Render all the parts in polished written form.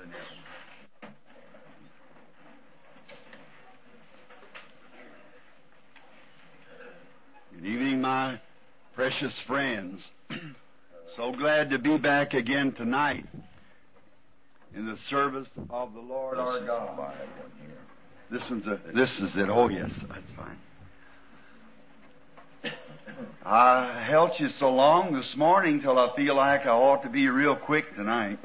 Brother Neville. Good evening, my precious friends. So glad to be back again tonight in the service of the Lord our God. This is it. Oh, yes, that's fine. I held you so long this morning till I feel like I ought to be real quick tonight.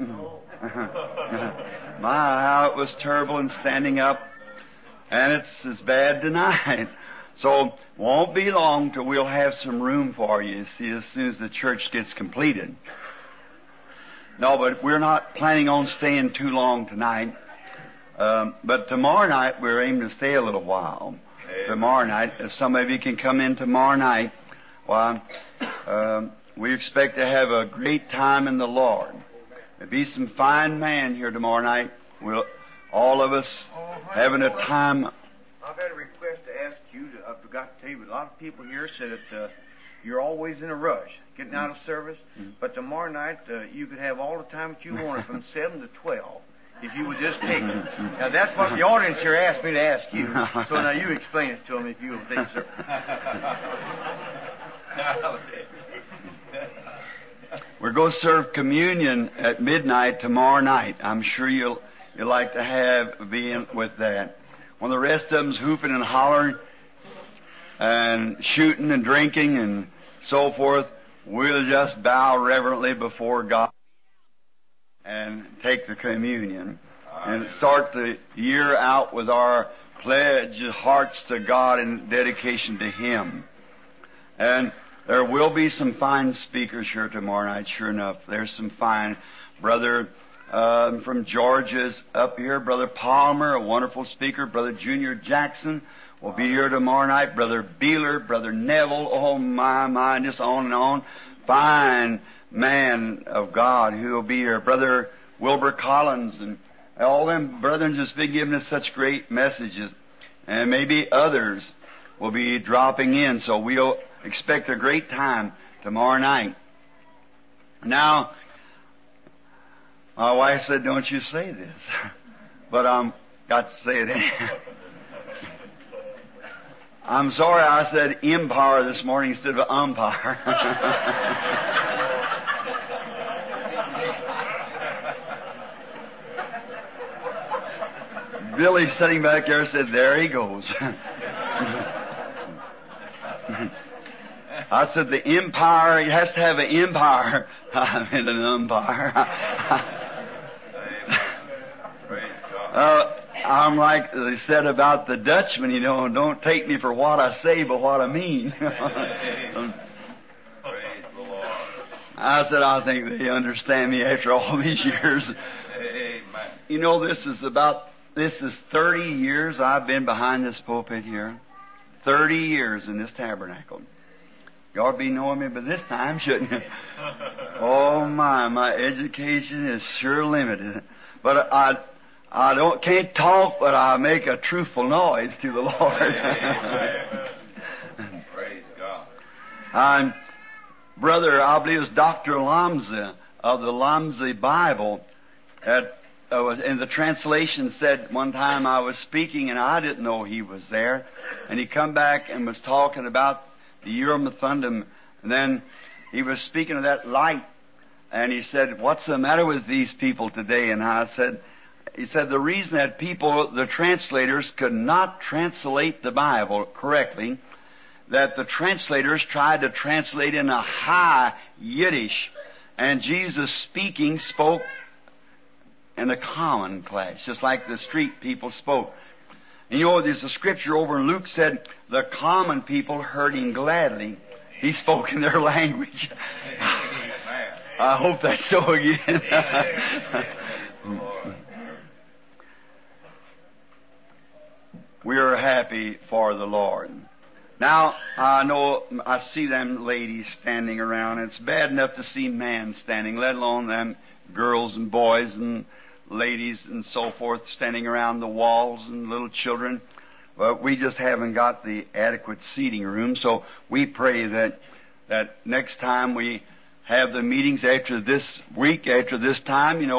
My, how it was terrible in standing up, and it's as bad tonight. So, won't be long till we'll have some room for you, see, as soon as the church gets completed. No, but we're not planning on staying too long tonight. But tomorrow night, we're aiming to stay a little while. Tomorrow night, if some of you can come in tomorrow night, well, we expect to have a great time in the Lord. There'll be some fine man here tomorrow night. We'll, all of us having a time. I've had a request to ask you, I forgot to tell you, but a lot of people here said that you're always in a rush, getting out of service, but tomorrow night you could have all the time that you wanted from 7 to 12, if you would just take it. Now that's what the audience here asked me to ask you, so now you explain it to them if you will think so. We're going to serve communion at midnight tomorrow night. I'm sure you'll like to be in with that. When the rest of them's hooping and hollering and shooting and drinking and so forth, we'll just bow reverently before God and take the communion and start the year out with our pledge of hearts to God and dedication to Him. And there will be some fine speakers here tomorrow night, sure enough. There's some fine. Brother from Georgia's up here, Brother Palmer, a wonderful speaker. Brother Junior Jackson will be here tomorrow night. Brother Beeler, Brother Neville, oh my, just on and on. Fine man of God who will be here. Brother Wilbur Collins and all them brethren just been giving us such great messages. And maybe others will be dropping in, so we'll expect a great time tomorrow night. Now, my wife said, don't you say this. But got to say it anyway. I'm sorry I said empire this morning instead of umpire. Billy sitting back there said, there he goes. I said, the empire, he has to have an empire. I meant an umpire. I'm like they said about the Dutchman, don't take me for what I say, but what I mean. Praise the Lord. I said, I think they understand me after all these years. Amen. This is 30 years I've been behind this pulpit here. 30 years in this tabernacle. You ought to be knowing me by this time, shouldn't you? Oh my education is sure limited. But I can't talk, but I make a truthful noise to the Lord. Praise God. Brother, I believe it was Dr. Lamza of the Lamza Bible that was in the translation said one time I was speaking and I didn't know he was there, and he come back and was talking about the Euromethundum, and then he was speaking of that light, and he said, what's the matter with these people today? And he said the reason that the translators could not translate the Bible correctly, that the translators tried to translate in a high Yiddish, and Jesus spoke in a common class, just like the street people spoke. And there's a scripture over in Luke said, the common people heard Him gladly. He spoke in their language. I hope that's so again. We are happy for the Lord. Now, I know I see them ladies standing around. It's bad enough to see men standing, let alone them girls and boys and ladies and so forth standing around the walls and little children. But we just haven't got the adequate seating room, so we pray that next time we have the meetings after this week, after this time,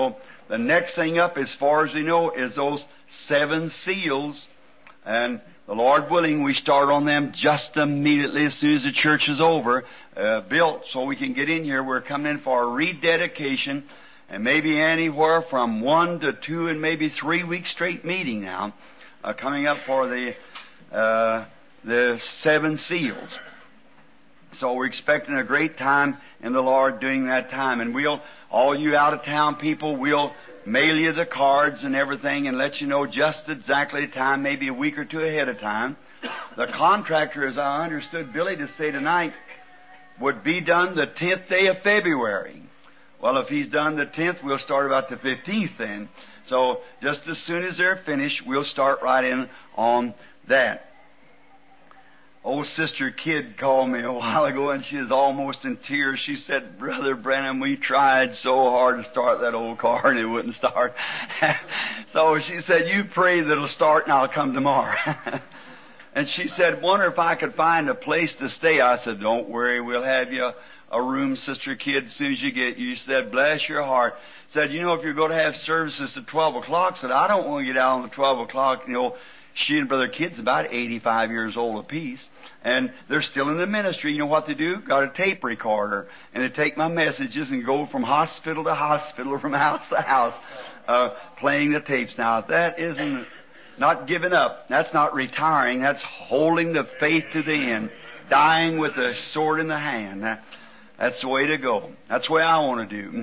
the next thing up, as far as we know, is those 7 seals. And the Lord willing, we start on them just immediately as soon as the church is over, built, so we can get in here. We're coming in for a rededication, and maybe anywhere from 1 to 2 and maybe 3 weeks straight meeting now, coming up for the 7 seals. So we're expecting a great time in the Lord during that time. And we'll, all you out-of-town people, we'll mail you the cards and everything and let you know just exactly the time, maybe a week or 2 ahead of time. The contractor, as I understood Billy to say tonight, would be done the 10th day of February. Well, if he's done the 10th, we'll start about the 15th then. So just as soon as they're finished, we'll start right in on that. Old Sister Kidd called me a while ago, and she was almost in tears. She said, "Brother Branham, we tried so hard to start that old car, and it wouldn't start." So she said, "You pray that it'll start, and I'll come tomorrow." And she said, "Wonder if I could find a place to stay." I said, "Don't worry, we'll have you a room, Sister Kidd, as soon as you get." You said, "Bless your heart." Said, "You know, if you're going to have services at 12 o'clock, said, I don't want to get out on the 12 o'clock, you know." She and Brother Kidd's about 85 years old apiece, and they're still in the ministry. You know what they do? Got a tape recorder, and they take my messages and go from hospital to hospital, from house to house, playing the tapes. Now, that isn't not giving up. That's not retiring. That's holding the faith to the end, dying with a sword in the hand. That's the way to go. That's the way I want to do.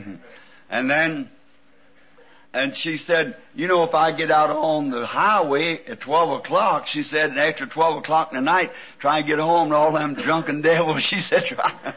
And she said, "You know, if I get out on the highway at 12 o'clock, she said, and after 12 o'clock in the night, try and get home to all them drunken devils," she said, "try."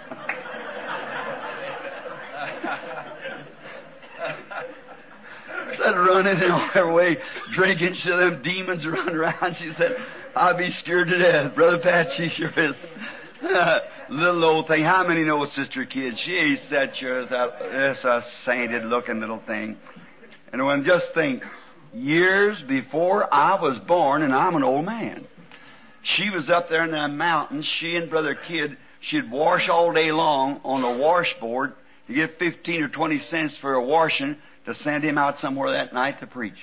Said, running on their way, drinking, so them demons running around. She said, "I'd be scared to death." Brother Pat, she sure is. Little old thing. How many know Sister Kidd? She said, "Sure, that's a sainted looking little thing." And when just think, years before I was born, and I'm an old man, she was up there in that mountain, she and Brother Kidd, she'd wash all day long on a washboard to get 15 or 20 cents for a washing to send him out somewhere that night to preach.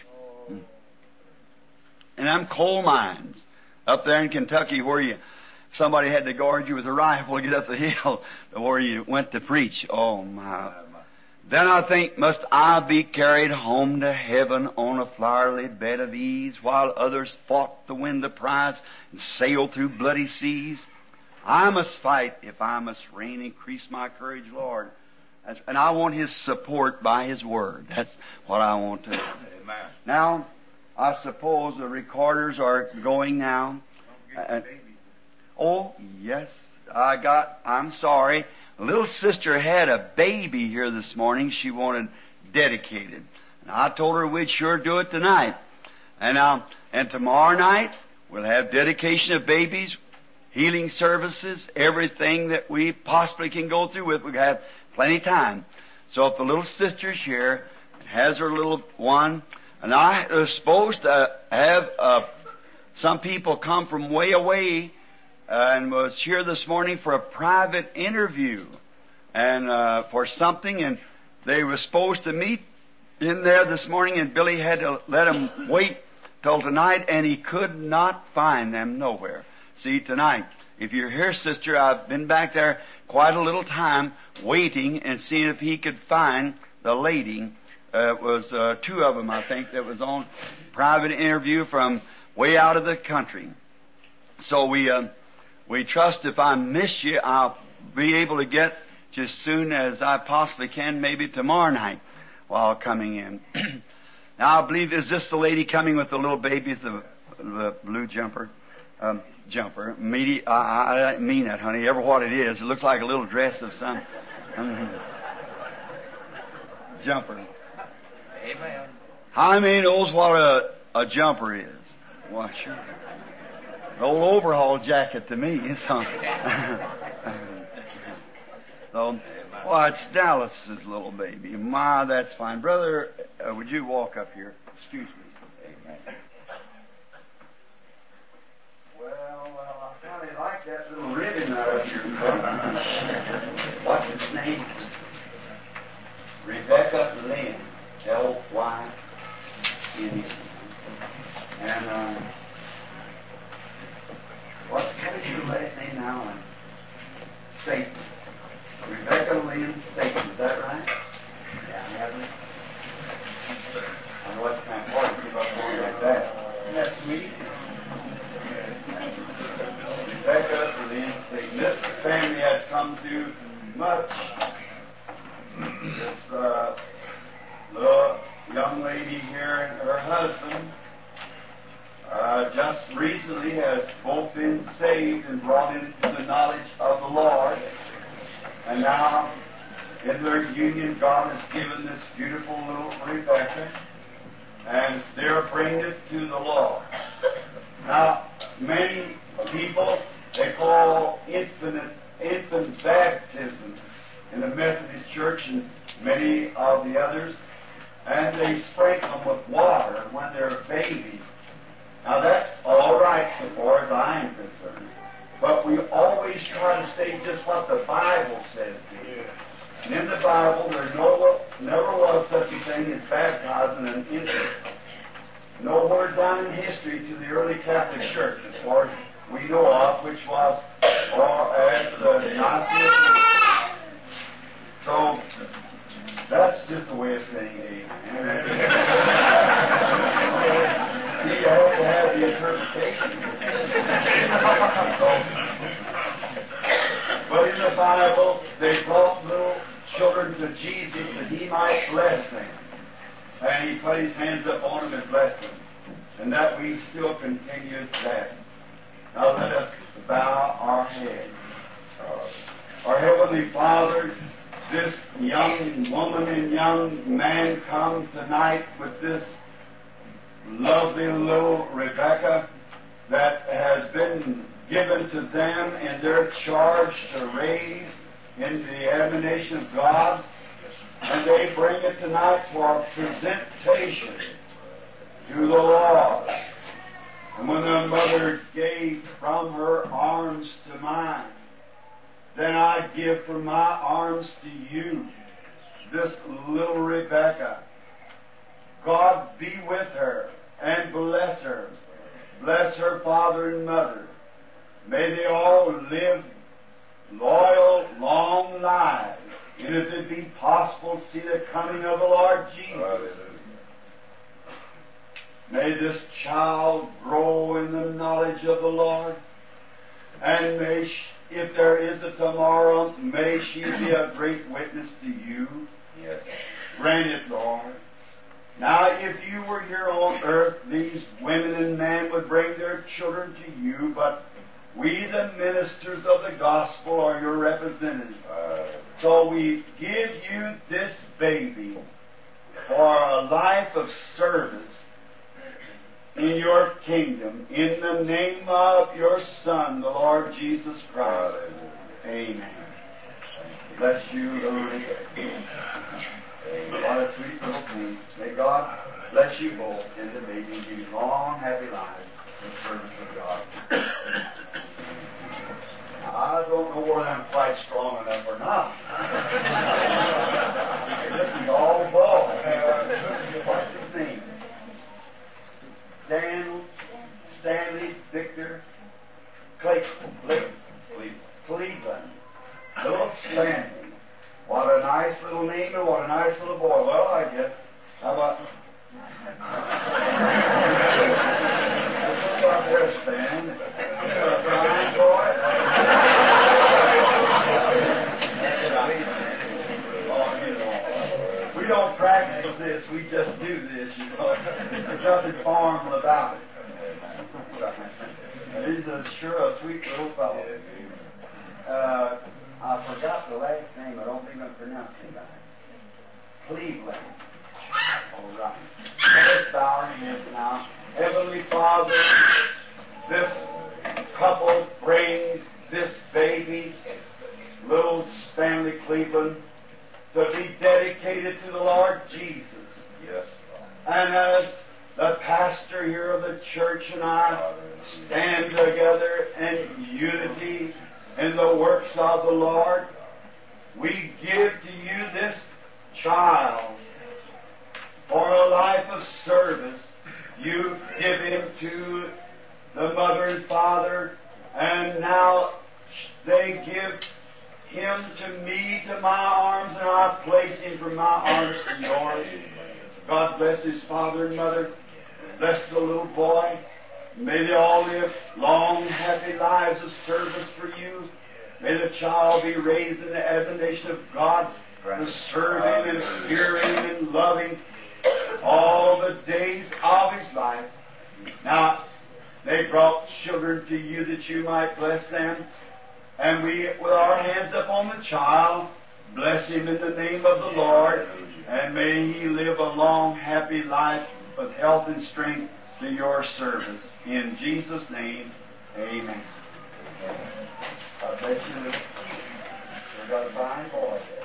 And them coal mines up there in Kentucky where somebody had to guard you with a rifle to get up the hill to where you went to preach. Oh, my. Then I think, must I be carried home to heaven on a flowery bed of ease, while others fought to win the prize and sailed through bloody seas? I must fight if I must reign. Increase my courage, Lord. And I want His support by His Word. That's what I want to do. Amen. Now, I suppose the recorders are going now. Oh, yes. I'm sorry. Little sister had a baby here this morning she wanted dedicated. And I told her we'd sure do it tonight. And tomorrow night, we'll have dedication of babies, healing services, everything that we possibly can go through with. We'll have plenty of time. So if the little sister's here, has her little one, and I was supposed to have some people come from way away and was here this morning for a private interview and for something, and they were supposed to meet in there this morning, and Billy had to let them wait till tonight, and he could not find them nowhere. See, tonight, if you're here, sister, I've been back there quite a little time waiting and seeing if he could find the lady. It was 2 of them, I think, that was on private interview from way out of the country. So we trust if I miss you, I'll be able to get as soon as I possibly can, maybe tomorrow night while coming in. Now, I believe, is this the lady coming with the little baby, the blue jumper? Jumper. I didn't mean that, honey. Ever what it is. It looks like a little dress of some jumper. Amen. How many knows what a jumper is? Why, sure. An old overhaul jacket to me. So, well, it's Dallas's little baby. My, that's fine. Brother, would you walk up here? Excuse me. Amen. Well, I kind of like that little ribbon right up here. What's its name? Rebecca Lynn. L-Y-N-E. And, what is your last name now? Staten. Rebecca Lynn Staten, is that right? Yeah, I have it. I know it's kind of hard to keep up going like that. Isn't that sweet? Rebecca Lynn Staten. This family has come through much. This little young lady here and her husband just recently has both been saved and brought into the knowledge of the Lord. And now, in their union, God has given this beautiful little Rebecca, and they're bringing it to the Lord. Now, many people, they call infant baptism in the Methodist Church and many of the others, and they sprinkle them with water when they're babies. Now, that's all right so far as I am concerned. But we always try to say just what the Bible says here. And in the Bible, there never was such a thing as baptizing an infant. Nowhere down in history to the early Catholic Church, as far as we know of, which was as the Nicene. So, that's just a way of saying amen. You have to have the interpretation. But in the Bible, they brought little children to Jesus that He might bless them. And He put His hands up on them and blessed them. And that we still continue that. Now let us bow our heads. Our Heavenly Father, this young woman and young man come tonight with this lovely little Rebecca that has been given to them in their charge to raise in the admonition of God, and they bring it tonight for presentation to the Lord. And when their mother gave from her arms to mine, then I give from my arms to you this little Rebecca. God be with her and bless her. Bless her father and mother. May they all live loyal, long lives, and if it be possible, see the coming of the Lord Jesus. May this child grow in the knowledge of the Lord, and may if there is a tomorrow, may she be a great witness to you. Yes. Grant it, Lord. Now, if you were here on earth, these women and men would bring their children to you, but we, the ministers of the gospel, are your representatives. So we give you this baby for a life of service in your kingdom, in the name of your Son, the Lord Jesus Christ. Amen. Bless you, Lord. What a sweet little thing. May God bless you both and the baby and give you long, happy lives in service of God. Now, I don't know whether I'm quite strong enough or not. This is all ball. What's his name? Stanley Victor Cleveland. Little Stanley. What a nice little name and what a nice little boy. Well, I guess. How about... How about there, Stan? You're a fine boy. We don't practice this. We just do this, you know. There's nothing formal about it. He's sure a sweet little fellow. I forgot the last name. I don't think I'm pronouncing it right. Cleveland. All right. Let's bow our heads now. Heavenly Father, this couple brings this baby, little Stanley Cleveland, to be dedicated to the Lord Jesus. Yes. And as the pastor here of the church and I stand together in unity in the works of the Lord, we give to you this child a life of service. You give him to the mother and father, and now they give him to me, to my arms, and I place him from my arms to yours. God bless his father and mother. Bless the little boy. May they all live long, happy lives of service for you. May the child be raised in the admonition of God to serve him and hear him and love him all the days of his life. Now, they brought children to you that you might bless them. And we, with our hands upon the child, bless him in the name of the Lord. And may he live a long, happy life with health and strength to your service. In Jesus' name, amen. God bless you. We've got a fine boy there.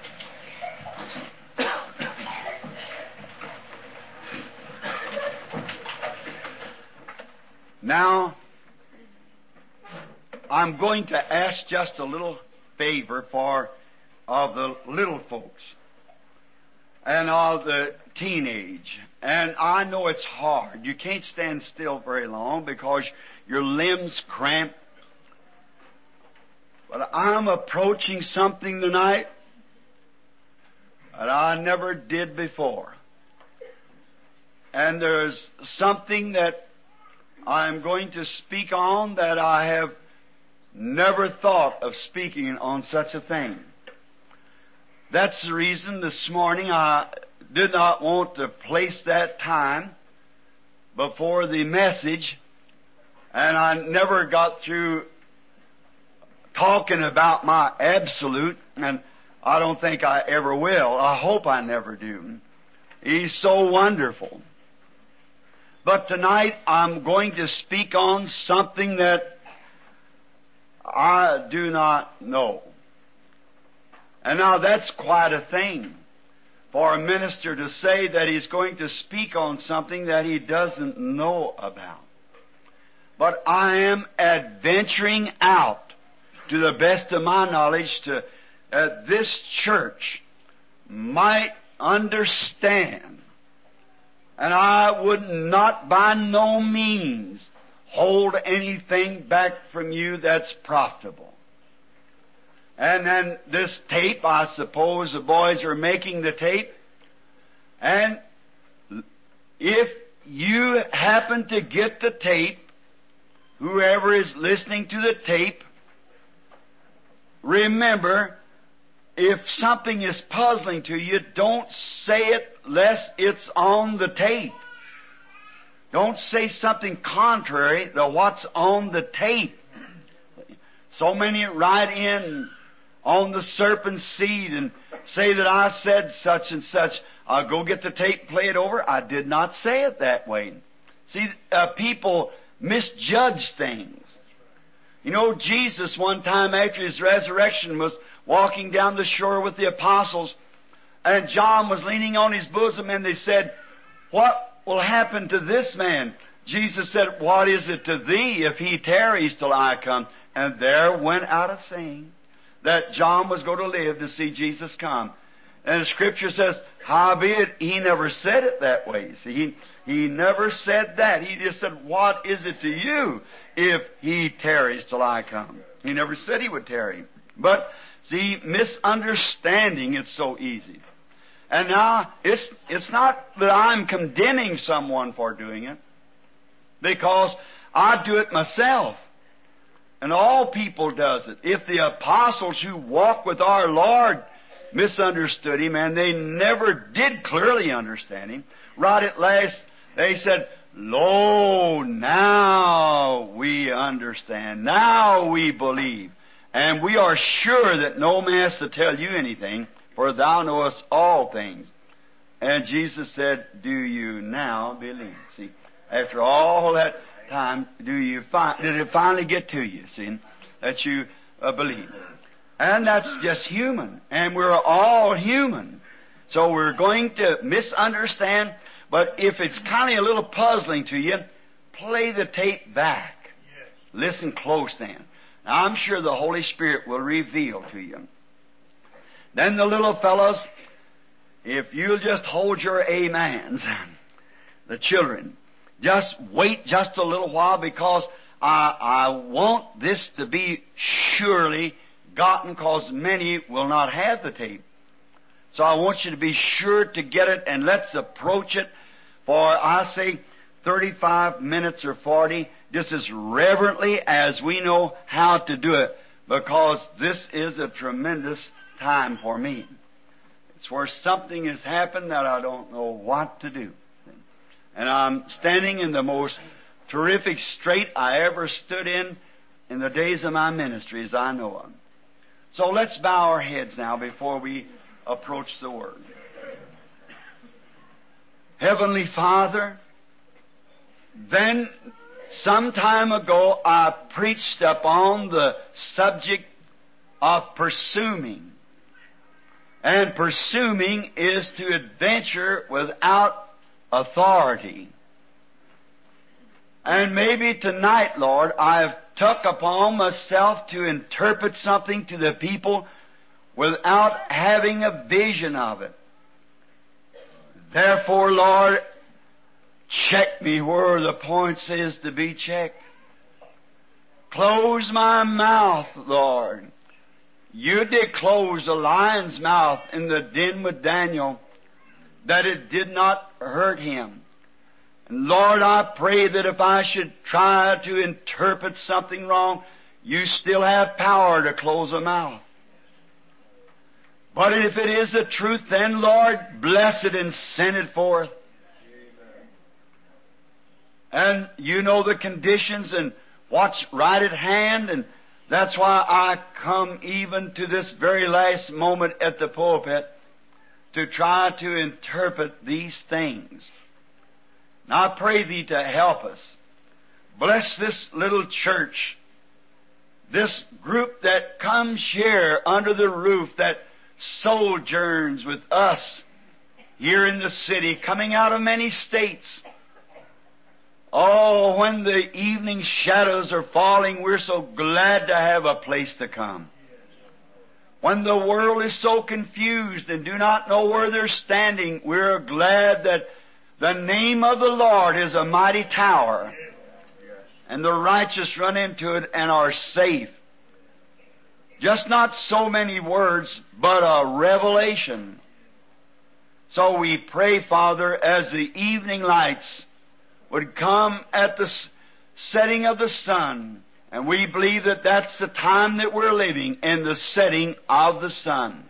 Now, I'm going to ask just a little favor of the little folks and of the teenage. And I know it's hard. You can't stand still very long because your limbs cramp. But I'm approaching something tonight that I never did before. And there's something that I'm going to speak on that I have never thought of speaking on such a thing. That's the reason this morning I did not want to place that time before the message, and I never got through talking about my absolute, and I don't think I ever will. I hope I never do. He's so wonderful. But tonight I'm going to speak on something that I do not know. And now that's quite a thing for a minister to say that he's going to speak on something that he doesn't know about. But I am adventuring out to the best of my knowledge to this church might understand. And I would not by no means hold anything back from you that's profitable. And then this tape, I suppose the boys are making the tape. And if you happen to get the tape, whoever is listening to the tape, remember, if something is puzzling to you, don't say it lest it's on the tape. Don't say something contrary to what's on the tape. So many write in on the serpent's seed and say that I said such and such. I'll go get the tape, play it over. I did not say it that way. See, people misjudge things. You know, Jesus one time after His resurrection was walking down the shore with the apostles, and John was leaning on his bosom, and they said, "What will happen to this man?" Jesus said, "What is it to thee if he tarries till I come?" And there went out a saying that John was going to live to see Jesus come. And the Scripture says, howbeit, he never said it that way. See, he never said that. He just said, "What is it to you if he tarries till I come?" He never said he would tarry. But, see, misunderstanding is so easy. And now, it's not that I'm condemning someone for doing it, because I do it myself. And all people does it. If the apostles who walked with our Lord misunderstood Him, and they never did clearly understand Him, right at last they said, "Lo, now we understand. Now we believe. And we are sure that no man has to tell you anything, for thou knowest all things." And Jesus said, "Do you now believe?" See, after all that time, did it finally get to you, see, that you believe? And that's just human. And we're all human. So we're going to misunderstand, but if it's kind of a little puzzling to you, play the tape back. Listen close then. Now, I'm sure the Holy Spirit will reveal to you. Then the little fellows, if you'll just hold your amens, the children, just wait just a little while, because I want this to be surely gotten, because many will not have the tape. So I want you to be sure to get it, and let's approach it for, I say, 35 minutes or 40, just as reverently as we know how to do it, because this is a tremendous time for me. It's where something has happened that I don't know what to do. And I'm standing in the most terrific strait I ever stood in the days of my ministry, as I know of. So let's bow our heads now before we approach the Word. Heavenly Father, then some time ago I preached upon the subject of presuming. And presuming is to adventure without authority. And maybe tonight, Lord, I've took upon myself to interpret something to the people without having a vision of it. Therefore, Lord, check me where the points is to be checked. Close my mouth, Lord. You did close the lion's mouth in the den with Daniel, that it did not hurt him. And Lord, I pray that if I should try to interpret something wrong, you still have power to close a mouth. But if it is the truth, then, Lord, bless it and send it forth. And you know the conditions and what's right at hand, and that's why I come even to this very last moment at the pulpit to try to interpret these things. Now I pray Thee to help us. Bless this little church, this group that comes here under the roof, that sojourns with us here in the city, coming out of many states. Oh, when the evening shadows are falling, we're so glad to have a place to come. When the world is so confused and do not know where they're standing, we're glad that the name of the Lord is a mighty tower, and the righteous run into it and are safe. Just not so many words, but a revelation. So we pray, Father, as the evening lights would come at the setting of the sun, and we believe that that's the time that we're living, in the setting of the sun.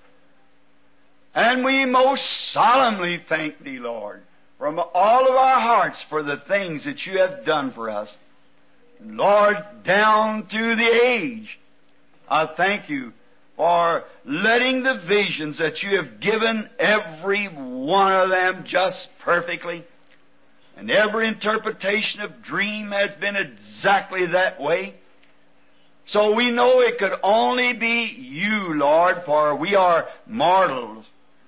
And we most solemnly thank Thee, Lord, from all of our hearts for the things that You have done for us. Lord, down through the age, I thank You for letting the visions that You have given every one of them just perfectly. And every interpretation of dream has been exactly that way. So we know it could only be You, Lord, for we are mortals,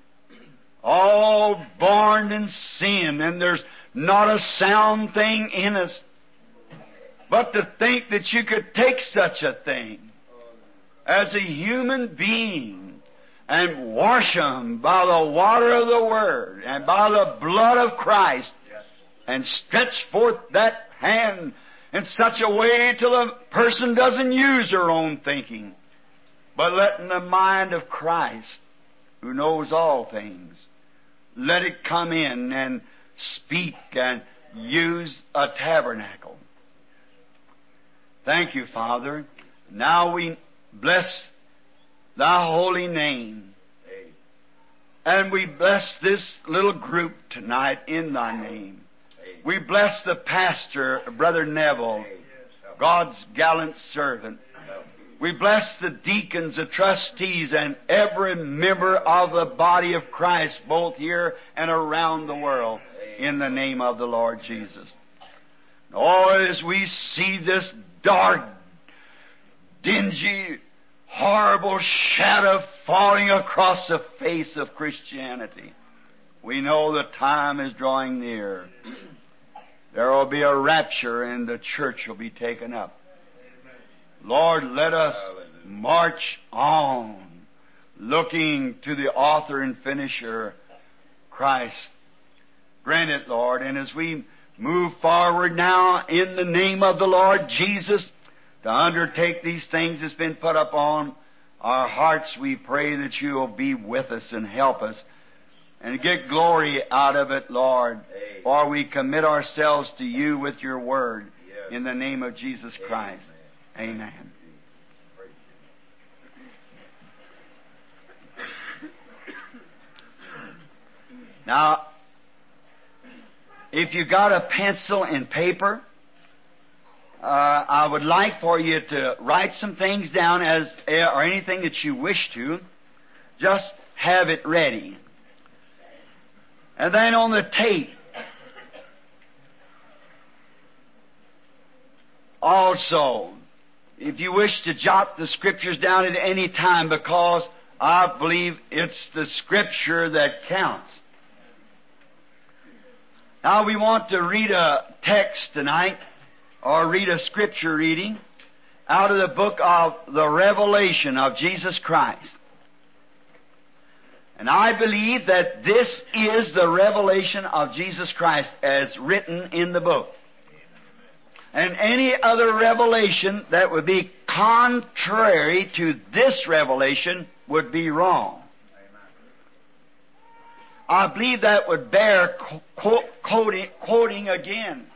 all born in sin, and there's not a sound thing in us. But to think that You could take such a thing as a human being and wash them by the water of the Word and by the blood of Christ, and stretch forth that hand in such a way till a person doesn't use her own thinking, but letting the mind of Christ, who knows all things, let it come in and speak and use a tabernacle. Thank You, Father. Now we bless Thy holy name. And we bless this little group tonight in Thy name. We bless the pastor, Brother Neville, God's gallant servant. We bless the deacons, the trustees, and every member of the body of Christ, both here and around the world, in the name of the Lord Jesus. Oh, as we see this dark, dingy, horrible shadow falling across the face of Christianity, we know the time is drawing near. There will be a rapture and the church will be taken up. Lord, let us march on. looking to the author and finisher, Christ. Grant it, Lord. And as we move forward now in the name of the Lord Jesus to undertake these things that's been put upon our hearts, we pray that You will be with us and help us and get glory out of it, Lord. For we commit ourselves to You with Your Word in the name of Jesus Christ. Amen. Now, if you got a pencil and paper, I would like for you to write some things down or anything that you wish to. Just have it ready. And then on the tape, also, if you wish to jot the Scriptures down at any time, because I believe it's the Scripture that counts. Now we want to read a text tonight, or read a Scripture reading, out of the book of the Revelation of Jesus Christ. And I believe that this is the revelation of Jesus Christ as written in the book. And any other revelation that would be contrary to this revelation would be wrong. I believe that would bear quoting again.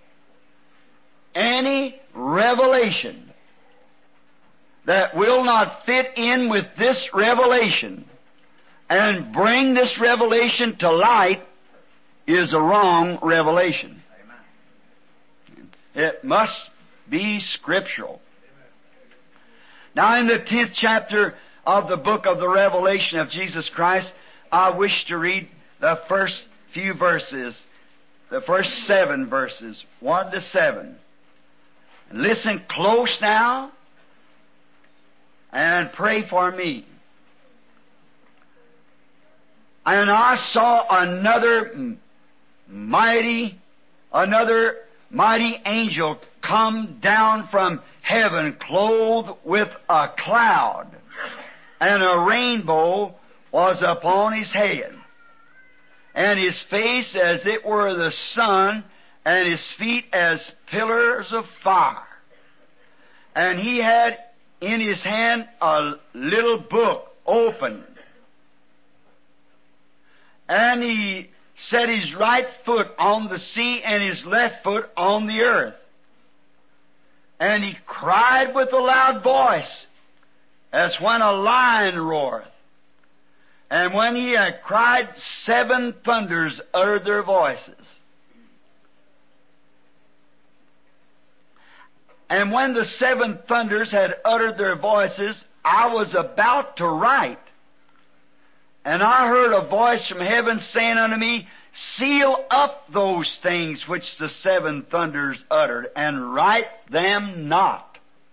Any revelation that will not fit in with this revelation and bring this revelation to light is a wrong revelation. It must be scriptural. Now, in the 10th chapter of the book of the Revelation of Jesus Christ, I wish to read the first few verses, the first 7 verses, 1 to 7. Listen close now and pray for me. And I saw another mighty angel come down from heaven, clothed with a cloud, and a rainbow was upon his head, and his face as it were the sun, and his feet as pillars of fire. And he had in his hand a little book open, and he set his right foot on the sea and his left foot on the earth. And he cried with a loud voice, as when a lion roareth. And when he had cried, 7 thunders uttered their voices. And when the 7 thunders had uttered their voices, I was about to write. And I heard a voice from heaven saying unto me, Seal up those things which the 7 thunders uttered, and write them not.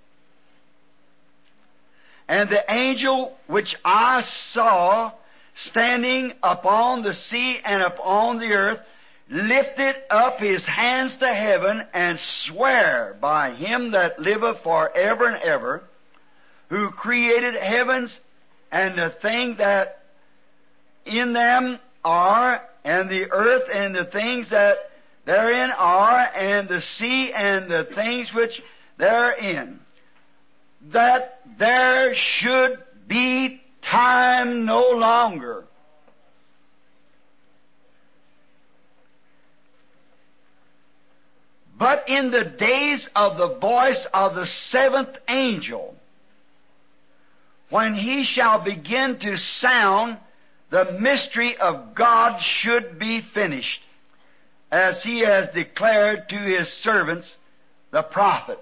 And the angel which I saw standing upon the sea and upon the earth lifted up his hands to heaven, and sware by him that liveth for ever and ever, who created heavens and the thing that in them are, and the earth and the things that therein are, and the sea and the things which therein, that there should be time no longer. But in the days of the voice of the 7th angel, when he shall begin to sound, the mystery of God should be finished, as he has declared to his servants, the prophets.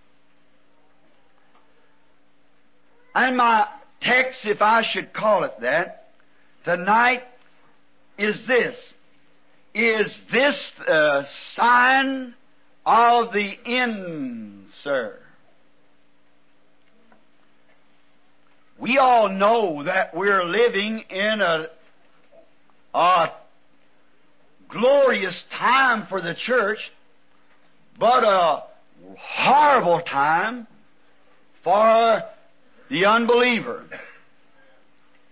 And my text, if I should call it that, tonight is this. Is this the sign of the end, sir? We all know that we're living in a glorious time for the church, but a horrible time for the unbeliever.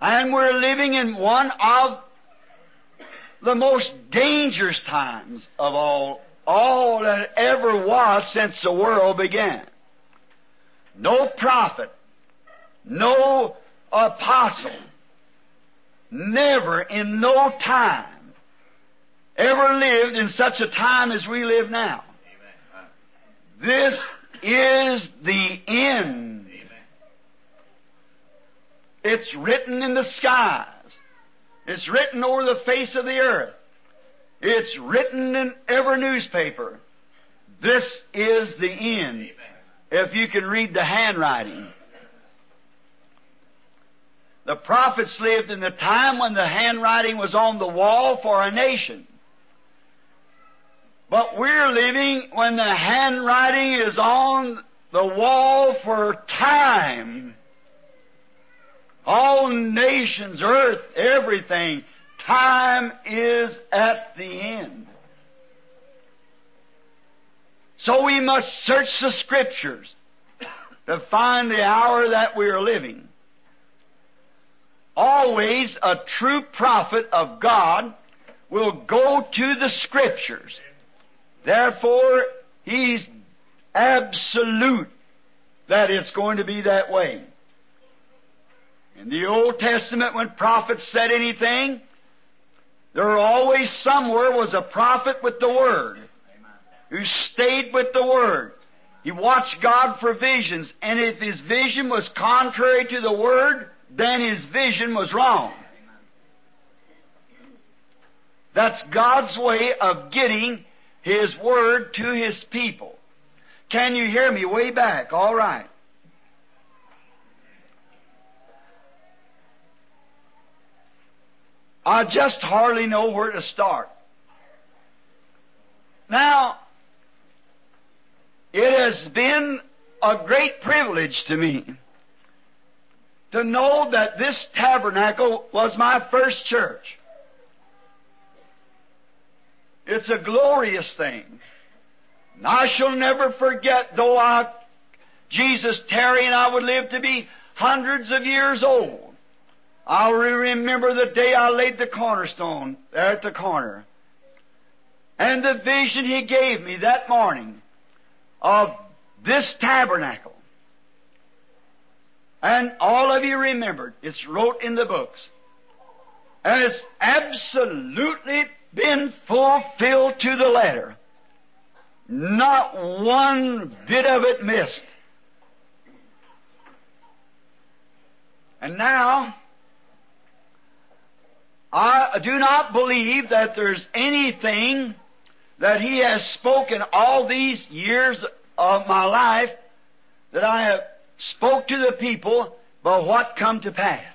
And we're living in one of the most dangerous times of all that ever was since the world began. No prophet, no apostle, never in no time ever lived in such a time as we live now. This is the end. It's written in the skies. It's written over the face of the earth. It's written in every newspaper. This is the end. If you can read the handwriting. The prophets lived in the time when the handwriting was on the wall for a nation. But we're living when the handwriting is on the wall for time. All nations, earth, everything. Time is at the end. So we must search the Scriptures to find the hour that we are living. Always a true prophet of God will go to the Scriptures. Therefore, he's absolute that it's going to be that way. In the Old Testament, when prophets said anything, there always somewhere was a prophet with the Word who stayed with the Word. He watched God for visions, and if his vision was contrary to the Word, then his vision was wrong. That's God's way of getting His Word to His people. Can you hear me way back? All right. I just hardly know where to start. Now, it has been a great privilege to me to know that this tabernacle was my first church. It's a glorious thing. And I shall never forget, though Jesus tarry and I would live to be hundreds of years old, I'll remember the day I laid the cornerstone there at the corner. And the vision He gave me that morning of this tabernacle. And all of you remembered. It's wrote in the books. And it's absolutely been fulfilled to the letter. Not one bit of it missed. And now, I do not believe that there's anything that He has spoken all these years of my life that I have spoke to the people, but what come to pass.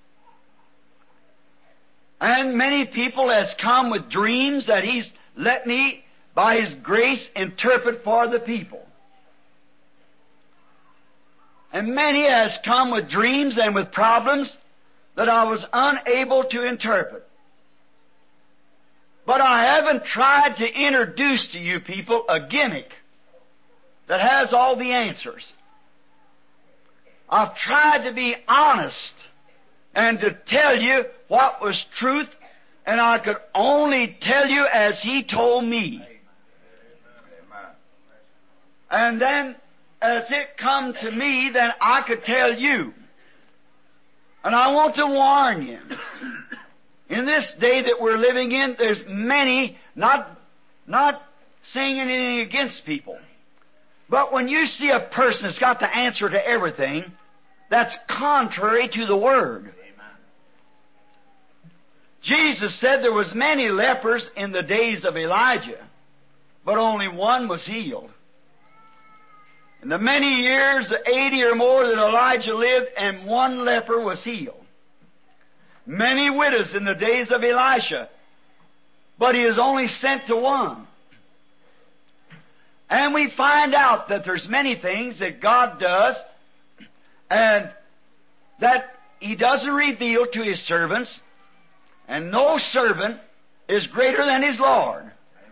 And many people has come with dreams that He's let me, by His grace, interpret for the people. And many has come with dreams and with problems that I was unable to interpret. But I haven't tried to introduce to you people a gimmick that has all the answers. I've tried to be honest and to tell you what was truth, and I could only tell you as He told me. And then, as it come to me, then I could tell you. And I want to warn you, in this day that we're living in, there's many, not saying anything against people, but when you see a person that's got the answer to everything, that's contrary to the Word. Jesus said there was many lepers in the days of Elijah, but only one was healed. In the many years, the 80 or more that Elijah lived, and one leper was healed. Many widows in the days of Elisha, but he is only sent to one. And we find out that there's many things that God does, and that He doesn't reveal to His servants, and no servant is greater than his Lord.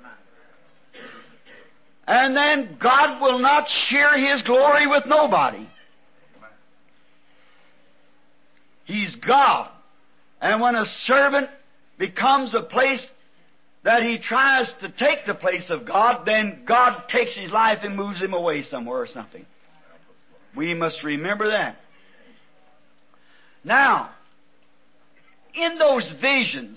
And then God will not share His glory with nobody. He's God. And when a servant becomes a place that he tries to take the place of God, then God takes his life and moves him away somewhere or something. We must remember that. Now, in those visions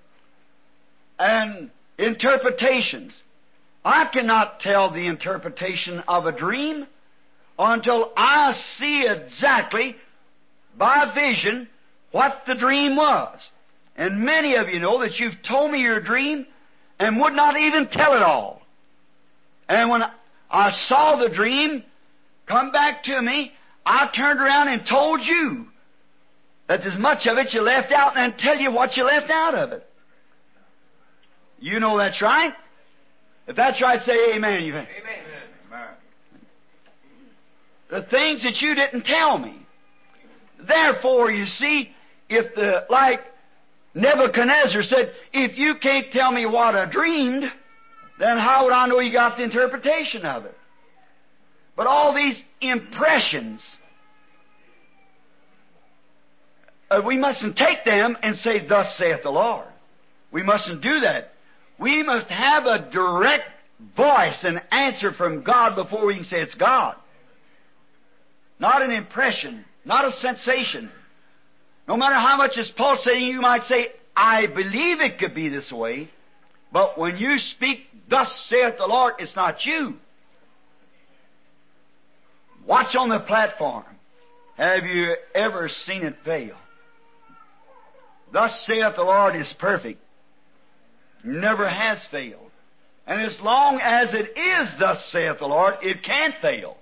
and interpretations, I cannot tell the interpretation of a dream until I see exactly by vision what the dream was. And many of you know that you've told me your dream and would not even tell it all. And when I saw the dream come back to me, I turned around and told you that as much of it you left out, and then tell you what you left out of it. You know that's right. If that's right, say amen. You Amen. The things that you didn't tell me. Therefore, you see, like Nebuchadnezzar said, if you can't tell me what I dreamed, then how would I know you got the interpretation of it? But all these impressions, we mustn't take them and say, thus saith the Lord. We mustn't do that. We must have a direct voice and answer from God before we can say it's God. Not an impression, not a sensation. No matter how much is pulsating, you might say, I believe it could be this way. But when you speak, thus saith the Lord, it's not you. Watch on the platform. Have you ever seen it fail? Thus saith the Lord is perfect. Never has failed. And as long as it is thus saith the Lord, it can't fail.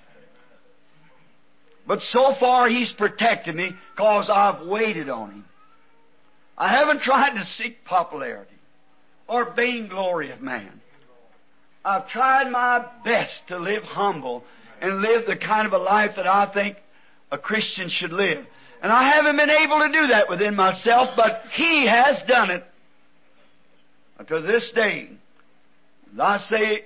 But so far He's protected me because I've waited on Him. I haven't tried to seek popularity or vainglory of man. I've tried my best to live humble and live the kind of a life that I think a Christian should live. And I haven't been able to do that within myself, but He has done it. Until this day, I say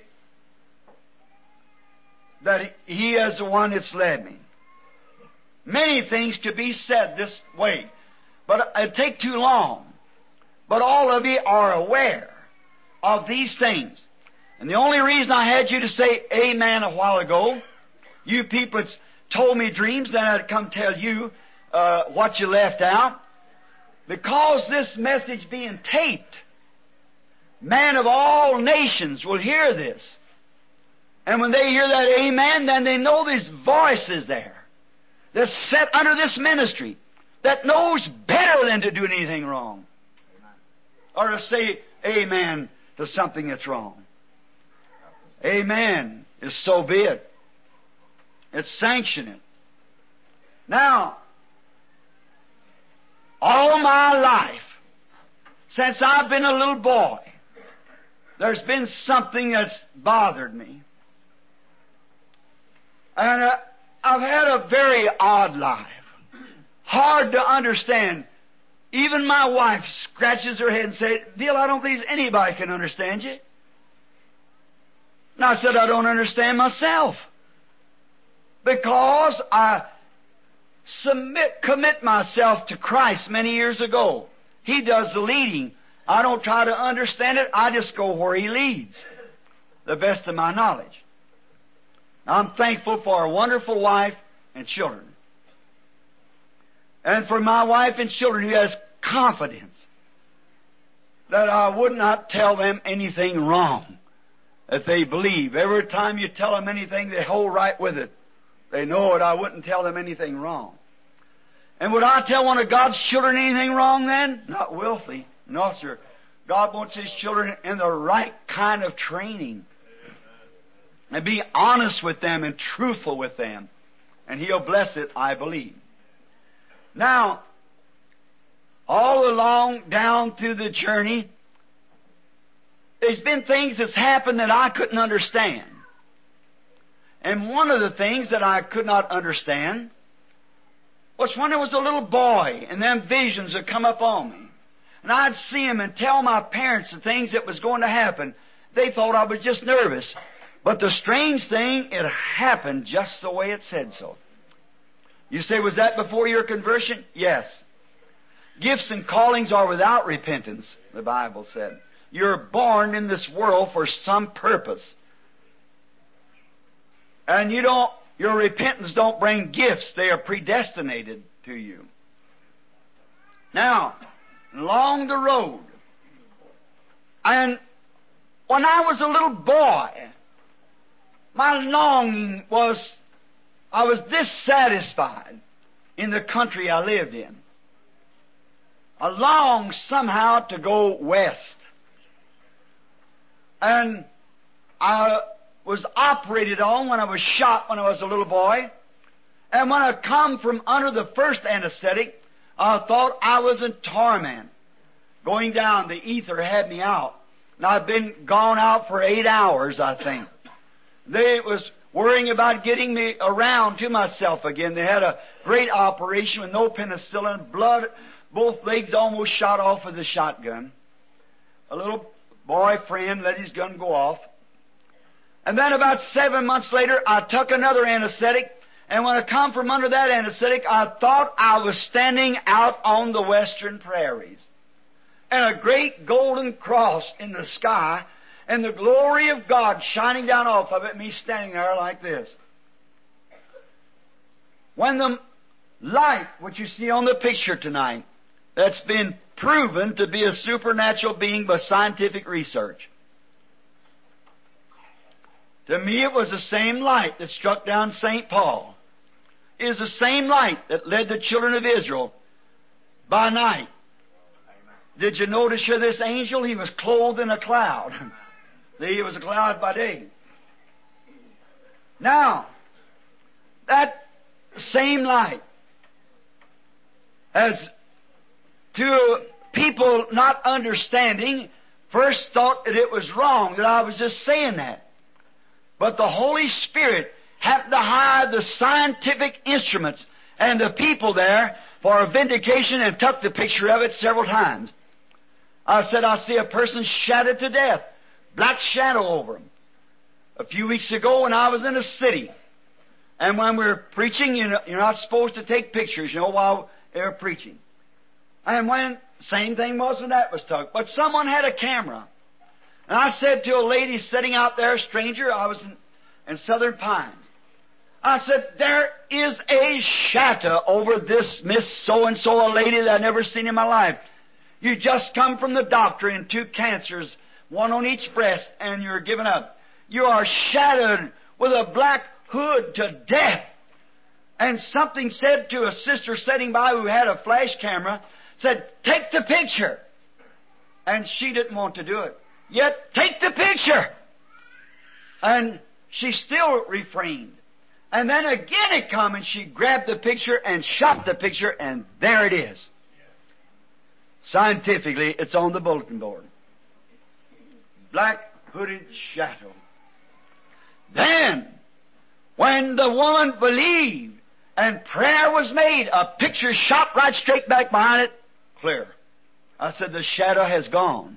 that He is the one that's led me. Many things could be said this way, but it'd take too long. But all of you are aware of these things. And the only reason I had you to say amen a while ago, you people that's told me dreams, then I'd come tell you what you left out. Because this message being taped, men of all nations will hear this. And when they hear that amen, then they know there's voices there that's set under this ministry that knows better than to do anything wrong. Or to say amen to something that's wrong. Amen is so be it. It's sanctioning. Now, all my life, since I've been a little boy, there's been something that's bothered me. And I've had a very odd life. Hard to understand. Even my wife scratches her head and says, Bill, I don't think anybody can understand you. And I said, I don't understand myself. Because I commit myself to Christ many years ago. He does the leading. I don't try to understand it. I just go where He leads, the best of my knowledge. I'm thankful for a wonderful wife and children. And for my wife and children who has confidence that I would not tell them anything wrong, that they believe. Every time you tell them anything, they hold right with it. They know it. I wouldn't tell them anything wrong. And would I tell one of God's children anything wrong then? Not willfully. No, sir. God wants His children in the right kind of training. And be honest with them and truthful with them. And He'll bless it, I believe. Now, all along down through the journey, there's been things that's happened that I couldn't understand. And one of the things that I could not understand was when I was a little boy and them visions would come up on me. And I'd see them and tell my parents the things that was going to happen. They thought I was just nervous. But the strange thing, it happened just the way it said so. You say, was that before your conversion? Yes. gifts and callings are without repentance, the Bible said. You're born in this world for some purpose. And your repentance don't bring gifts. They are predestinated to you. Now, along the road, and when I was a little boy, my longing was, I was dissatisfied in the country I lived in. I longed somehow to go west. And I was operated on when I was shot when I was a little boy. And when I come from under the first anesthetic, I thought I was in torment. Going down, the ether had me out. And I've been gone out for 8 hours, I think. They was worrying about getting me around to myself again. They had a great operation with no penicillin, blood, both legs almost shot off with a shotgun. A little boyfriend let his gun go off. And then about 7 months later, I took another anesthetic, and when I come from under that anesthetic, I thought I was standing out on the western prairies. And a great golden cross in the sky, and the glory of God shining down off of it, me standing there like this. When the light, which you see on the picture tonight, that's been proven to be a supernatural being by scientific research. To me, it was the same light that struck down St. Paul. It is the same light that led the children of Israel by night. Did you notice here this angel? He was clothed in a cloud. He was a cloud by day. Now, that same light, as to people not understanding, first thought that it was wrong, that I was just saying that. But the Holy Spirit happened to hide the scientific instruments and the people there for a vindication and took the picture of it several times. I said, I see a person shadowed to death, black shadow over him. A few weeks ago when I was in a city, and when we were preaching, you're not supposed to take pictures, while they were preaching. And when, same thing was when that was took. But someone had a camera. And I said to a lady sitting out there, a stranger, I was in Southern Pines. I said, there is a shadow over this Miss So-and-so, a lady that I've never seen in my life. You just come from the doctor in 2 cancers, one on each breast, and you're given up. You are shadowed with a black hood to death. And something said to a sister sitting by who had a flash camera, said, take the picture. And she didn't want to do it. Yet, take the picture. And she still refrained. And then again it come, and she grabbed the picture and shot the picture, and there it is. Scientifically, it's on the bulletin board. Black hooded shadow. Then, when the woman believed and prayer was made, a picture shot right straight back behind it, clear. I said, the shadow has gone.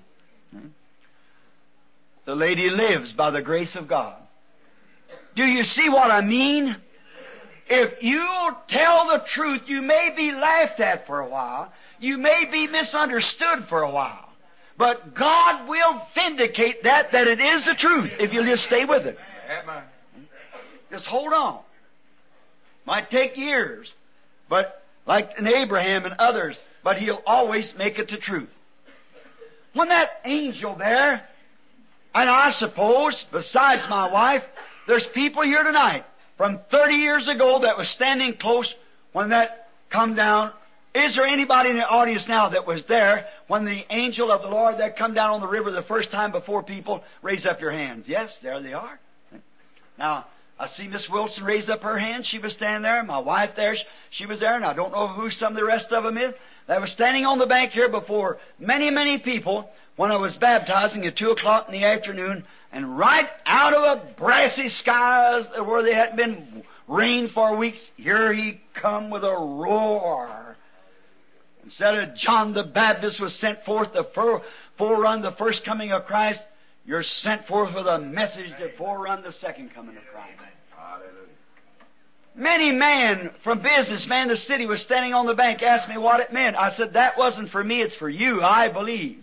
The lady lives by the grace of God. Do you see what I mean? If you tell the truth, you may be laughed at for a while. You may be misunderstood for a while. But God will vindicate that it is the truth if you'll just stay with it. Just hold on. Might take years, but like in Abraham and others, but He'll always make it the truth. When that angel there, and I suppose, besides my wife, there's people here tonight from 30 years ago that was standing close when that come down. Is there anybody in the audience now that was there when the angel of the Lord that come down on the river the first time before people? Raise up your hands. Yes, there they are. Now, I see Miss Wilson raise up her hand. She was standing there. My wife there, she was there. And I don't know who some of the rest of them is. They were standing on the bank here before many, many people when I was baptizing at 2 o'clock in the afternoon. And right out of a brassy skies where they hadn't been rained for weeks, here He come with a roar. Instead of John the Baptist was sent forth to forerun the first coming of Christ, you're sent forth with a message to forerun the second coming of Christ. Hallelujah. Many men from businessmen in the city was standing on the bank, asked me what it meant. I said, that wasn't for me, it's for you, I believe.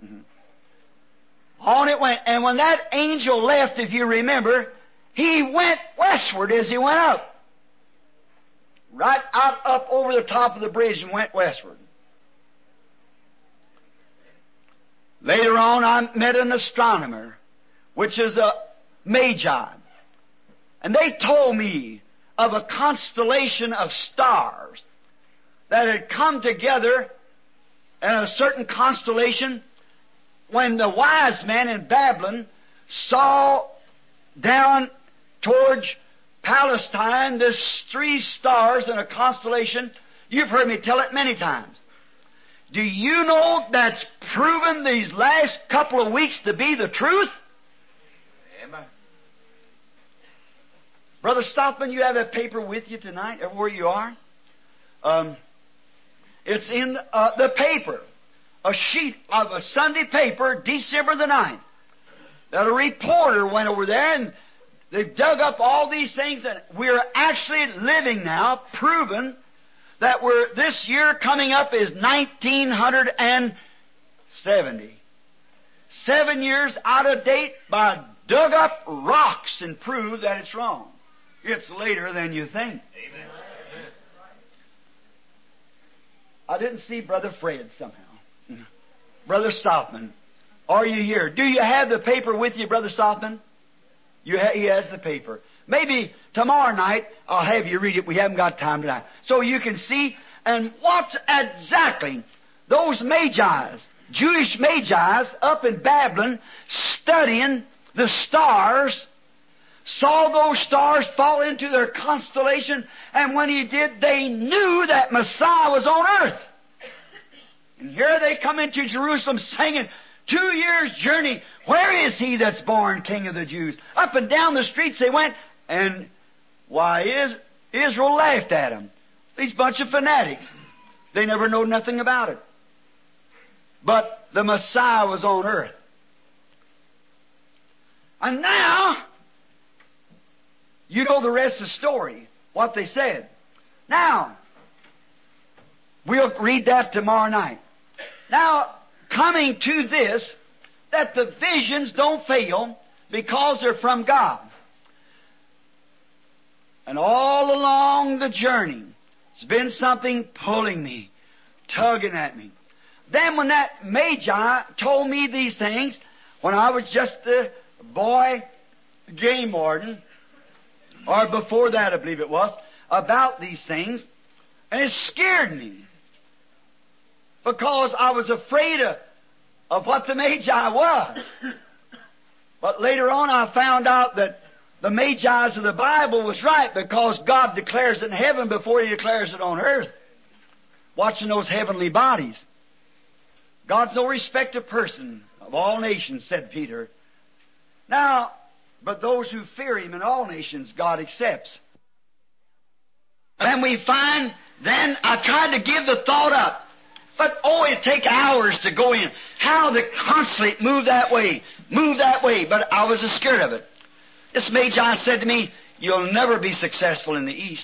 On it went. And when that angel left, if you remember, he went westward as he went up. Right out up over the top of the bridge and went westward. Later on, I met an astronomer, which is a Magi. And they told me of a constellation of stars that had come together in a certain constellation when the wise men in Babylon saw down towards Palestine this 3 stars in a constellation. You've heard me tell it many times. Do you know that's proven these last couple of weeks to be the truth? Amen. Brother Stockman, you have a paper with you tonight, where you are? It's in the paper. A sheet of a Sunday paper, December the 9th. That a reporter went over there and they've dug up all these things, and we're actually living now, proven that this year coming up is 1970. 7 years out of date by dug up rocks and proved that it's wrong. It's later than you think. Amen. I didn't see Brother Fred somehow. Brother Southman, are you here? Do you have the paper with you, Brother Southman? He has the paper. Maybe tomorrow night I'll have you read it. We haven't got time tonight. So you can see, and what exactly those Magi's, Jewish Magi's up in Babylon, studying the stars, saw those stars fall into their constellation, and when he did, they knew that Messiah was on earth. And here they come into Jerusalem singing, 2 years' journey, where is he that's born King of the Jews? Up and down the streets they went, and why, Israel laughed at them. These bunch of fanatics. They never know nothing about it. But the Messiah was on earth. And now, you know the rest of the story, what they said. Now, we'll read that tomorrow night. Now, coming to this, that the visions don't fail because they're from God. And all along the journey, there's been something pulling me, tugging at me. Then when that Magi told me these things, when I was just a boy game warden, or before that I believe it was, about these things, and it scared me. Because I was afraid of what the Magi was. But later on I found out that the Magi's of the Bible was right, because God declares it in heaven before He declares it on earth. Watching those heavenly bodies. God's no respecter of person, of all nations, said Peter. Now, but those who fear Him in all nations, God accepts. And we find, then I tried to give the thought up. But, it'd take hours to go in. How the consulate moved that way. But I was scared of it. This Magi said to me, you'll never be successful in the East.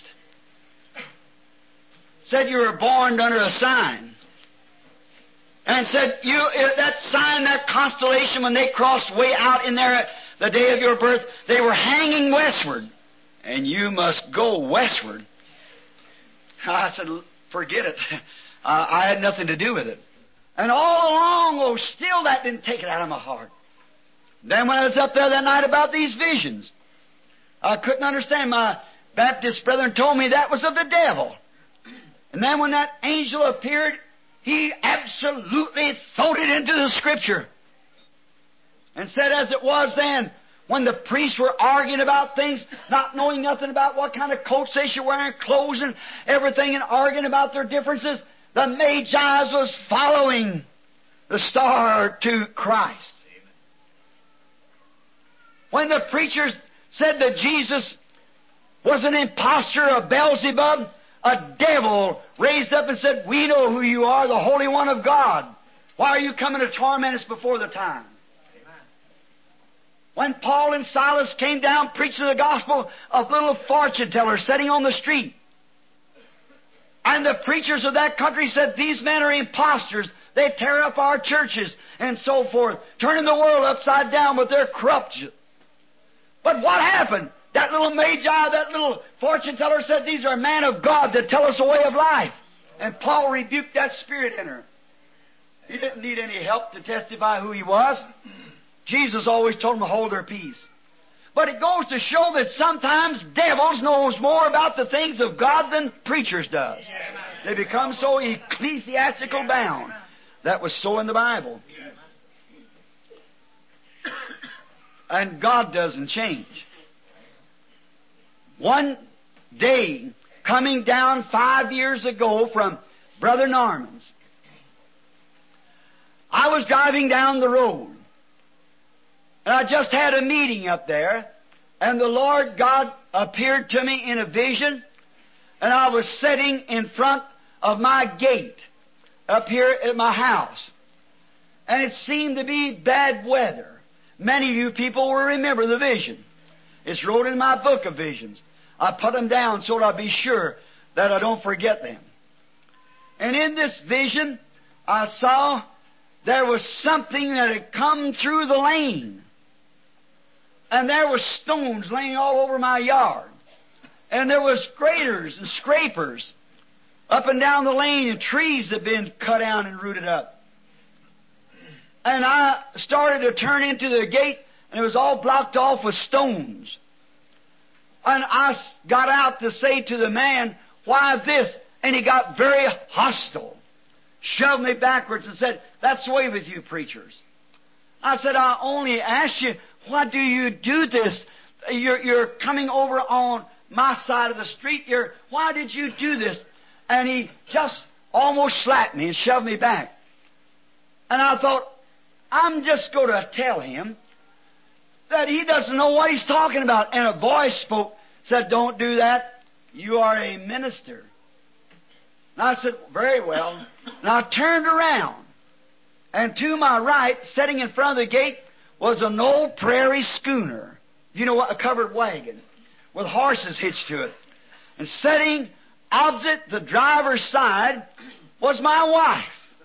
Said you were born under a sign. And said, that sign, that constellation, when they crossed way out in there the day of your birth, they were hanging westward. And you must go westward. I said, forget it. I had nothing to do with it. And all along, still that didn't take it out of my heart. Then when I was up there that night about these visions, I couldn't understand. My Baptist brethren told me that was of the devil. And then when that angel appeared, he absolutely threw it into the Scripture. And said as it was then, when the priests were arguing about things, not knowing nothing about what kind of coats they should wear and clothes and everything, and arguing about their differences, the Magi was following the star to Christ. When the preachers said that Jesus was an impostor of Beelzebub, a devil raised up and said, we know who you are, the Holy One of God. Why are you coming to torment us before the time? When Paul and Silas came down preaching the gospel, a little fortune teller sitting on the street. And the preachers of that country said, these men are imposters. They tear up our churches and so forth, turning the world upside down with their corruption. But what happened? That little magi, that little fortune teller said, these are men of God that tell us a way of life. And Paul rebuked that spirit in her. He didn't need any help to testify who he was. Jesus always told them to hold their peace. But it goes to show that sometimes devils knows more about the things of God than preachers does. They become so ecclesiastical bound. That was so in the Bible. And God doesn't change. One day, coming down 5 years ago from Brother Norman's, I was driving down the road. And I just had a meeting up there, and the Lord God appeared to me in a vision, and I was sitting in front of my gate up here at my house. And it seemed to be bad weather. Many of you people will remember the vision. It's wrote in my book of visions. I put them down so that I'll be sure that I don't forget them. And in this vision, I saw there was something that had come through the lane. And there were stones laying all over my yard. And there was graders and scrapers up and down the lane, and trees that had been cut down and rooted up. And I started to turn into the gate, and it was all blocked off with stones. And I got out to say to the man, why this? And he got very hostile, shoved me backwards and said, that's the way with you preachers. I said, I only asked you, why do you do this? You're coming over on my side of the street. Why did you do this? And he just almost slapped me and shoved me back. And I thought, I'm just going to tell him that he doesn't know what he's talking about. And a voice spoke, said, don't do that. You are a minister. And I said, very well. And I turned around. And to my right, sitting in front of the gate, was an old prairie schooner. You know what? A covered wagon with horses hitched to it. And sitting opposite the driver's side was my wife.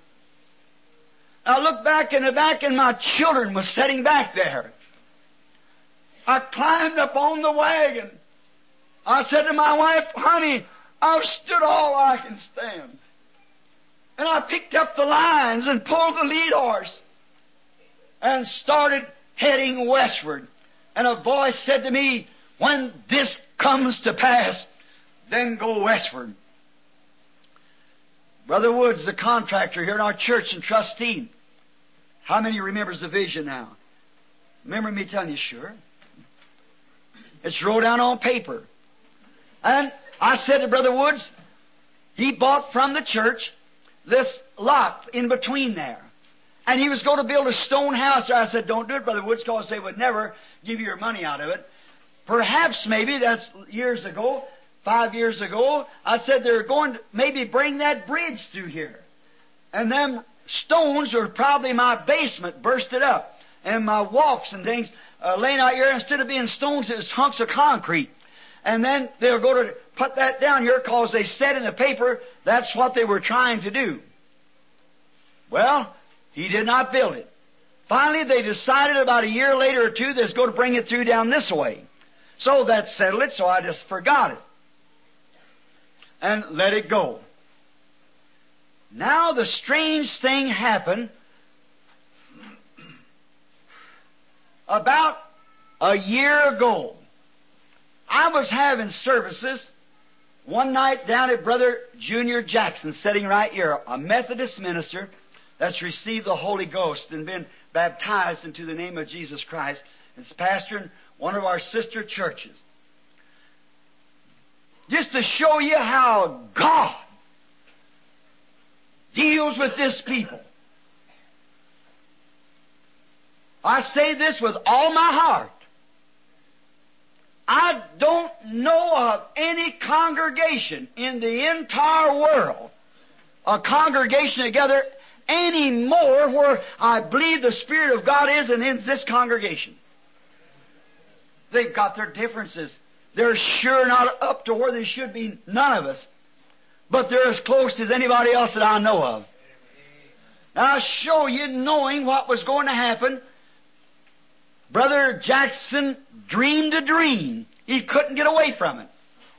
I looked back in the back, and my children was sitting back there. I climbed up on the wagon. I said to my wife, honey, I've stood all I can stand. And I picked up the lines and pulled the lead horse and started heading westward. And a voice said to me, when this comes to pass, then go westward. Brother Woods, the contractor here in our church and trustee. How many remembers the vision now? Remember me telling you? Sure. It's wrote down on paper. And I said to Brother Woods, he bought from the church this lot in between there. And he was going to build a stone house there. I said, don't do it, Brother Woods, because they would never give you your money out of it. Perhaps, maybe, that's years ago, 5 years ago, I said they're going to maybe bring that bridge through here. And them stones were probably my basement bursted up. And my walks and things laying out here, instead of being stones, it was hunks of concrete. And then they were going to put that down here because they said in the paper that's what they were trying to do. Well, he did not build it. Finally, they decided about a year later or two they was going to bring it through down this way. So that settled it, so I just forgot it. And let it go. Now the strange thing happened. About a year ago, I was having services one night down at Brother Junior Jackson, sitting right here, a Methodist minister that's received the Holy Ghost and been baptized into the name of Jesus Christ. It's pastoring one of our sister churches. Just to show you how God deals with this people. I say this with all my heart. I don't know of any congregation in the entire world, a congregation together any more where I believe the Spirit of God is than in this congregation. They've got their differences. They're sure not up to where they should be, none of us. But they're as close as anybody else that I know of. Now, I'll show you, knowing what was going to happen. Brother Jackson dreamed a dream. He couldn't get away from it.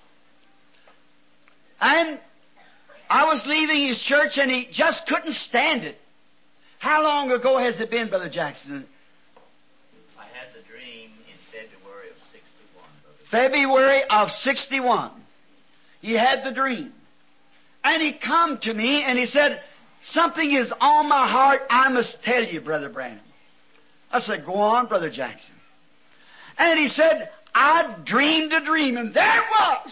And I was leaving his church, and he just couldn't stand it. How long ago has it been, Brother Jackson? I had the dream in February of 61, Brother. February of 61. He had the dream. And he come to me, and he said, something is on my heart, I must tell you, Brother Branham. I said, go on, Brother Jackson. And he said, I dreamed a dream, and there it was.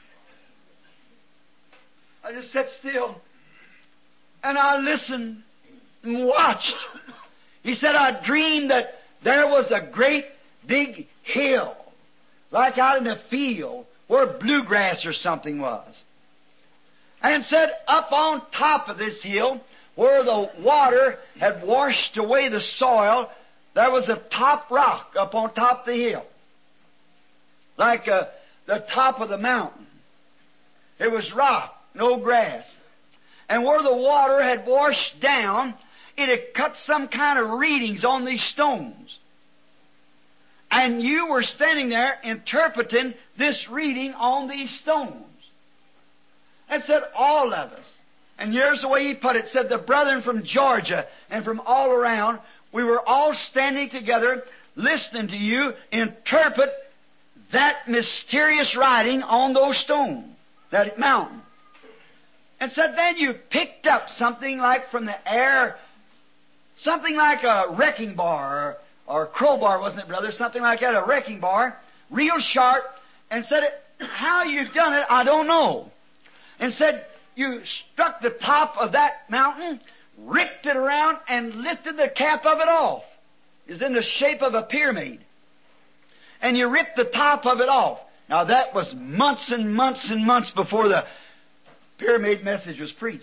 I just sat still, and I listened and watched. He said, I dreamed that there was a great big hill, like out in a field, where bluegrass or something was. And said, up on top of this hill, where the water had washed away the soil, there was a top rock up on top of the hill, like the top of the mountain. It was rock, no grass. And where the water had washed down, it had cut some kind of readings on these stones. And you were standing there interpreting this reading on these stones. And said, all of us. And here's the way he put it. Said, the brethren from Georgia and from all around, we were all standing together listening to you interpret that mysterious writing on those stones, that mountain. And said, then you picked up something like from the air, something like a wrecking bar, or crowbar, wasn't it, brother? Something like that, a wrecking bar, real sharp, and said, how you done it, I don't know. And said, you struck the top of that mountain, ripped it around, and lifted the cap of it off. It's in the shape of a pyramid. And you ripped the top of it off. Now that was months and months and months before the pyramid message was preached.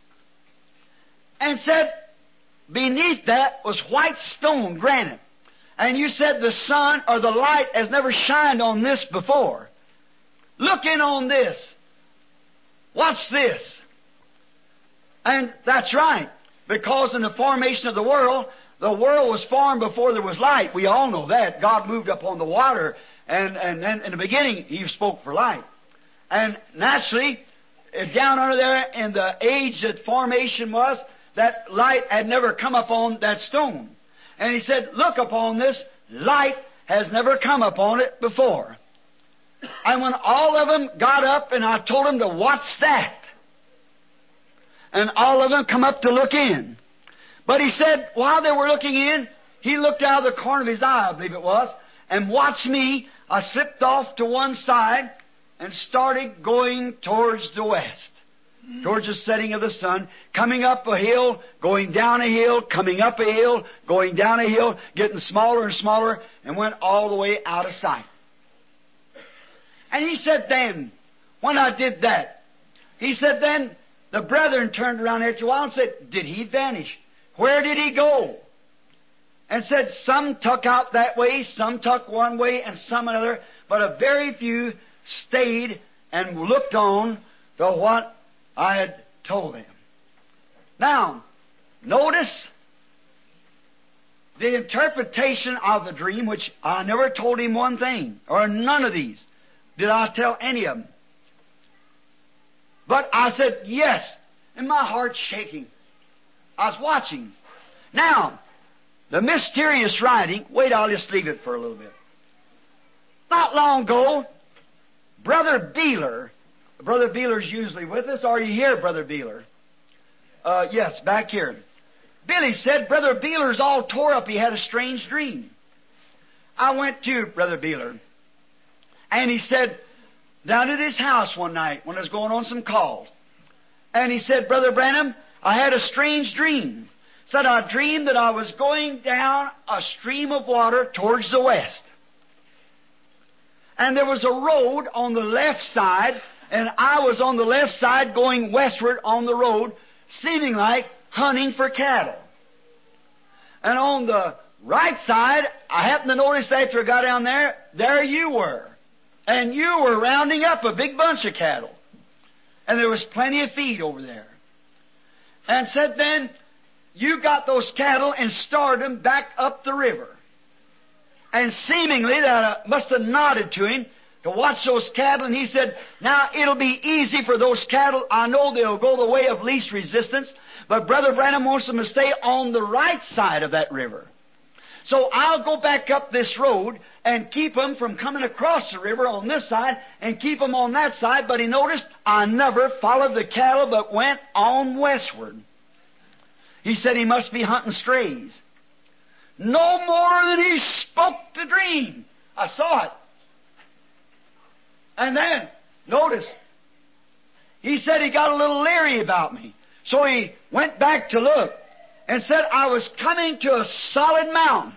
And said, beneath that was white stone, granite. And you said the sun or the light has never shined on this before. Look in on this. Watch this. And that's right. Because in the formation of the world was formed before there was light. We all know that. God moved up on the water, and then in the beginning, He spoke for light. And naturally, down under there in the age that formation was, that light had never come upon that stone. And He said, look upon this. Light has never come upon it before. And when all of them got up, and I told them to watch that, and all of them come up to look in. But He said, while they were looking in, He looked out of the corner of His eye, I believe it was, and watched me. I slipped off to one side and started going towards the west, towards the setting of the sun, coming up a hill, going down a hill, coming up a hill, going down a hill, getting smaller and smaller, and went all the way out of sight. And he said then, when I did that, he said then, the brethren turned around after a while and said, did he vanish? Where did he go? And said, some took out that way, some took one way, and some another, but a very few stayed and looked on to what I had told them. Now, notice the interpretation of the dream, which I never told him one thing, or none of these did I tell any of them. But I said, yes, and my heart shaking. I was watching. Now, the mysterious writing, wait, I'll just leave it for a little bit. Not long ago, Brother Beeler, Brother Beeler's usually with us. Are you here, Brother Beeler? Yes, back here. Billy said, Brother Beeler's all tore up. He had a strange dream. I went to Brother Beeler, and he said, down at his house one night when I was going on some calls, and he said, Brother Branham, I had a strange dream. Said, I dreamed that I was going down a stream of water towards the west. And there was a road on the left side, and I was on the left side going westward on the road, seeming like hunting for cattle. And on the right side, I happened to notice after I got down there you were. And you were rounding up a big bunch of cattle. And there was plenty of feed over there. And said then, you got those cattle and started them back up the river. And seemingly that must have nodded to him to watch those cattle. And he said, now it'll be easy for those cattle. I know they'll go the way of least resistance. But Brother Branham wants them to stay on the right side of that river. So I'll go back up this road and keep them from coming across the river on this side and keep them on that side. But he noticed I never followed the cattle but went on westward. He said he must be hunting strays. No more than he spoke the dream. I saw it. And then, notice, he said he got a little leery about me. So he went back to look and said I was coming to a solid mountain.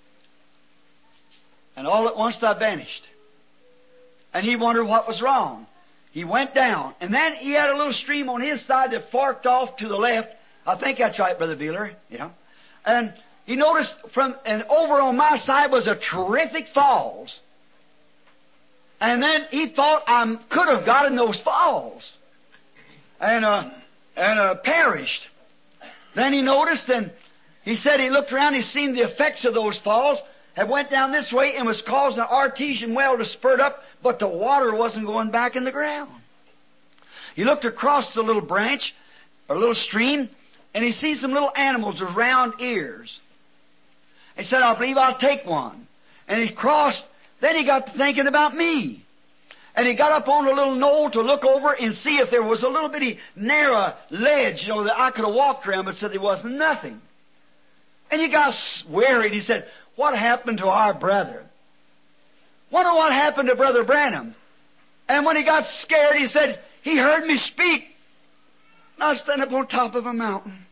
And all at once I vanished. And he wondered what was wrong. He went down. And then he had a little stream on his side that forked off to the left. I think that's right, Brother Beeler. Yeah. And he noticed and over on my side was a terrific falls. And then he thought I could have got in those falls. And perished. Then he noticed, and he said he looked around, he seen the effects of those falls, had went down this way and was causing an artesian well to spurt up, but the water wasn't going back in the ground. He looked across the little branch, or little stream, and he sees some little animals with round ears. He said, I believe I'll take one. And he crossed, then he got to thinking about me. And he got up on a little knoll to look over and see if there was a little bitty narrow ledge, that I could have walked around, but said there wasn't nothing. And he got worried. He said, what happened to our brother? Wonder what happened to Brother Branham. And when he got scared, he said, he heard me speak. And I was standing up on top of a mountain.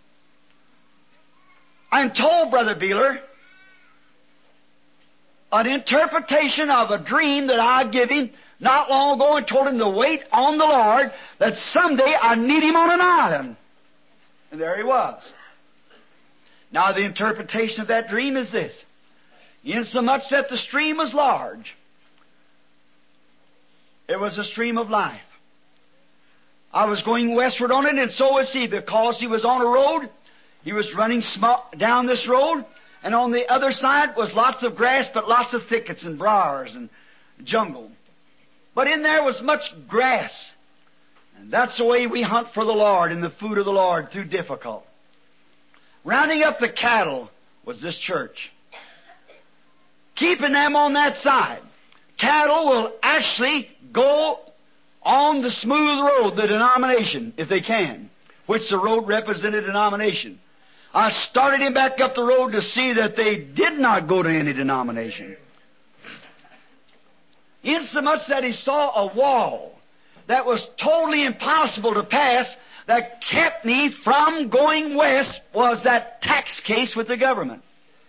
I'm told, Brother Beeler, an interpretation of a dream that I give him not long ago and told him to wait on the Lord, that someday I need him on an island. And there he was. Now the interpretation of that dream is this. Insomuch that the stream was large, it was a stream of life. I was going westward on it, and so was he, because he was on a road. He was running down this road, and on the other side was lots of grass, but lots of thickets and briars and jungle. But in there was much grass. And that's the way we hunt for the Lord and the food of the Lord through difficult. Rounding up the cattle was this church. Keeping them on that side. Cattle will actually go on the smooth road, the denomination, if they can, which the road represented denomination. I started him back up the road to see that they did not go to any denomination. Insomuch that he saw a wall that was totally impossible to pass, that kept me from going west, was that tax case with the government.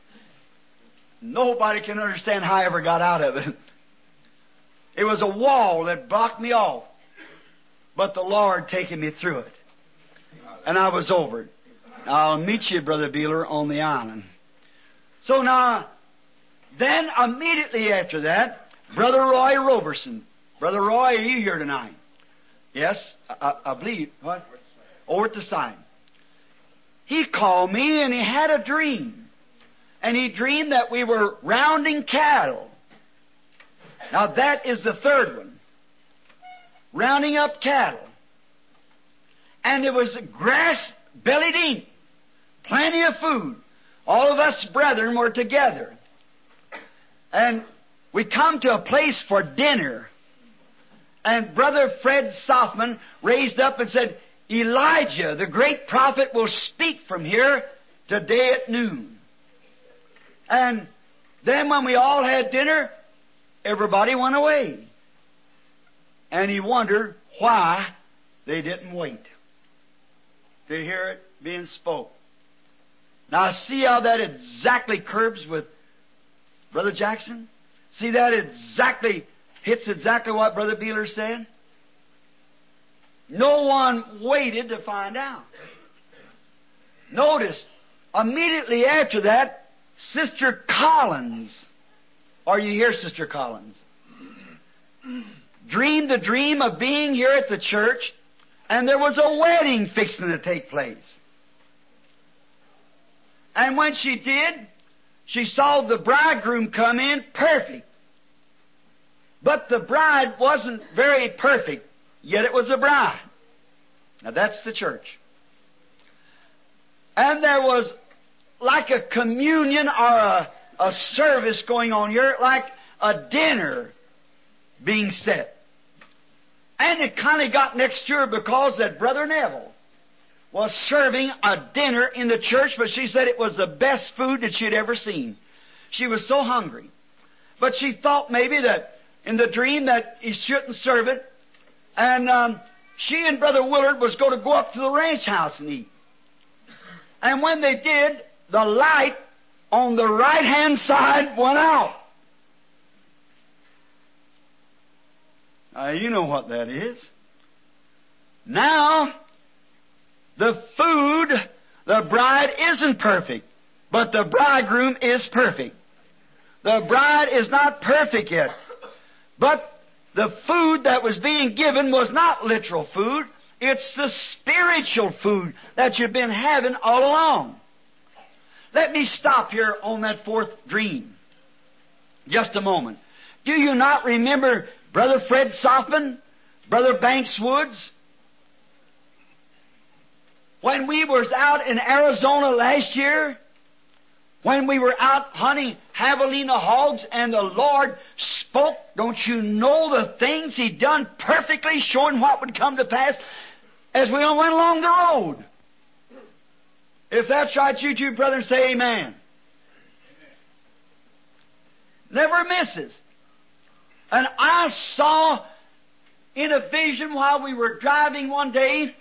Nobody can understand how I ever got out of it. It was a wall that blocked me off, but the Lord taking me through it. And I was over it. I'll meet you, Brother Beeler, on the island. So now, then immediately after that, Brother Roy Roberson. Brother Roy, are you here tonight? Yes, I believe. What? Over at the side. He called me and he had a dream. And he dreamed that we were rounding cattle. Now that is the third one. Rounding up cattle. And it was grass belly deep. Plenty of food. All of us brethren were together. And we come to a place for dinner. And Brother Fred Softman raised up and said, Elijah, the great prophet, will speak from here today at noon. And then when we all had dinner, everybody went away. And he wondered why they didn't wait to hear it being spoke. Now see how that exactly curbs with Brother Jackson? See that exactly hits exactly what Brother Beeler said? No one waited to find out. Notice, immediately after that, Sister Collins, are you here, Sister Collins? Dreamed the dream of being here at the church, and there was a wedding fixing to take place. And when she did, she saw the bridegroom come in perfect. But the bride wasn't very perfect, yet it was a bride. Now that's the church. And there was like a communion or a service going on here, like a dinner being set. And it kind of got next to her because that Brother Neville was serving a dinner in the church, but she said it was the best food that she had ever seen. She was so hungry. But she thought maybe that in the dream that he shouldn't serve it. And she and Brother Willard was going to go up to the ranch house and eat. And when they did, the light on the right-hand side went out. You know what that is. Now, the food, the bride isn't perfect, but the bridegroom is perfect. The bride is not perfect yet, but the food that was being given was not literal food. It's the spiritual food that you've been having all along. Let me stop here on that fourth dream. Just a moment. Do you not remember Brother Fred Sothman, Brother Banks Woods? When we was out in Arizona last year, when we were out hunting javelina hogs and the Lord spoke, don't you know the things He done perfectly, showing what would come to pass as we all went along the road? If that's right, you two brothers say amen. Never misses. And I saw in a vision while we were driving one day,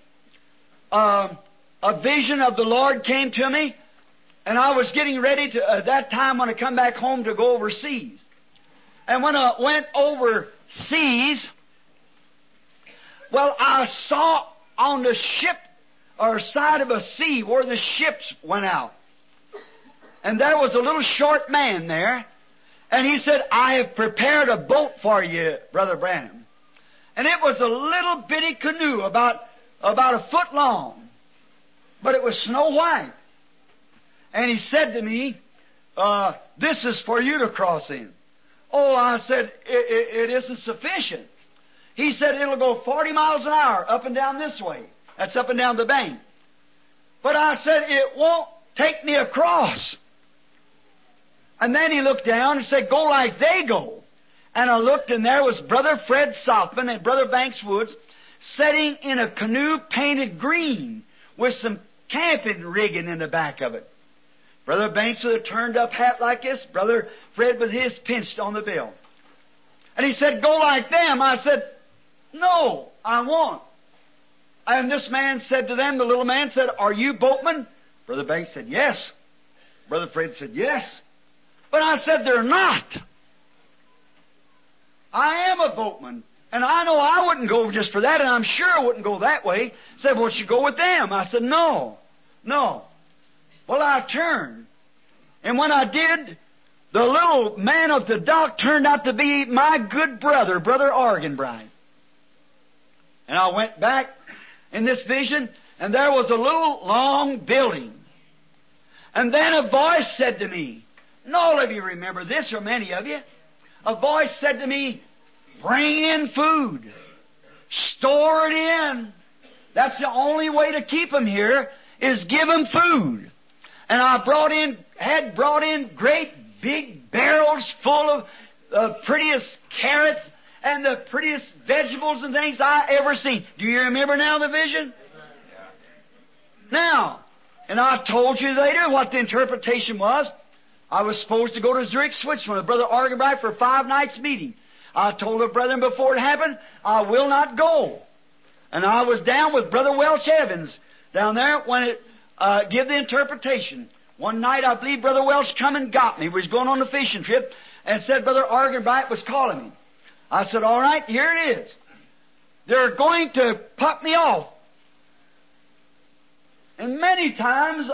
a vision of the Lord came to me, and I was getting ready to, at that time when I come back home, to go overseas. And when I went overseas, well, I saw on the ship, or side of a sea, where the ships went out. And there was a little short man there, and he said, I have prepared a boat for you, Brother Branham. And it was a little bitty canoe, about a foot long. But it was snow white. And he said to me, this is for you to cross in. Oh, I said, it isn't sufficient. He said, it'll go 40 miles an hour up and down this way. That's up and down the bank. But I said, it won't take me across. And then he looked down and said, go like they go. And I looked, and there was Brother Fred Sothman and Brother Banks Woods sitting in a canoe painted green with some camping rigging in the back of it. Brother Banks with a turned-up hat like this, Brother Fred with his pinched on the bill. And he said, go like them. I said, no, I won't. And this man said to them, the little man said, are you boatmen? Brother Banks said, yes. Brother Fred said, yes. But I said, they're not. I am a boatman. And I know I wouldn't go just for that, and I'm sure I wouldn't go that way. He said, well, you go with them. I said, no. Well, I turned. And when I did, the little man at the dock turned out to be my good brother, Brother Arganbright. And I went back in this vision, and there was a little long building. And then a voice said to me, and all of you remember this, or many of you, a voice said to me, bring in food. Store it in. That's the only way to keep them here, is give them food. And I had brought in great big barrels full of the prettiest carrots and the prettiest vegetables and things I ever seen. Do you remember now the vision? Now, and I told you later what the interpretation was. I was supposed to go to Zurich, Switzerland with Brother Arganbright for a 5 nights meeting. I told the brethren before it happened, I will not go. And I was down with Brother Welch Evans down there when it give the interpretation. One night, I believe Brother Welch come and got me. We was going on a fishing trip and said Brother Arganbright was calling me. I said, all right, here it is. They're going to put me off. And many times,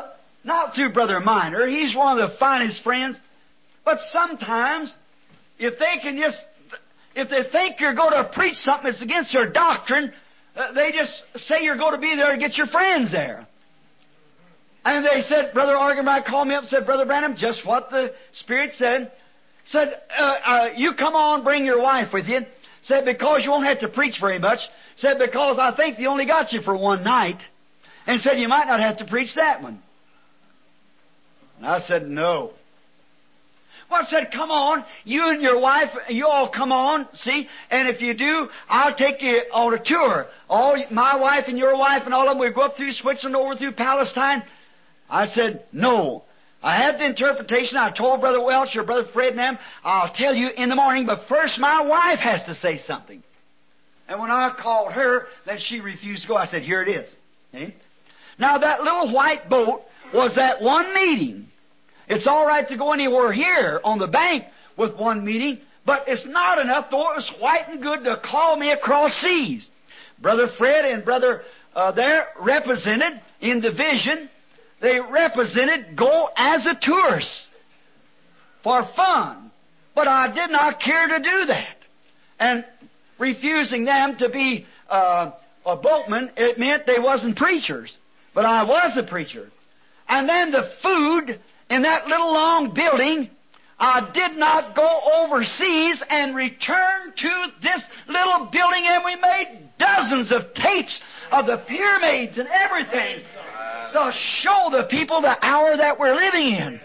Not through Brother Minor. He's one of the finest friends. But sometimes, if they think you're going to preach something that's against their doctrine, they just say you're going to be there to get your friends there. And they said, Brother Arganbright called me up and said, Brother Branham, just what the Spirit said. Said, you come on, bring your wife with you. Said, because you won't have to preach very much. Said, because I think they only got you for one night. And said, you might not have to preach that one. And I said, no. Well, I said, come on, you and your wife, you all come on, see? And if you do, I'll take you on a tour. My wife and your wife and all of them, we'll go up through Switzerland, over through Palestine. I said, no. I had the interpretation. I told Brother Welch or Brother Fred and them, I'll tell you in the morning, but first my wife has to say something. And when I called her, then she refused to go. I said, here it is. See? Now, that little white boat was that one meeting. It's all right to go anywhere here on the bank with one meeting, but it's not enough, though it was white and good, to call me across seas. Brother Fred and Brother there represented in the vision. They represented go as a tourist for fun. But I did not care to do that. And refusing them to be a boatman, it meant they wasn't preachers. But I was a preacher. And then the food in that little long building, I did not go overseas and return to this little building, and we made dozens of tapes of the pyramids and everything to show the people the hour that we're living in.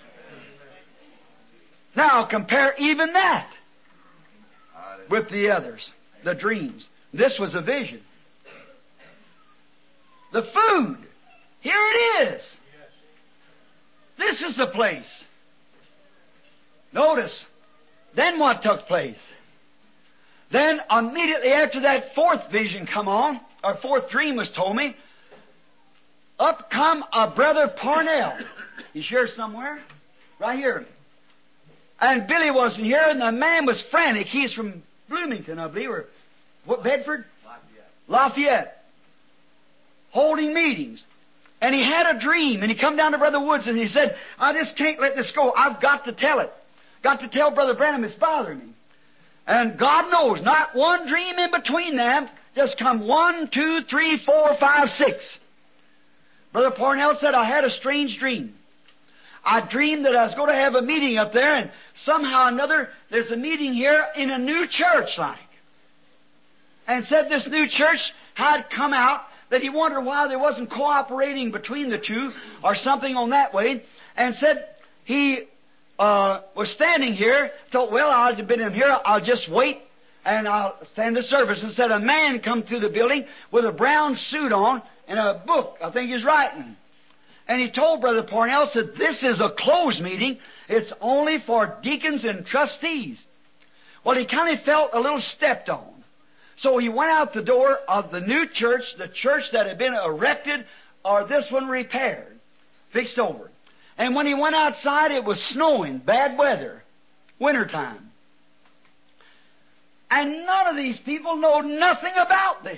Now compare even that with the others, the dreams. This was a vision. The food, here it is. This is the place. Notice, then what took place? Then immediately after that fourth vision come on, or fourth dream was told me, up come a Brother Parnell. He's here somewhere? Right here. And Billy wasn't here, and the man was frantic. He's from Bloomington, I believe, or what, Bedford? Lafayette. Holding meetings. And he had a dream, and he come down to Brother Woods, and he said, I just can't let this go. I've got to tell it. Got to tell Brother Branham it's bothering me. And God knows, not one dream in between them. Just come 1, 2, 3, 4, 5, 6. Brother Parnell said, I had a strange dream. I dreamed that I was going to have a meeting up there, and somehow or another, there's a meeting here in a new church, like. And said this new church had come out, that he wondered why there wasn't cooperating between the two, or something on that way, and said he was standing here, thought, well, I've been in here, I'll just wait, and I'll stand the service. And said a man come through the building with a brown suit on, and a book, I think he's writing. And he told Brother Parnell, said, this is a closed meeting. It's only for deacons and trustees. Well, he kind of felt a little stepped on. So he went out the door of the new church, the church that had been erected, or this one repaired, fixed over. And when he went outside, it was snowing, bad weather, wintertime. And none of these people know nothing about this.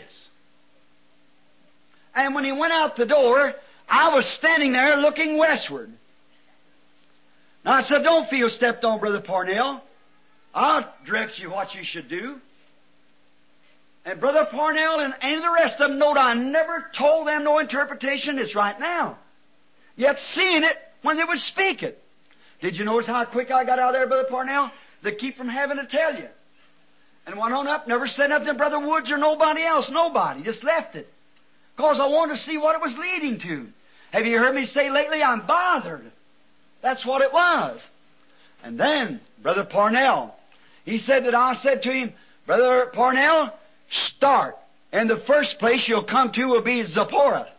And when he went out the door, I was standing there looking westward. Now I said, don't feel stepped on, Brother Parnell. I'll direct you what you should do. And Brother Parnell and any of the rest of them know I never told them no interpretation. It's right now. Yet seeing it when they would speak it. Did you notice how quick I got out of there, Brother Parnell? They keep from having to tell you. And went on up, never said nothing to Brother Woods or nobody else. Nobody. Just left it. Because I wanted to see what it was leading to. Have you heard me say lately, I'm bothered? That's what it was. And then, Brother Parnell, he said that I said to him, Brother Parnell, start. And the first place you'll come to will be Zipporah.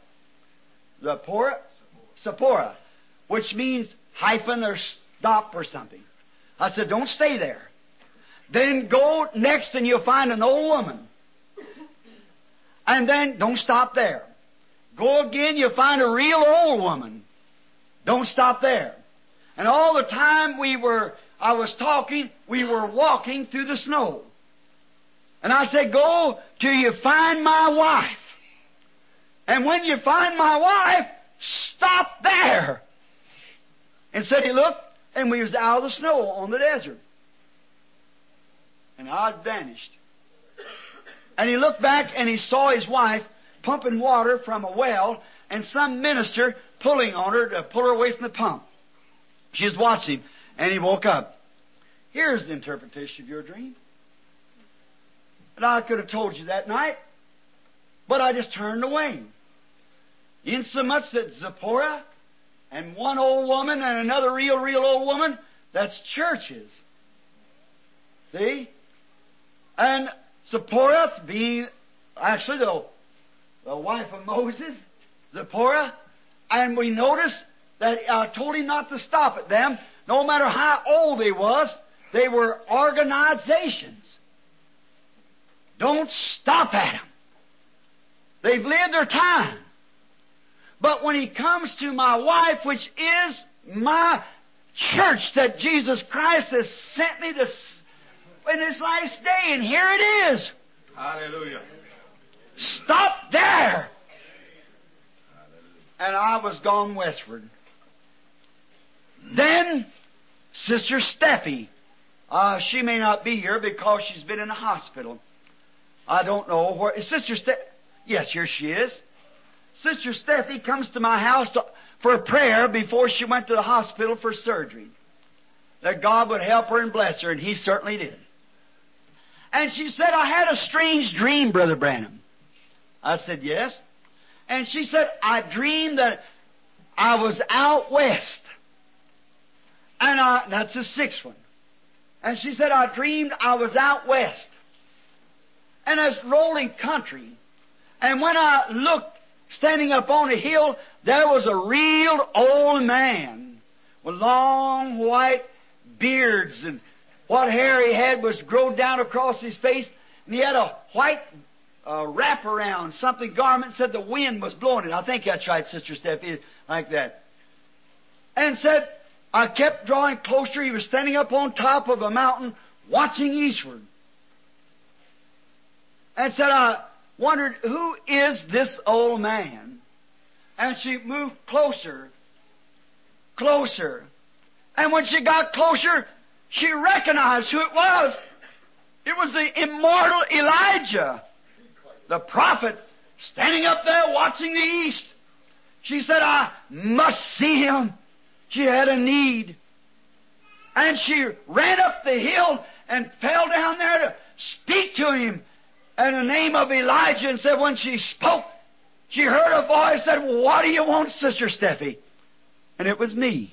Zipporah. Which means hyphen or stop or something. I said, don't stay there. Then go next and you'll find an old woman. And then don't stop there. Go again, you'll find a real old woman. Don't stop there. And all the time I was talking, we were walking through the snow. And I said, go till you find my wife. And when you find my wife, stop there. And said he looked, and we was out of the snow on the desert. And I was vanished. And he looked back, and he saw his wife pumping water from a well, and some minister pulling on her to pull her away from the pump. She was watching him, and he woke up. Here's the interpretation of your dream. And I could have told you that night, but I just turned away. Insomuch that Zipporah and one old woman and another real old woman, that's churches. See? And Zipporah being actually the wife of Moses, Zipporah, and we notice that I told him not to stop at them. No matter how old they was, they were organizations. Don't stop at them. They've lived their time. But when he comes to my wife, which is my church that Jesus Christ has sent me to in His last day, and here it is. Hallelujah. Stop there. And I was gone westward. Then, Sister Steffi, she may not be here because she's been in the hospital. I don't know where. Sister Steffi, yes, here she is. Sister Steffi comes to my house for a prayer before she went to the hospital for surgery. That God would help her and bless her, and He certainly did. And she said, I had a strange dream, Brother Branham. I said, yes. And she said, I dreamed that I was out west. And that's the sixth one. And she said, I dreamed I was out west. And it's rolling country. And when I looked, standing up on a hill, there was a real old man with long white beards, and what hair he had was grown down across his face, and he had a white wraparound, something garment, said the wind was blowing it. I think that's right, Sister Steffi, like that. And said, I kept drawing closer. He was standing up on top of a mountain, watching eastward. And said, I wondered, who is this old man? And she moved closer, closer. And when she got closer, she recognized who it was. It was the immortal Elijah, the prophet, standing up there watching the east. She said, I must see him. She had a need. And she ran up the hill and fell down there to speak to him in the name of Elijah, and said when she spoke, she heard a voice that said, what do you want, Sister Steffi? And it was me.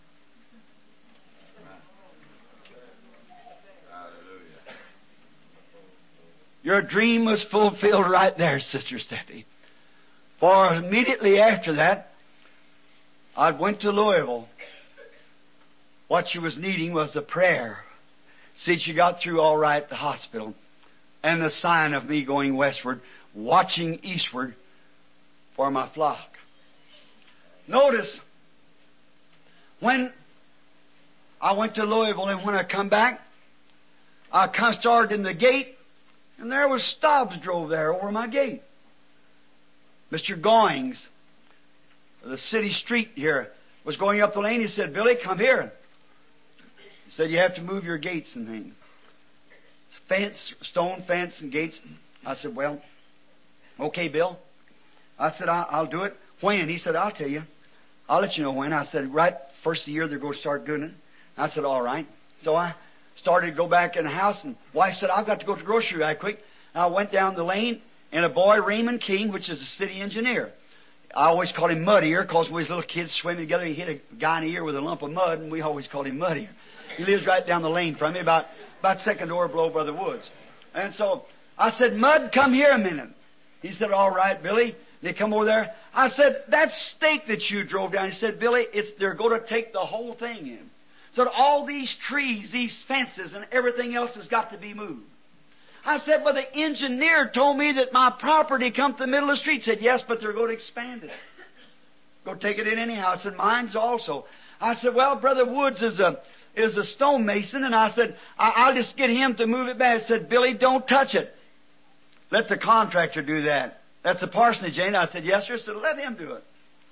Your dream was fulfilled right there, Sister Steffi. For immediately after that, I went to Louisville. What she was needing was a prayer. See, she got through all right at the hospital. And the sign of me going westward, watching eastward for my flock. Notice, when I went to Louisville and when I come back, I started in the gate, and there was Stobbs drove there over my gate. Mr. Goings, the city street here, was going up the lane. He said, Billy, come here. He said, you have to move your gates and things. Fence, stone fence and gates. I said, well, okay, Bill. I said, I'll do it. When? He said, I'll tell you. I'll let you know when. I said, right, first of the year they're going to start doing it. I said, all right. So I started to go back in the house, and wife said, I've got to go to the grocery right quick. And I went down the lane, and a boy, Raymond King, which is a city engineer. I always called him Mud Ear, because when we was little kids swimming together, he hit a guy in the ear with a lump of mud, and we always called him Mud Ear. He lives right down the lane from me, about second door below Brother Woods. And so I said, Mud, come here a minute. He said, all right, Billy. They come over there. I said, that stake that you drove down. He said, Billy, they're going to take the whole thing in. So all these trees, these fences, and everything else has got to be moved. I said, but the engineer told me that my property come to the middle of the street. He said, yes, but they're going to expand it. Go take it in anyhow. I said, mine's also. I said, well, Brother Woods is a stonemason, and I said, I'll just get him to move it back. I said, Billy, don't touch it. Let the contractor do that. That's the parsonage, ain't it? I said, yes, sir. I said, let him do it.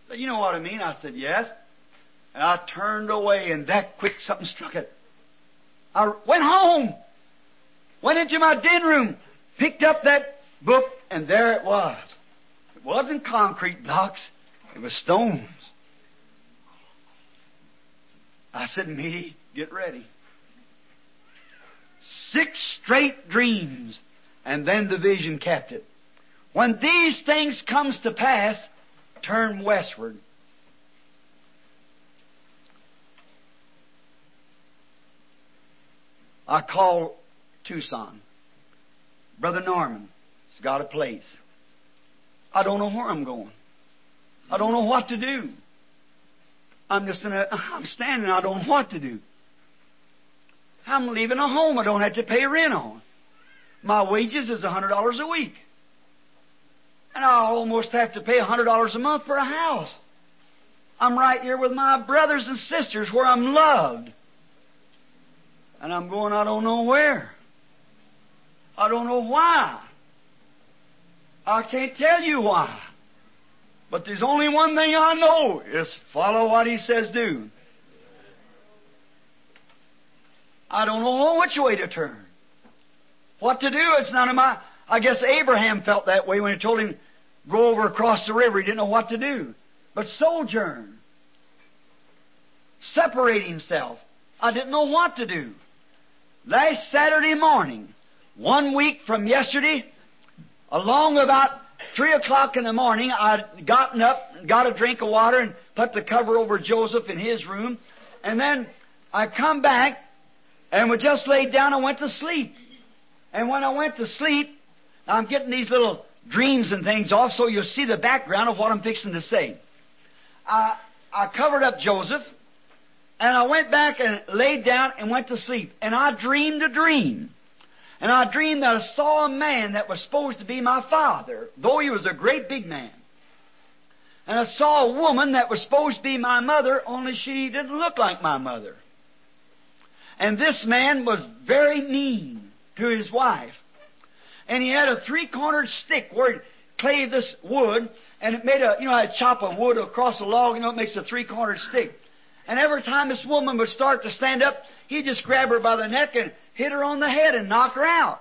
Said, you know what I mean? I said, yes. And I turned away, and that quick something struck it. I went home, went into my den room, picked up that book, and there it was. It wasn't concrete blocks. It was stones. I said, Mitty, get ready. 6 straight dreams, and then the vision kept it. When these things comes to pass, turn westward. I called Tucson. Brother Norman has got a place. I don't know where I'm going. I don't know what to do. I'm standing, I don't know what to do. I'm leaving a home I don't have to pay rent on. My wages is $100 a week. And I almost have to pay $100 a month for a house. I'm right here with my brothers and sisters where I'm loved. And I'm going, I don't know where. I don't know why. I can't tell you why. But there's only one thing I know, is follow what He says do. I don't know which way to turn. What to do, it's none of my... I guess Abraham felt that way when He told him, go over across the river. He didn't know what to do. But sojourn. Separate himself. I didn't know what to do. Last Saturday morning, 1 week from yesterday, along about 3 o'clock in the morning, I'd gotten up, got a drink of water, and put the cover over Joseph in his room. And then I come back, and we just laid down and went to sleep. And when I went to sleep, I'm getting these little dreams and things off, so you'll see the background of what I'm fixing to say. I covered up Joseph, and I went back and laid down and went to sleep. And I dreamed a dream. And I dreamed that I saw a man that was supposed to be my father, though he was a great big man. And I saw a woman that was supposed to be my mother, only she didn't look like my mother. And this man was very mean to his wife. And he had a 3-cornered stick where he'd clave this wood, and it made I'd chop a wood across a log, it makes a 3-cornered stick. And every time this woman would start to stand up, he'd just grab her by the neck and hit her on the head and knock her out.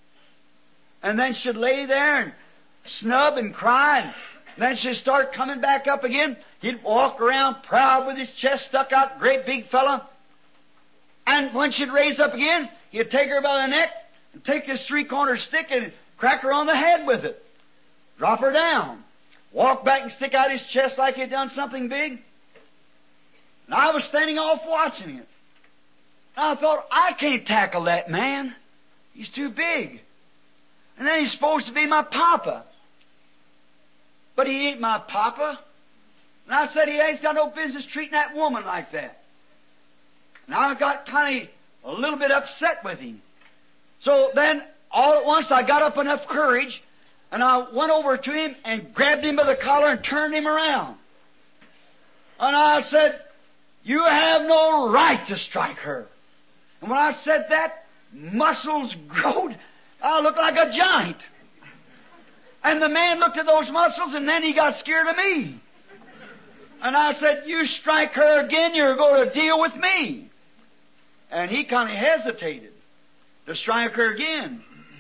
And then she'd lay there and snub and cry, and then she'd start coming back up again. He'd walk around proud with his chest stuck out, great big fella. And when she'd raise up again, he'd take her by the neck and take this 3-cornered stick and crack her on the head with it. Drop her down. Walk back and stick out his chest like he'd done something big. And I was standing off watching it. And I thought, I can't tackle that man. He's too big. And then he's supposed to be my papa. But he ain't my papa. And I said, he ain't got no business treating that woman like that. And I got kind of a little bit upset with him. So then, all at once, I got up enough courage, and I went over to him and grabbed him by the collar and turned him around. And I said, you have no right to strike her. And when I said that, muscles growed. I looked like a giant. And the man looked at those muscles, and then he got scared of me. And I said, you strike her again, you're going to deal with me. And he kind of hesitated to strike her again.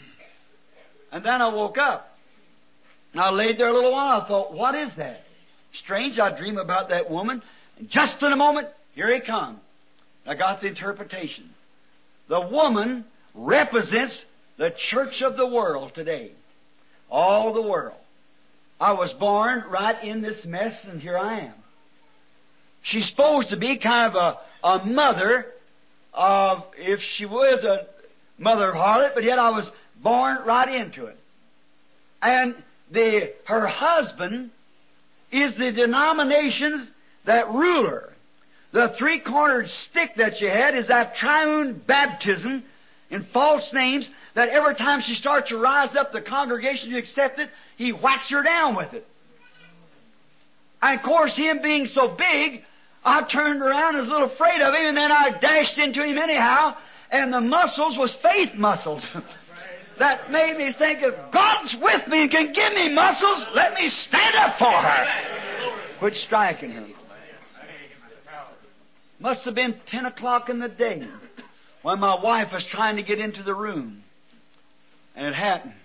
And then I woke up. And I laid there a little while. I thought, what is that? Strange, I dream about that woman. And just in a moment, here he come. I got the interpretation. The woman represents the church of the world today. All the world. I was born right in this mess, and here I am. She's supposed to be kind of a mother of, if she was a mother of harlot, but yet I was born right into it. And her husband is the denominations that rule her. The 3-cornered stick that she had is that triune baptism in false names that every time she starts to rise up the congregation to accept it, he whacks her down with it. And of course, him being so big, I turned around and was a little afraid of him, and then I dashed into him anyhow, and the muscles was faith muscles. That made me think, if God's with me and can give me muscles, let me stand up for her. quit striking her. Must have been 10 o'clock in the day when my wife was trying to get into the room. And it happened.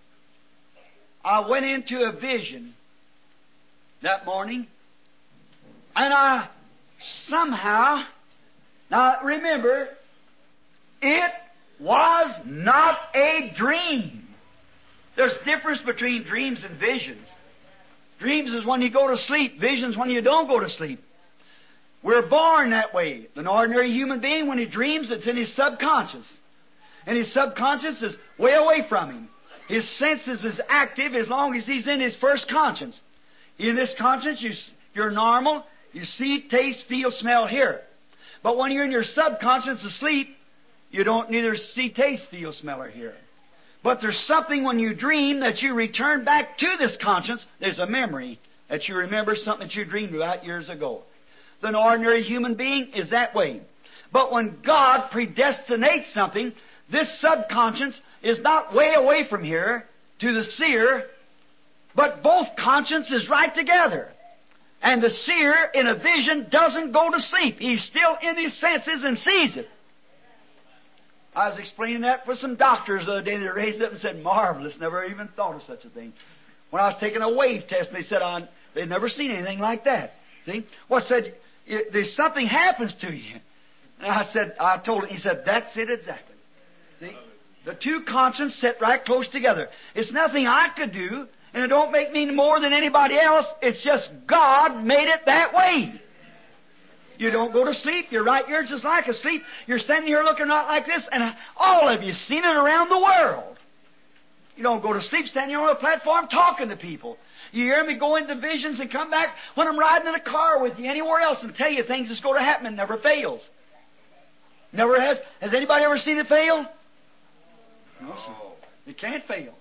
I went into a vision that morning, and I somehow, now remember, it was not a dream. There's a difference between dreams and visions. Dreams is when you go to sleep. Visions when you don't go to sleep. We're born that way. An ordinary human being, when he dreams, it's in his subconscious. And his subconscious is way away from him. His senses is active as long as he's in his first conscience. In this conscience, you're normal. You see, taste, feel, smell, hear. But when you're in your subconscious asleep, you don't neither see, taste, feel, smell, or hear. But there's something when you dream that you return back to this conscience. There's a memory that you remember something that you dreamed about years ago. An ordinary human being is that way. But when God predestinates something, this subconscious is not way away from here to the seer, but both consciences right together. And the seer in a vision doesn't go to sleep. He's still in his senses and sees it. I was explaining that for some doctors the other day. They raised up and said, marvelous, never even thought of such a thing. When I was taking a wave test, they said they'd never seen anything like that. See? Well, I said, there's something happens to you. And I told him, he said, that's it exactly. See? The two consciences sit right close together. It's nothing I could do, and it don't make me more than anybody else. It's just God made it that way. You don't go to sleep. You're right here just like asleep. You're standing here looking right like this, and all of you seen it around the world. You don't go to sleep standing here on a platform talking to people. You hear me go into visions and come back when I'm riding in a car with you anywhere else and tell you things that's going to happen. It never fails. Never has. Has anybody ever seen it fail? No, sir. It can't fail.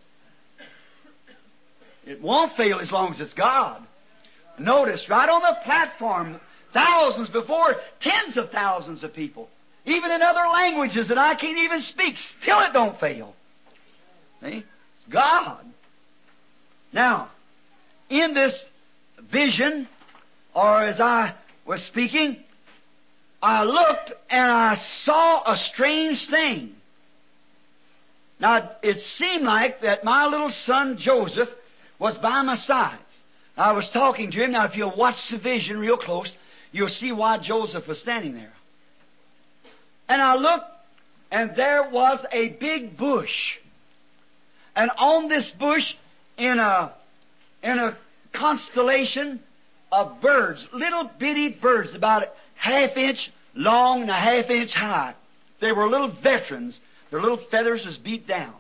It won't fail as long as it's God. Notice, right on the platform, thousands before, tens of thousands of people, even in other languages that I can't even speak, still it don't fail. See? It's God. Now, in this vision, or as I was speaking, I looked and I saw a strange thing. Now, it seemed like that my little son Joseph was by my side. I was talking to him. Now, if you'll watch the vision real close, you'll see why Joseph was standing there. And I looked, and there was a big bush. And on this bush, in a constellation of birds, little bitty birds, about a half-inch long and a half-inch high. They were little veterans. Their little feathers was beat down.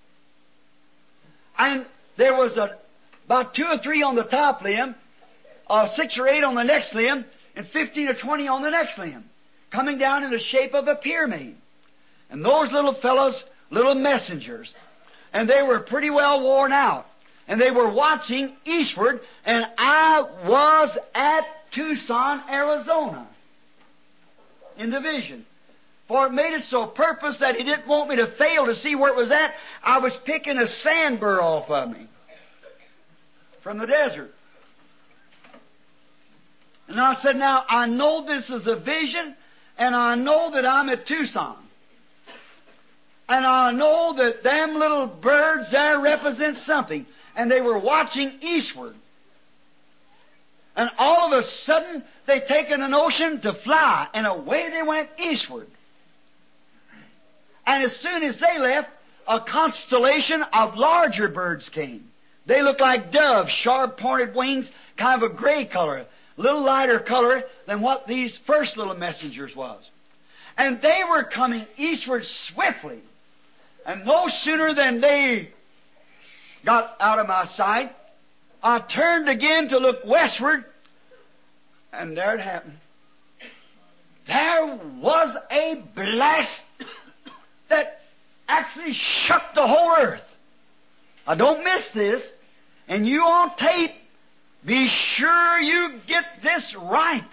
And there was about 2 or 3 on the top limb, 6 or 8 on the next limb, and 15 or 20 on the next limb, coming down in the shape of a pyramid. And those little fellows, little messengers, and they were pretty well worn out. And they were watching eastward, and I was at Tucson, Arizona, in the vision. For it made it so purpose that He didn't want me to fail to see where it was at. I was picking a sand burr off of me from the desert. And I said, now, I know this is a vision, and I know that I'm at Tucson. And I know that them little birds there represent something. And they were watching eastward. And all of a sudden, they'd taken a notion to fly, and away they went eastward. And as soon as they left, a constellation of larger birds came. They looked like doves, sharp-pointed wings, kind of a gray color, a little lighter color than what these first little messengers was. And they were coming eastward swiftly. And no sooner than they got out of my sight, I turned again to look westward, and there it happened. There was a blast that actually shook the whole earth. Now, don't miss this. And you on tape, be sure you get this right.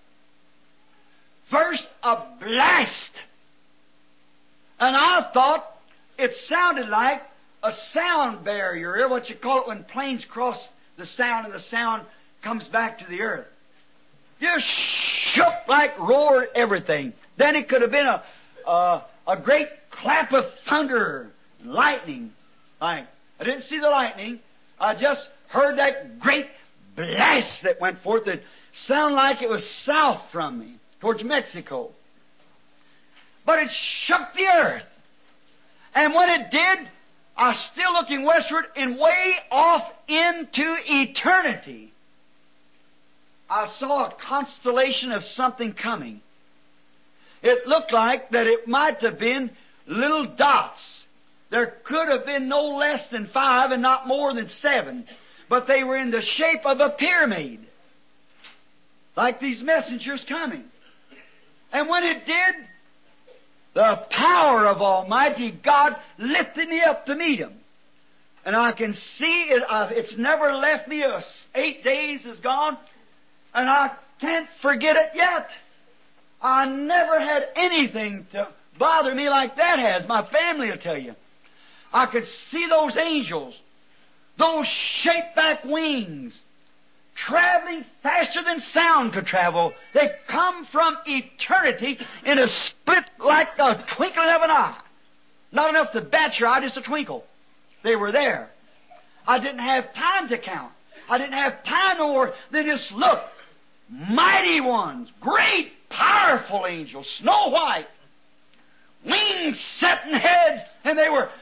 First, a blast. And I thought it sounded like a sound barrier, what you call it when planes cross the sound, and the sound comes back to the earth. Just shook like roared everything. Then it could have been a great clap of thunder, lightning. I didn't see the lightning. I just heard that great blast that went forth that sounded like it was south from me, towards Mexico. But it shook the earth. And when it did, I was still looking westward, and way off into eternity, I saw a constellation of something coming. It looked like that it might have been little dots. There could have been no less than 5 and not more than 7, but they were in the shape of a pyramid, like these messengers coming. And when it did, the power of Almighty God lifted me up to meet Him. And I can see it. It's never left me. 8 days is gone, and I can't forget it yet. I never had anything to bother me like that has. My family will tell you. I could see those angels, those shaped-back wings, traveling faster than sound could travel. They come from eternity in a split like a twinkling of an eye. Not enough to bat your eye, just a twinkle. They were there. I didn't have time to count. I didn't have time no more than just look. Mighty ones, great, powerful angels, snow white, wings setting heads, and they were...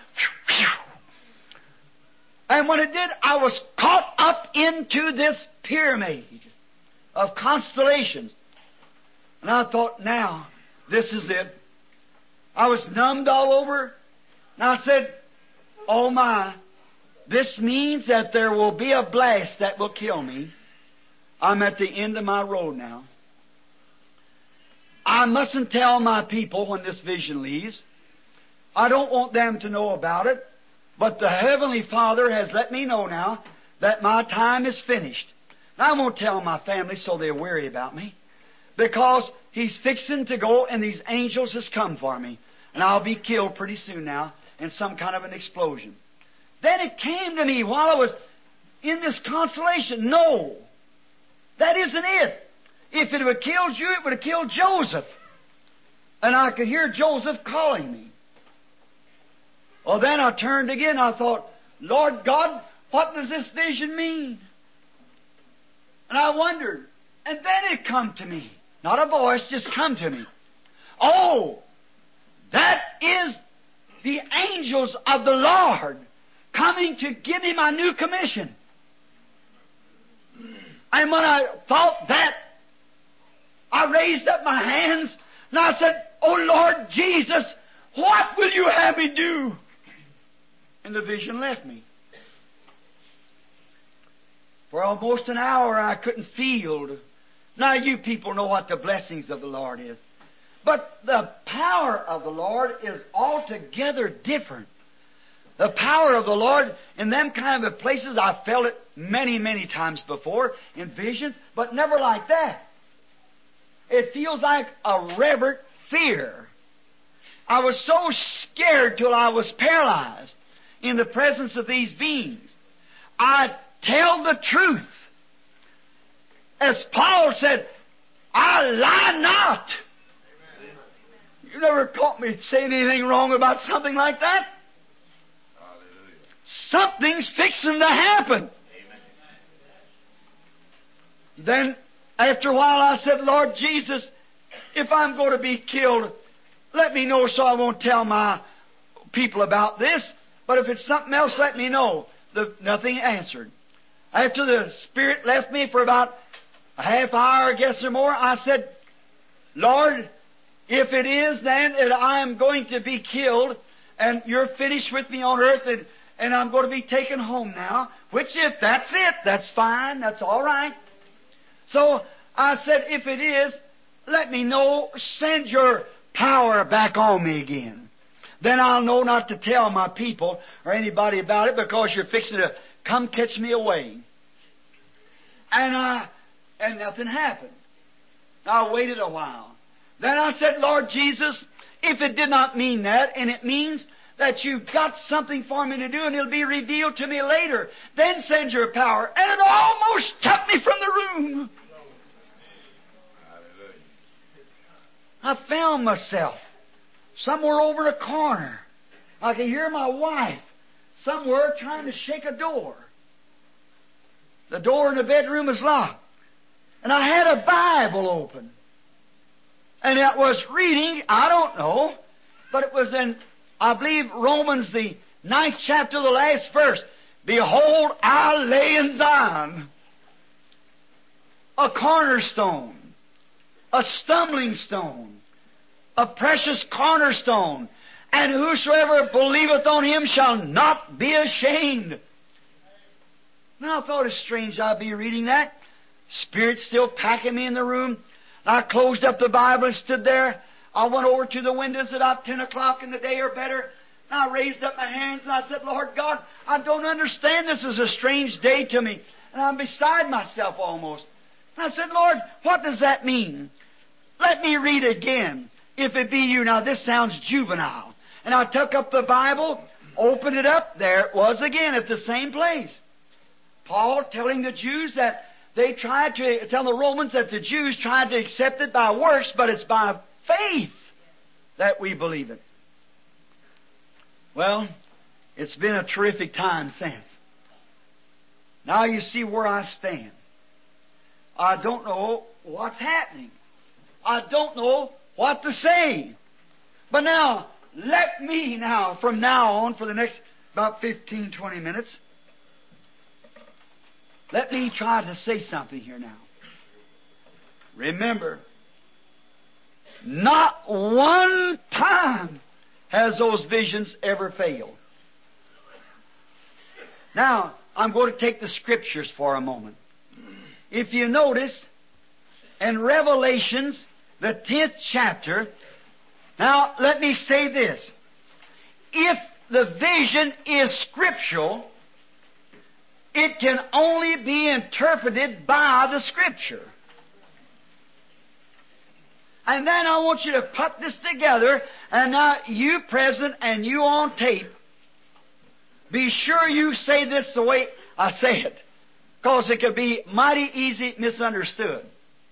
And when it did, I was caught up into this pyramid of constellations. And I thought, now, this is it. I was numbed all over. And I said, oh my, this means that there will be a blast that will kill me. I'm at the end of my road now. I mustn't tell my people when this vision leaves. I don't want them to know about it. But the Heavenly Father has let me know now that my time is finished. And I won't tell my family so they'll worry about me. Because He's fixing to go and these angels has come for me. And I'll be killed pretty soon now in some kind of an explosion. Then it came to me while I was in this consolation. No, that isn't it. If it would have killed you, it would have killed Joseph. And I could hear Joseph calling me. Well, then I turned again. I thought, Lord God, what does this vision mean? And I wondered. And then it come to me. Not a voice, just come to me. Oh, that is the angels of the Lord coming to give me my new commission. And when I thought that, I raised up my hands and I said, oh Lord Jesus, what will you have me do? And the vision left me. For almost an hour I couldn't feel. Now you people know what the blessings of the Lord is. But the power of the Lord is altogether different. The power of the Lord in them kind of places, I've felt it many, many times before in visions, but never like that. It feels like a reverent fear. I was so scared till I was paralyzed in the presence of these beings. I tell the truth. As Paul said, I lie not. You never caught me saying anything wrong about something like that. Something's fixing to happen. Then, after a while, I said, Lord Jesus, if I'm going to be killed, let me know so I won't tell my people about this. But if it's something else, let me know. Nothing answered. After the Spirit left me for about a half hour, I guess, or more, I said, Lord, if it is then that I am going to be killed and you're finished with me on earth and I'm going to be taken home now, which if that's it, that's fine, that's all right. So I said, if it is, let me know, send your power back on me again. Then I'll know not to tell my people or anybody about it because you're fixing to come catch me away. And nothing happened. I waited a while. Then I said, Lord Jesus, if it did not mean that, and it means that you've got something for me to do and it'll be revealed to me later. Then send your power. And it almost took me from the room. I found myself somewhere over in a corner. I could hear my wife somewhere trying to shake a door. The door in the bedroom was locked. And I had a Bible open. And it was reading, I don't know, but it was in, I believe, Romans, the 9th chapter, the last verse. Behold, I lay in Zion a cornerstone, a stumbling stone, a precious cornerstone, and whosoever believeth on Him shall not be ashamed. Now I thought it's strange I'd be reading that. Spirit still packing me in the room. I closed up the Bible and stood there. I went over to the windows at about 10 o'clock in the day or better. And I raised up my hands and I said, Lord God, I don't understand. This is a strange day to me. And I'm beside myself almost. And I said, Lord, what does that mean? Let me read again, if it be you. Now this sounds juvenile. And I took up the Bible, opened it up. There it was again at the same place. Paul telling the Jews that they tried to tell the Romans that the Jews tried to accept it by works, but it's by faith that we believe it. Well, it's been a terrific time since. Now you see where I stand. I don't know what's happening. I don't know what to say. But now, let me now, from now on, for the next about 15, 20 minutes, let me try to say something here now. Remember, not one time has those visions ever failed. Now, I'm going to take the Scriptures for a moment. If you notice, in Revelations, the 10th chapter, now let me say this. If the vision is scriptural, it can only be interpreted by the Scripture. And then I want you to put this together, and now you present and you on tape, be sure you say this the way I say it, because it could be mighty easy misunderstood.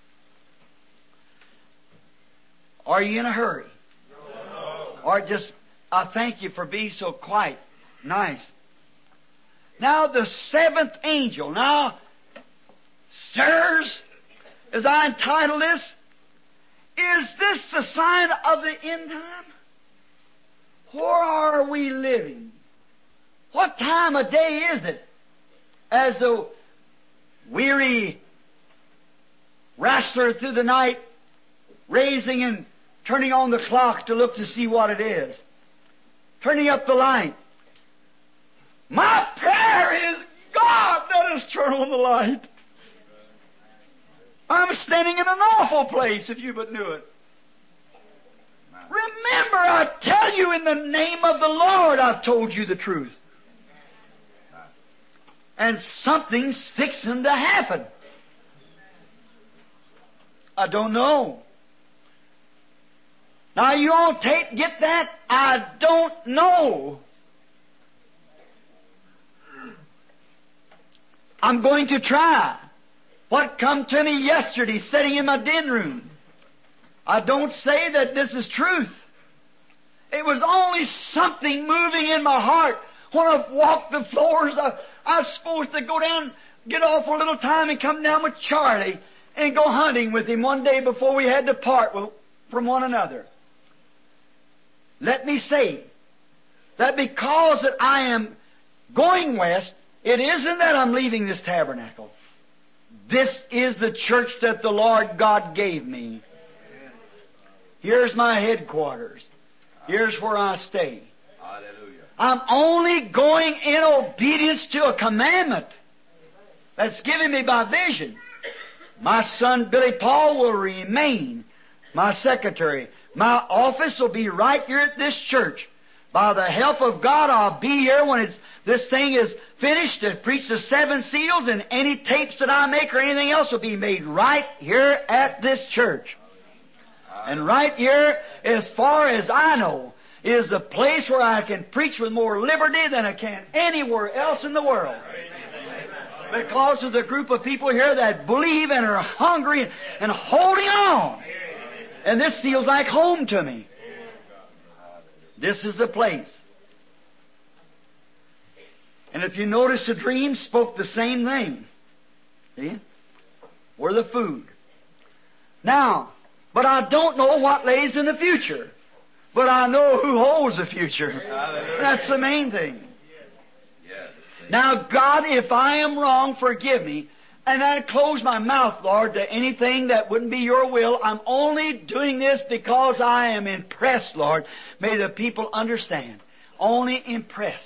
Are you in a hurry? No. Or just, I thank you for being so quiet. Nice. Now the seventh angel. Now, sirs, as I entitle this, is this the sign of the end time? Where are we living? What time of day is it? As the weary wrestler through the night, raising and turning on the clock to look to see what it is, turning up the light. My prayer is, God, let us turn on the light. I'm standing in an awful place, if you but knew it. Remember, I tell you in the name of the Lord, I've told you the truth. And something's fixing to happen. I don't know. Now, you on tape, get that? I don't know. I'm going to try. What come to me yesterday sitting in my den room? I don't say that this is truth. It was only something moving in my heart. When I walked the floors, I was supposed to go down, get off for a little time and come down with Charlie and go hunting with him one day before we had to part from one another. Let me say that because that I am going west, it isn't that I'm leaving this tabernacle. This is the church that the Lord God gave me. Here's my headquarters. Here's where I stay. Hallelujah. I'm only going in obedience to a commandment that's given me by vision. My son Billy Paul will remain my secretary. My office will be right here at this church. By the help of God, I'll be here when this thing is finished to preach the 7 seals, and any tapes that I make or anything else will be made right here at this church. And right here, as far as I know, is the place where I can preach with more liberty than I can anywhere else in the world. Because there's a group of people here that believe and are hungry and holding on. And this feels like home to me. This is the place. And if you notice, the dream spoke the same thing. See? Or the food. Now, but I don't know what lays in the future. But I know who holds the future. That's the main thing. Now, God, if I am wrong, forgive me. And I close my mouth, Lord, to anything that wouldn't be your will. I'm only doing this because I am impressed, Lord. May the people understand. Only impressed.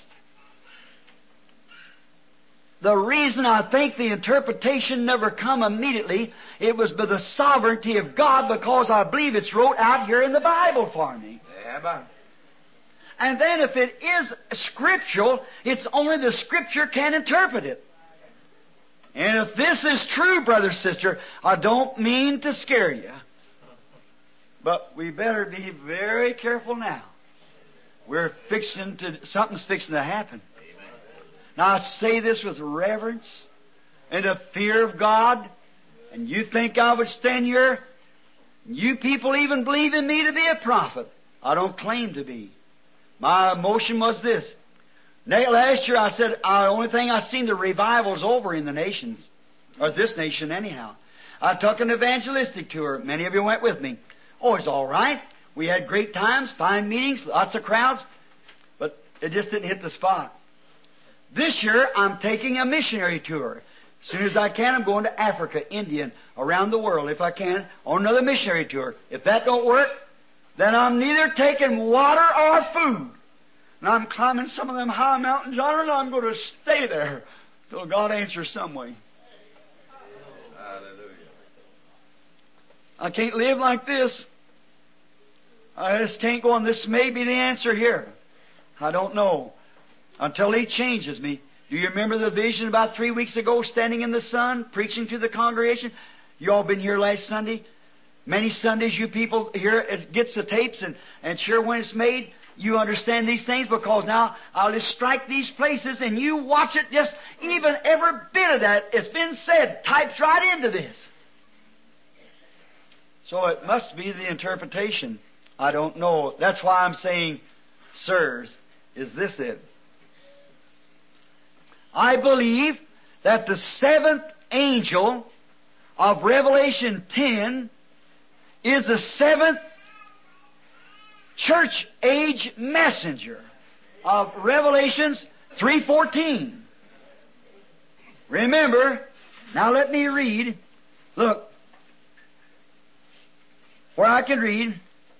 The reason I think the interpretation never come immediately, it was by the sovereignty of God, because I believe it's wrote out here in the Bible for me. And then if it is scriptural, it's only the Scripture can interpret it. And if this is true, brother, sister, I don't mean to scare you. But we better be very careful now. Something's fixing to happen. Now I say this with reverence and a fear of God. And you think I would stand here? You people even believe in me to be a prophet. I don't claim to be. My emotion was this. Last year I said, the only thing I seen the revival's over in the nations. Or this nation anyhow. I took an evangelistic tour. Many of you went with me. Oh, it's all right. We had great times, fine meetings, lots of crowds. But it just didn't hit the spot. This year I'm taking a missionary tour. As soon as I can, I'm going to Africa, India, and around the world, if I can, on another missionary tour. If that don't work, then I'm neither taking water or food. And I'm climbing some of them high mountains yonder, and I'm going to stay there till God answers some way. Hallelujah. I can't live like this. I just can't go on. This may be the answer here. I don't know. Until He changes me. Do you remember the vision about 3 weeks ago, standing in the sun, preaching to the congregation? You all been here last Sunday? Many Sundays you people here, it gets the tapes, and sure when it's made, you understand these things, because now I'll just strike these places and you watch it, just even every bit of that it's been said, types right into this. So it must be the interpretation. I don't know. That's why I'm saying, sirs, is this it? I believe that the seventh angel of Revelation 10 is the seventh church age messenger of Revelations 3:14. Remember, now let me read. Look, where I can read.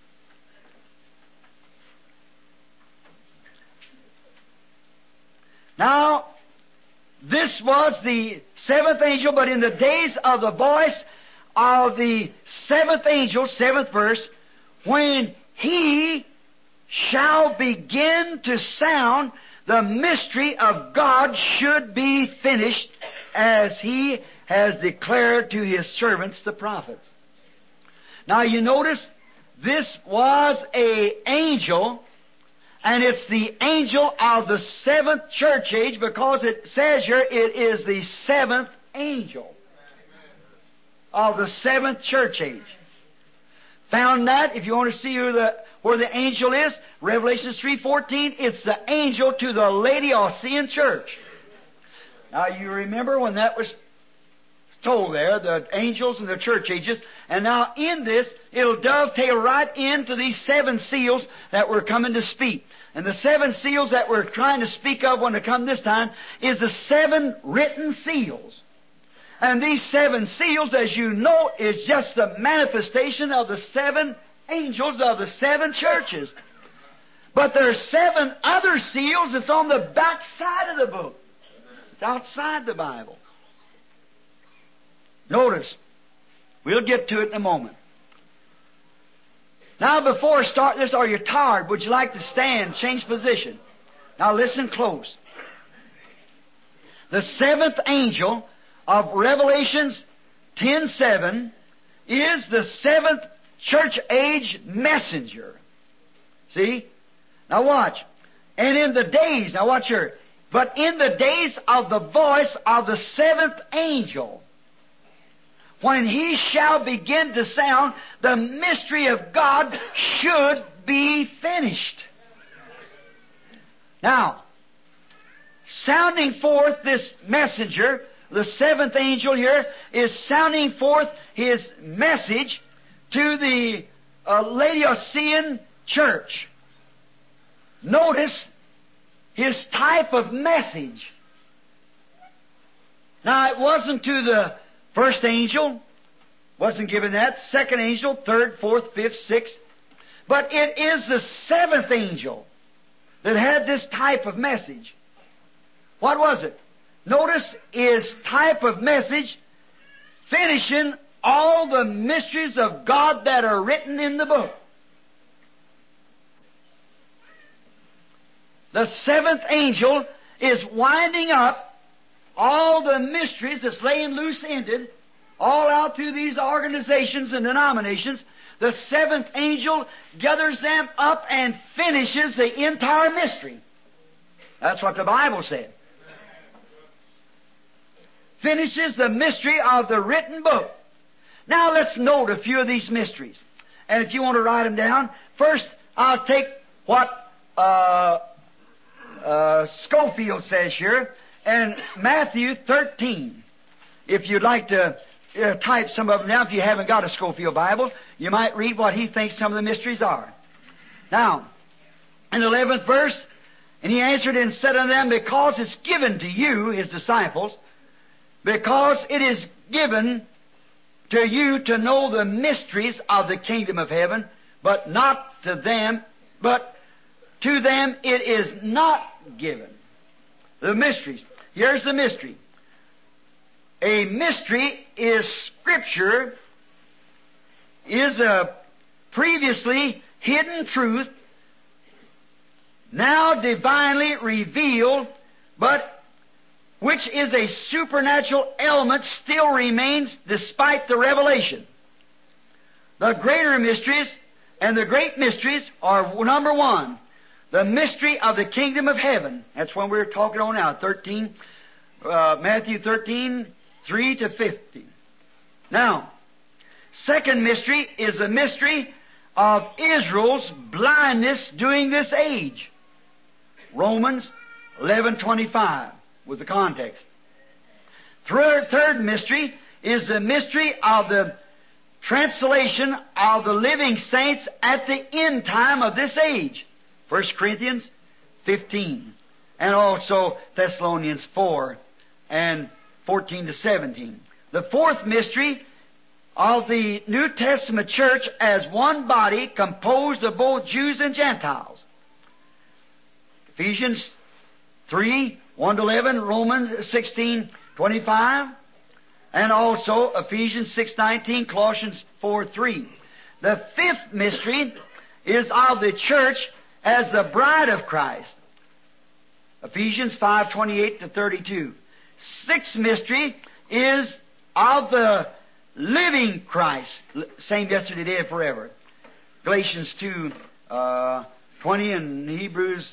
Now, this was the seventh angel, but in the days of the voice of the seventh angel, seventh verse, when he shall begin to sound, the mystery of God should be finished, as He has declared to His servants, the prophets. Now you notice, this was an angel, and it's the angel of the seventh church age, because it says here it is the seventh angel of the seventh church age. Found that, if you want to see where the angel is, Revelation 3:14, it's the angel to the Laodicean church. Now you remember when that was told there, the angels and the church ages, and now in this, it'll dovetail right into these seven seals that we're coming to speak. And the seven seals that we're trying to speak of when they come this time is the seven written seals. And these seven seals, as you know, is just the manifestation of the seven angels of the seven churches. But there are seven other seals that's on the back side of the book. It's outside the Bible. Notice, we'll get to it in a moment. Now before I start this, are you tired? Would you like to stand, change position? Now listen close. The seventh angel of Revelations 10:7 is the seventh church age messenger. See? Now watch. And in the days, now watch here, but in the days of the voice of the seventh angel, when he shall begin to sound, the mystery of God should be finished. Now, sounding forth this messenger, the seventh angel here, is sounding forth his message to the Laodicean church. Notice his type of message. Now, it wasn't to the first angel, wasn't given that, second angel, third, fourth, fifth, sixth, but it is the seventh angel that had this type of message. What was it? Notice his type of message finishing all the mysteries of God that are written in the book. The seventh angel is winding up all the mysteries that's laying loose-ended all out through these organizations and denominations. The seventh angel gathers them up and finishes the entire mystery. That's what the Bible said. Finishes the mystery of the written book. Now let's note a few of these mysteries. And if you want to write them down, first I'll take what Scofield says here in Matthew 13. If you'd like to type some of them down, if you haven't got a Scofield Bible, you might read what he thinks some of the mysteries are. Now, in the 11th verse, and he answered and said unto them, because it's given to you, his disciples, because it is given to you to know the mysteries of the kingdom of heaven, but not to them, but to them it is not given. The mysteries. Here's the mystery. A mystery is Scripture, is a previously hidden truth, now divinely revealed, but which is a supernatural element still remains despite the revelation. The greater mysteries and the great mysteries are, number one, the mystery of the kingdom of heaven. That's what we're talking on now, Matthew 13, 3 to 50. Now, second mystery is the mystery of Israel's blindness during this age. Romans 11:25 with the context. Third mystery is the mystery of the translation of the living saints at the end time of this age. 1 Corinthians 15, and also Thessalonians 4 and 14 to 17. The fourth mystery of the New Testament church as one body composed of both Jews and Gentiles. Ephesians 3, 1 to 11, Romans 16, 25, and also Ephesians 6, 19, Colossians 4, 3. The fifth mystery is of the church as the bride of Christ. Ephesians 5, 28 to 32. Sixth mystery is of the living Christ, same yesterday, today, and forever. Galatians 2, 20, and Hebrews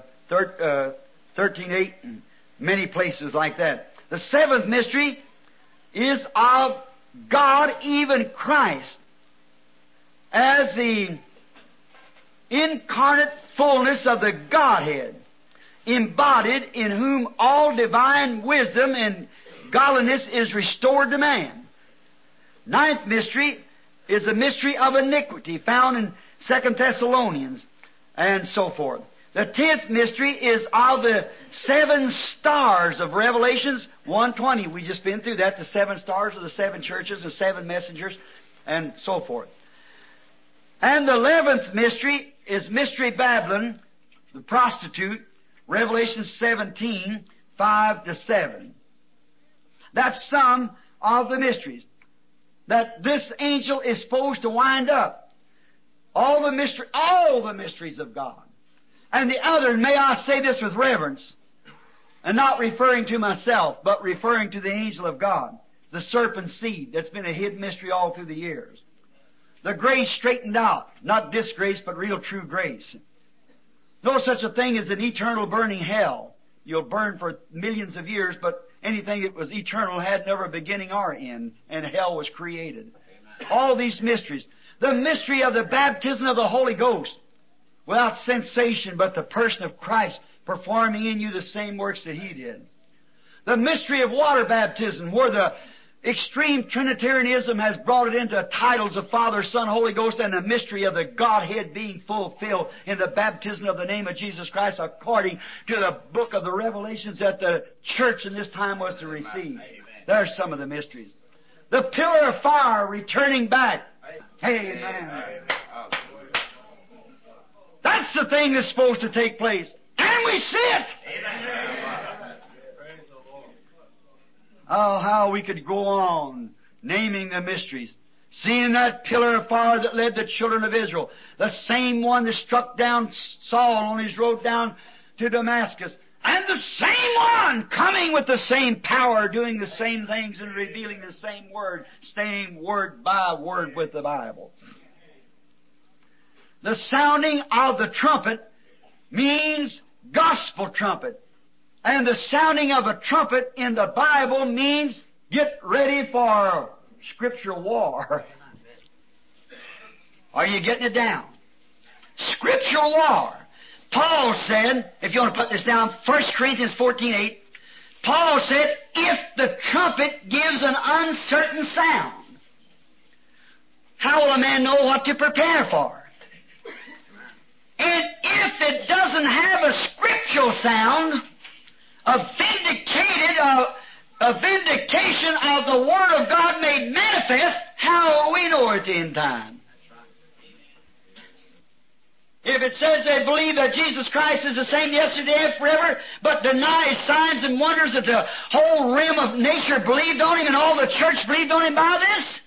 13, 8, and many places like that. The seventh mystery is of God, even Christ, as the incarnate fullness of the Godhead, embodied in whom all divine wisdom and godliness is restored to man. Ninth mystery is the mystery of iniquity, found in 2 Thessalonians, and so forth. The 10th mystery is of the seven stars of Revelations 1:20. We just been through that. The seven stars of the seven churches, the seven messengers, and so forth. And the 11th mystery is Mystery Babylon, the prostitute, Revelation 17, 5 to 7. That's some of the mysteries that this angel is supposed to wind up. All the mysteries of God. And the other, may I say this with reverence, and not referring to myself, but referring to the angel of God, the serpent seed that's been a hidden mystery all through the years. The grace straightened out, not disgrace, but real true grace. No such a thing as an eternal burning hell. You'll burn for millions of years, but anything that was eternal had never a beginning or end, and hell was created. Amen. All these mysteries. The mystery of the baptism of the Holy Ghost, without sensation, but the person of Christ performing in you the same works that He did. The mystery of water baptism, where the extreme Trinitarianism has brought it into titles of Father, Son, Holy Ghost, and the mystery of the Godhead being fulfilled in the baptism of the name of Jesus Christ according to the book of the Revelations that the church in this time was to receive. Amen. There's some of the mysteries. The pillar of fire returning back. Amen. Amen. That's the thing that's supposed to take place. And we see it. Amen. Oh, how we could go on naming the mysteries. Seeing that pillar of fire that led the children of Israel, the same one that struck down Saul on his road down to Damascus, and the same one coming with the same power, doing the same things and revealing the same word, staying word by word with the Bible. The sounding of the trumpet means gospel trumpet. And the sounding of a trumpet in the Bible means get ready for scriptural war. Are you getting it down? Scriptural war. Paul said, if you want to put this down, 1 Corinthians 14:8, Paul said, if the trumpet gives an uncertain sound, how will a man know what to prepare for? And if it doesn't have a scriptural sound, a vindication of the Word of God made manifest, how will we know at the end time? If it says they believe that Jesus Christ is the same yesterday and forever, but deny His signs and wonders that the whole realm of nature believed on Him and all the church believed on Him by this,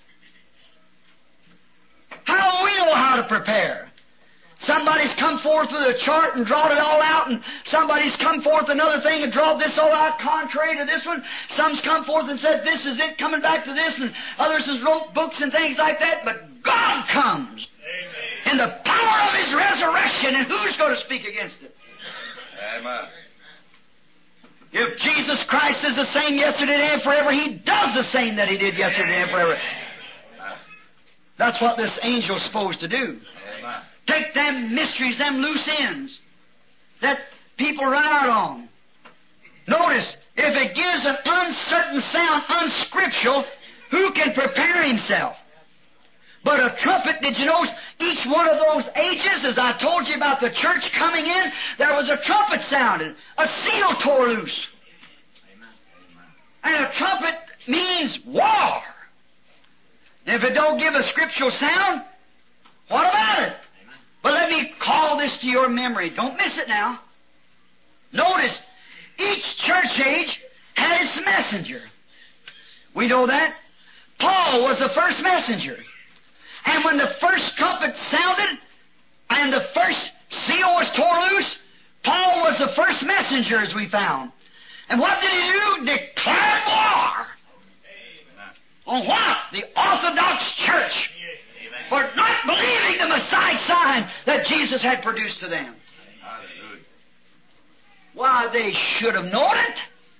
how will we know how to prepare? Somebody's come forth with a chart and drawn it all out, and somebody's come forth another thing and drawn this all out contrary to this one. Some's come forth and said, this is it, coming back to this, and others has wrote books and things like that, but God comes. Amen. In the power of His resurrection, and who's going to speak against it? Amen. If Jesus Christ is the same yesterday and forever, He does the same that He did yesterday and forever. That's what this angel's supposed to do. Amen. Take them mysteries, them loose ends that people run out on. Notice, if it gives an uncertain sound, unscriptural, who can prepare himself? But a trumpet, did you notice each one of those ages, as I told you about the church coming in, there was a trumpet sounded, a seal tore loose. And a trumpet means war. And if it don't give a scriptural sound, what about it? But let me call this to your memory. Don't miss it now. Notice, each church age had its messenger. We know that. Paul was the first messenger. And when the first trumpet sounded and the first seal was tore loose, Paul was the first messenger, as we found. And what did he do? Declared war. On what? The Orthodox Church. For not believing the Messiah sign that Jesus had produced to them. Hallelujah. Why, they should have known it.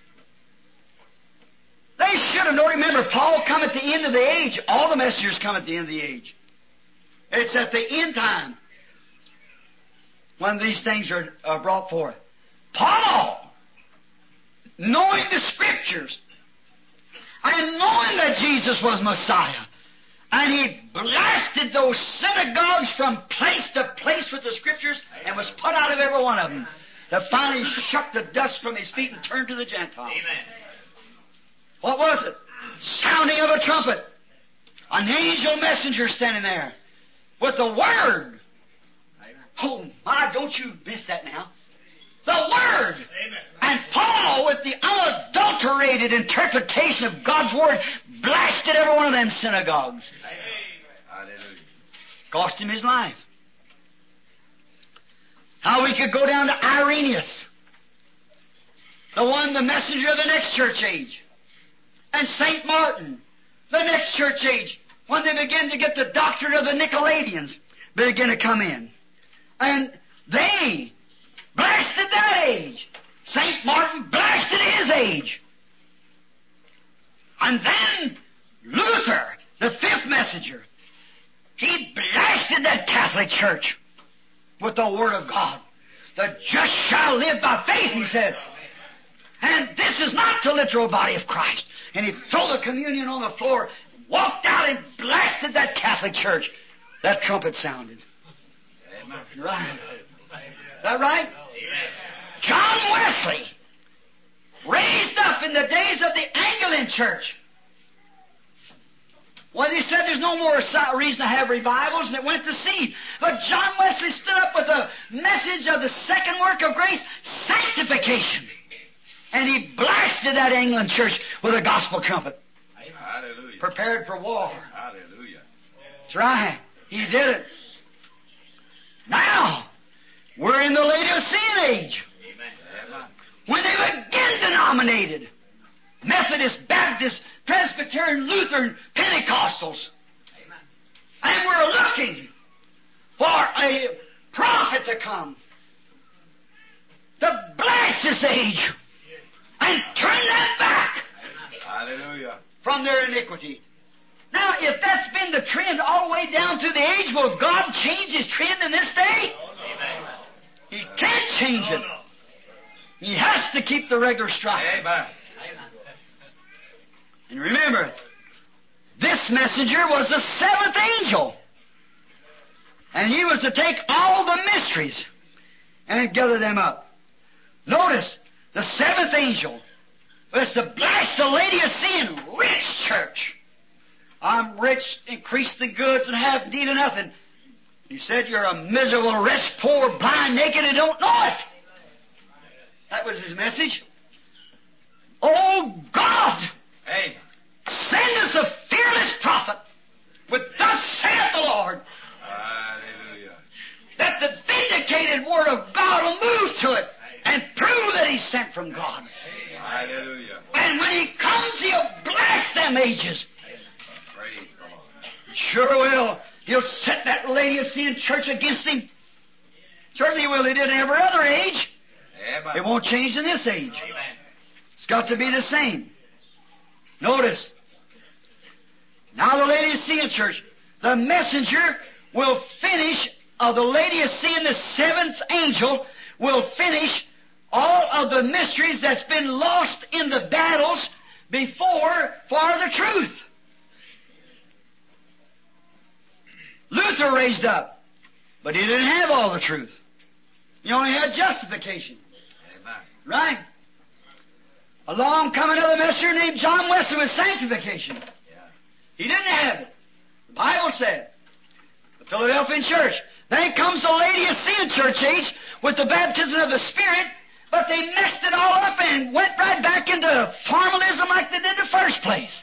They should have known. Remember, Paul come at the end of the age. All the messengers come at the end of the age. It's at the end time when these things are brought forth. Paul, knowing the Scriptures and knowing that Jesus was Messiah, and he blasted those synagogues from place to place with the Scriptures and was put out of every one of them. That finally shook the dust from his feet and turned to the Gentiles. Amen. What was it? Sounding of a trumpet. An angel messenger standing there with the Word. Oh my, don't you miss that now. The Word. Amen. And Paul, with the unadulterated interpretation of God's Word, blasted every one of them synagogues. Hallelujah. Cost him his life. How we could go down to Irenaeus, the messenger of the next church age, and St. Martin, the next church age, when they begin to get the doctrine of the Nicolaitans, begin to come in. And they age. And then Luther, the fifth messenger, he blasted that Catholic Church with the Word of God. The just shall live by faith, he said. And this is not the literal body of Christ. And he threw the communion on the floor, walked out and blasted that Catholic Church. That trumpet sounded. Right. Is that right? John Wesley raised up in the days of the Anglican Church. Well, he said there's no more reason to have revivals, and it went to seed. But John Wesley stood up with the message of the second work of grace, sanctification. And he blasted that Anglican church with a gospel trumpet. Hallelujah. Prepared for war. Hallelujah. That's right. He did it. Now, we're in the Laodicean age. Amen. When they've again denominated Methodist, Baptist, Presbyterian, Lutheran, Pentecostals. And we're looking for a prophet to come to bless this age and turn them back Hallelujah. from their iniquity. Now, if that's been the trend all the way down through the age, will God change His trend in this day? Amen. He can't change it. He has to keep the regular stride. Amen. And remember, this messenger was the seventh angel. And he was to take all the mysteries and gather them up. Notice, the seventh angel was to bless the Laodicean rich church. I'm rich, increase the goods, and have need of nothing. He said, you're a miserable wretch, poor, blind, naked, and don't know it. That was his message. Oh, God! Amen. Send us a fearless prophet with thus saith the Lord. Hallelujah. That the vindicated Word of God will move to it and prove that He's sent from God. Hallelujah. And when He comes, He'll bless them ages. Praise the Lord. Sure will. He'll set that Laodicean church against Him. Certainly will. He did in every other age. Amen. It won't change in this age. Amen. It's got to be the same. Notice. Now the Laodicean church, the messenger will finish, of the Laodicean, the seventh angel, will finish all of the mysteries that's been lost in the battles before for the truth. Luther raised up, but he didn't have all the truth. He only had justification. Amen. Right? Along come another messenger named John Wesley with sanctification. He didn't have it. The Bible said, the Philadelphian church. Then comes the Laodicean church age with the baptism of the Spirit, but they messed it all up and went right back into formalism like they did in the first place.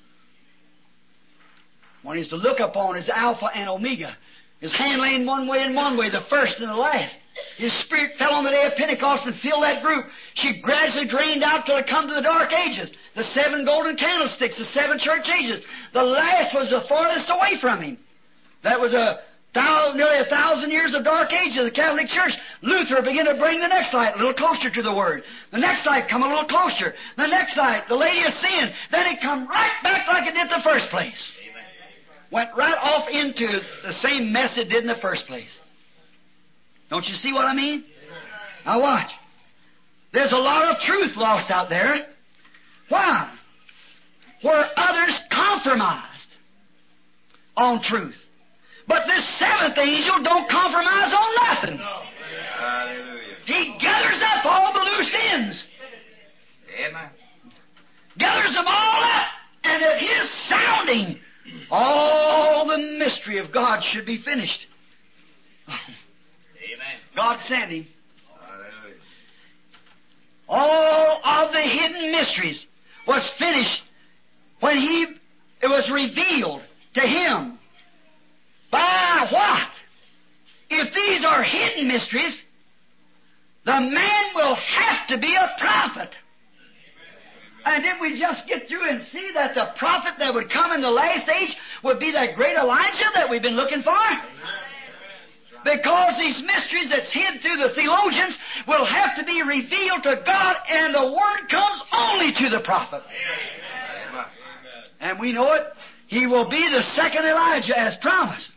One is to look upon as Alpha and Omega. His hand lay in one way, the first and the last. His Spirit fell on the day of Pentecost and filled that group. She gradually drained out till it come to the dark ages. The seven golden candlesticks, the seven church ages. The last was the farthest away from Him. That was nearly 1,000 years of dark ages of the Catholic Church. Luther began to bring the next light a little closer to the Word. The next light come a little closer. The next light, the Laodicean. Then it come right back like it did the first place. Went right off into the same mess it did in the first place. Don't you see what I mean? Now watch. There's a lot of truth lost out there. Why? Where others compromised on truth. But this seventh angel don't compromise on nothing. Hallelujah. He gathers up all the loose ends. Amen. Gathers them all up. And at His sounding, all the mystery of God should be finished. Amen. God sent Him. Hallelujah. All of the hidden mysteries was finished when it was revealed to Him. By what? If these are hidden mysteries, the man will have to be a prophet. And did we just get through and see that the prophet that would come in the last age would be that great Elijah that we've been looking for? Because these mysteries that's hid through the theologians will have to be revealed to God, and the Word comes only to the prophet. And we know it. He will be the second Elijah as promised.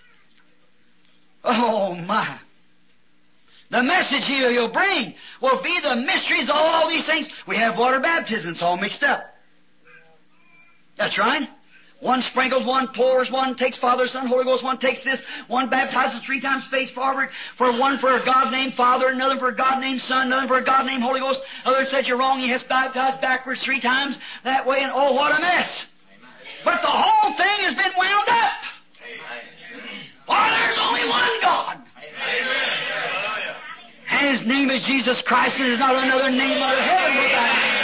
Oh, my. The message he'll bring will be the mysteries of all these things. We have water baptism. It's all mixed up. That's right. One sprinkles, one pours, one takes Father, Son, Holy Ghost, one takes this, one baptizes 3 times face forward, one for a God named Father, another for a God named Son, another for a God named Holy Ghost. Other said you're wrong, he has baptized backwards 3 times that way, and oh, what a mess. But the whole thing has been wound up. For there's only one God. And His name is Jesus Christ, and there's not another name under heaven but that.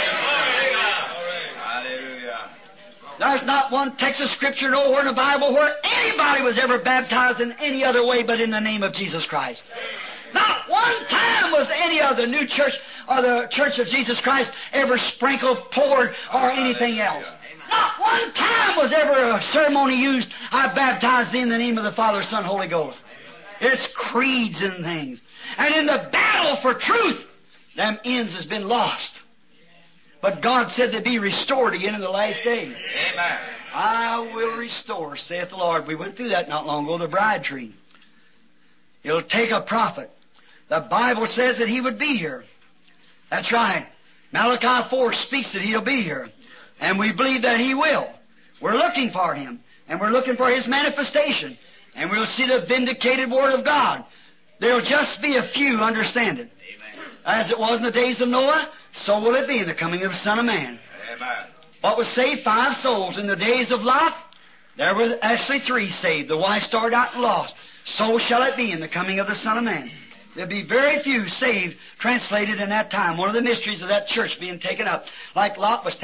There's not one text of Scripture nowhere in the Bible where anybody was ever baptized in any other way but in the name of Jesus Christ. Not one time was any of the new church or the Church of Jesus Christ ever sprinkled, poured, or anything else. Not one time was ever a ceremony used, I baptized in the name of the Father, Son, Holy Ghost. It's creeds and things. And in the battle for truth, them ends has been lost. But God said they'd be restored again in the last day. Amen. I will restore, saith the Lord. We went through that not long ago, the bride tree. It'll take a prophet. The Bible says that he would be here. That's right. Malachi 4 speaks that he'll be here. And we believe that he will. We're looking for him. And we're looking for his manifestation. And we'll see the vindicated Word of God. There'll just be a few understand it. As it was in the days of Noah, so will it be in the coming of the Son of Man. Amen. What was saved? 5 souls. In the days of Lot, there were actually 3 saved. The wife started out and lost. So shall it be in the coming of the Son of Man. There'll be very few saved, translated in that time. One of the mysteries of that church being taken up, like Lot was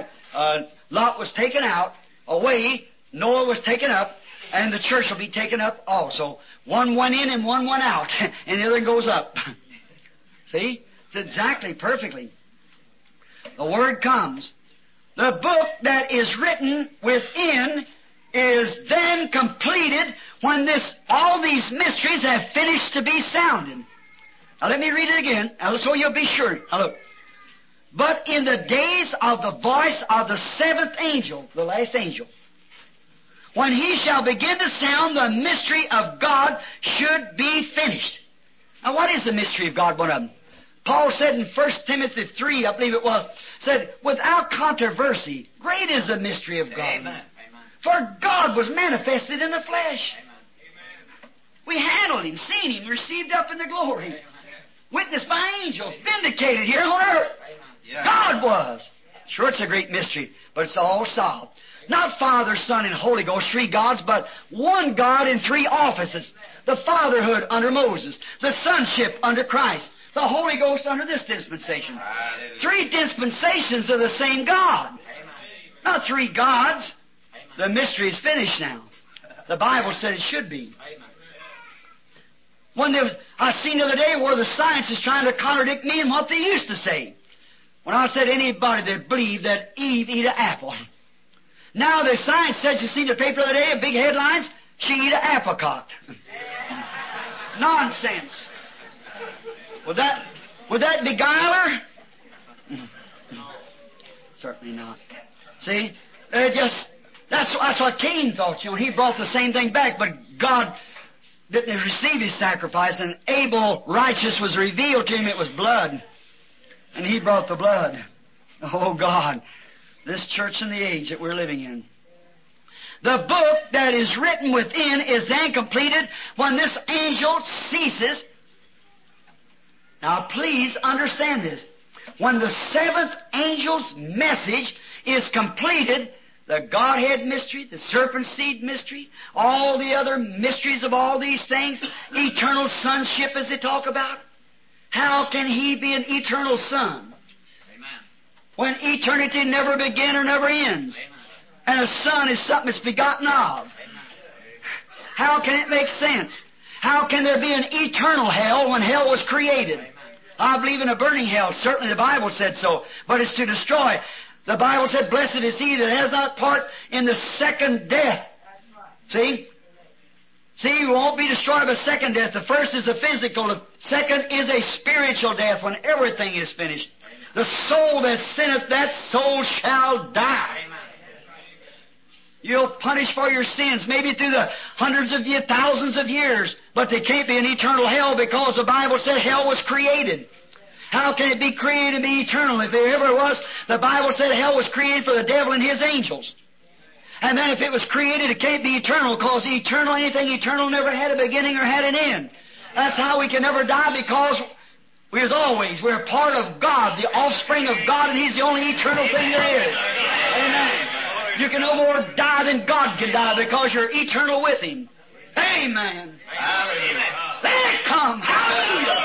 taken out away, Noah was taken up, and the church will be taken up also. One went in and one went out, and the other goes up. See? It's exactly, perfectly. The Word comes. The book that is written within is then completed when all these mysteries have finished to be sounded. Now let me read it again, so you'll be sure. Now look. But in the days of the voice of the 7th angel, the last angel, when he shall begin to sound, the mystery of God should be finished. Now what is the mystery of God? One of them. Paul said in 1 Timothy 3, I believe it was, said, without controversy, great is the mystery of God. Amen. For God was manifested in the flesh. Amen. We handled Him, seen Him, received up in the glory. Amen. Witnessed by angels, vindicated here on earth. Yeah. God was. Sure, it's a great mystery, but it's all solved. Not Father, Son, and Holy Ghost, 3 gods, but one God in 3 offices. The fatherhood under Moses, the sonship under Christ, the Holy Ghost under this dispensation. 3 dispensations of the same God. Not 3 gods. The mystery is finished now. The Bible said it should be. I seen the other day where the science is trying to contradict me and what they used to say. When I said anybody that believed that Eve eat an apple. Now the science says, you seen the paper the other day, big headlines, she eat an apricot. Nonsense. Would that beguile her? Certainly not. See? That's what Cain thought, he brought the same thing back, but God didn't receive his sacrifice, and Abel, righteous, was revealed to him, it was blood. And he brought the blood. Oh God, this church and the age that we're living in. The book that is written within is then completed when this angel ceases. Now please understand this. When the 7th angel's message is completed, the Godhead mystery, the serpent seed mystery, all the other mysteries of all these things, eternal sonship as they talk about, how can He be an eternal Son? Amen. When eternity never began or never ends? Amen. And a Son is something that's begotten of. Amen. How can it make sense? How can there be an eternal hell when hell was created? Amen. I believe in a burning hell. Certainly the Bible said so. But it's to destroy. The Bible said, blessed is he that has not part in the second death. See? See, you won't be destroyed by second death. The first is a physical. The second is a spiritual death when everything is finished. The soul that sinneth, that soul shall die. You'll punish for your sins, maybe through the hundreds of years, thousands of years, but there can't be an eternal hell because the Bible said hell was created. How can it be created and be eternal? If there ever was, the Bible said hell was created for the devil and his angels. And then if it was created, it can't be eternal, because anything eternal never had a beginning or had an end. That's how we can never die, because we're a part of God, the offspring of God, and He's the only eternal thing there is. Amen. You can no more die than God can die, because you're eternal with Him. Amen. Hallelujah. There it comes. Hallelujah.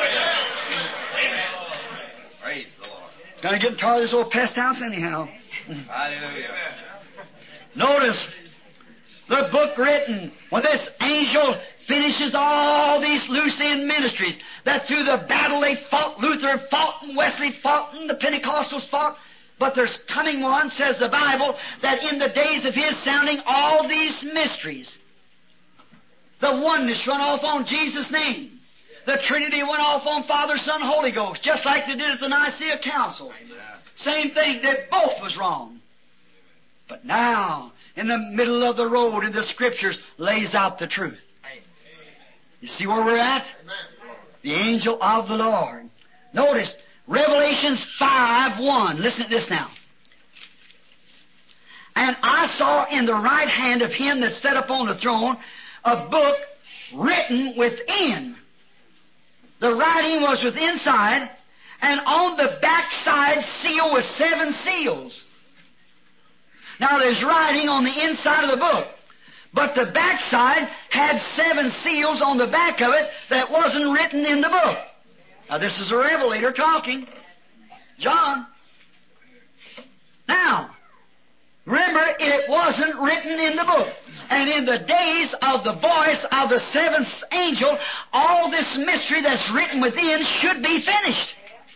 Praise the Lord. Gonna get tired of this old pest house anyhow. Hallelujah. Notice the book written when this angel finishes all these loose end ministries, that through the battle they fought, Luther fought, and Wesley fought, and the Pentecostals fought. But there's coming one, says the Bible, that in the days of His sounding all these mysteries, the oneness run off on Jesus' name. The Trinity went off on Father, Son, Holy Ghost, just like they did at the Nicaea Council. Same thing, that both was wrong. But now, in the middle of the road in the Scriptures, lays out the truth. You see where we're at? The angel of the Lord. Notice, Revelations 5:1. Listen to this now. And I saw in the right hand of Him that sat upon the throne a book written within. The writing was with inside, and on the backside seal with 7 seals. Now there's writing on the inside of the book, but the backside had 7 seals on the back of it that wasn't written in the book. Now this is a revelator talking. John. Now, remember, it wasn't written in the book. And in the days of the voice of the 7th angel, all this mystery that's written within should be finished.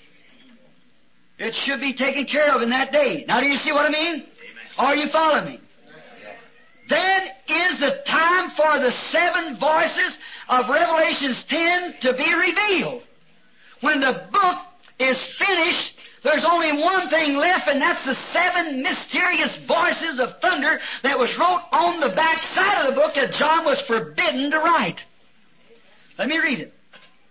It should be taken care of in that day. Now do you see what I mean? Are you following me? Then is the time for the 7 voices of Revelations 10 to be revealed. When the book is finished, there's only one thing left, and that's the 7 mysterious voices of thunder that was wrote on the back side of the book that John was forbidden to write. Let me read it.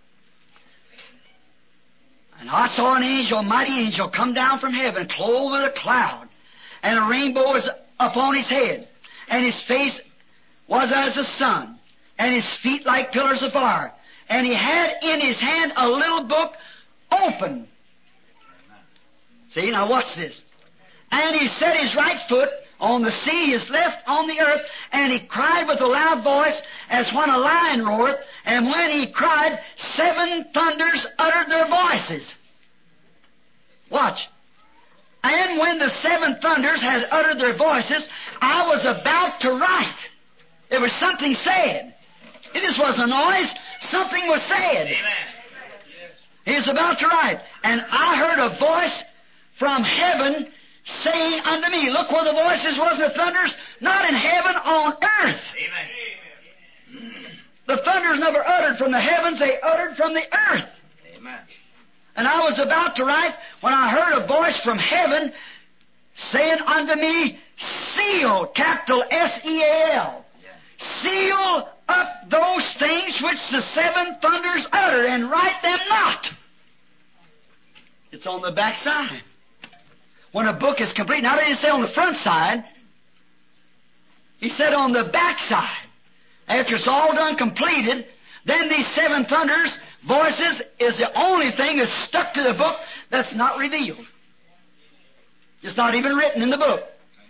And I saw an angel, a mighty angel, come down from heaven, clothed with a cloud, and a rainbow was upon his head, and his face was as the sun, and his feet like pillars of fire. And he had in his hand a little book open. See, now watch this. And he set his right foot on the sea, his left on the earth, and he cried with a loud voice as when a lion roareth, and when he cried, 7 thunders uttered their voices. Watch. And when the 7 thunders had uttered their voices, I was about to write. There was something said. It just wasn't a noise. Something was said. Amen. He was about to write. And I heard a voice from heaven saying unto me, look where the voices was, the thunders, not in heaven, on earth. Amen. The thunders never uttered from the heavens, they uttered from the earth. Amen. And I was about to write when I heard a voice from heaven saying unto me, seal, capital S-E-A-L, seal up those things which the 7 thunders utter, and write them not. It's on the back side. When a book is complete, now they didn't say on the front side, he said on the back side. After it's all done, completed, then these 7 thunders, voices, is the only thing that's stuck to the book that's not revealed. It's not even written in the book.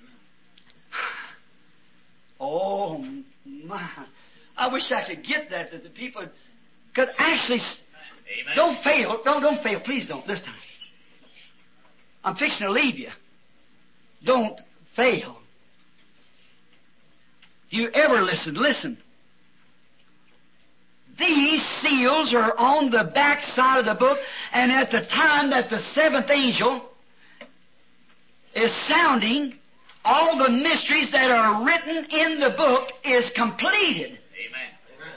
Oh, my. I wish I could get that the people could actually... Amen. Don't fail. Don't fail. Please don't this time. I'm fixing to leave you. Don't fail. If you ever listen. These seals are on the back side of the book, and at the time that the 7th angel is sounding, all the mysteries that are written in the book is completed. Amen.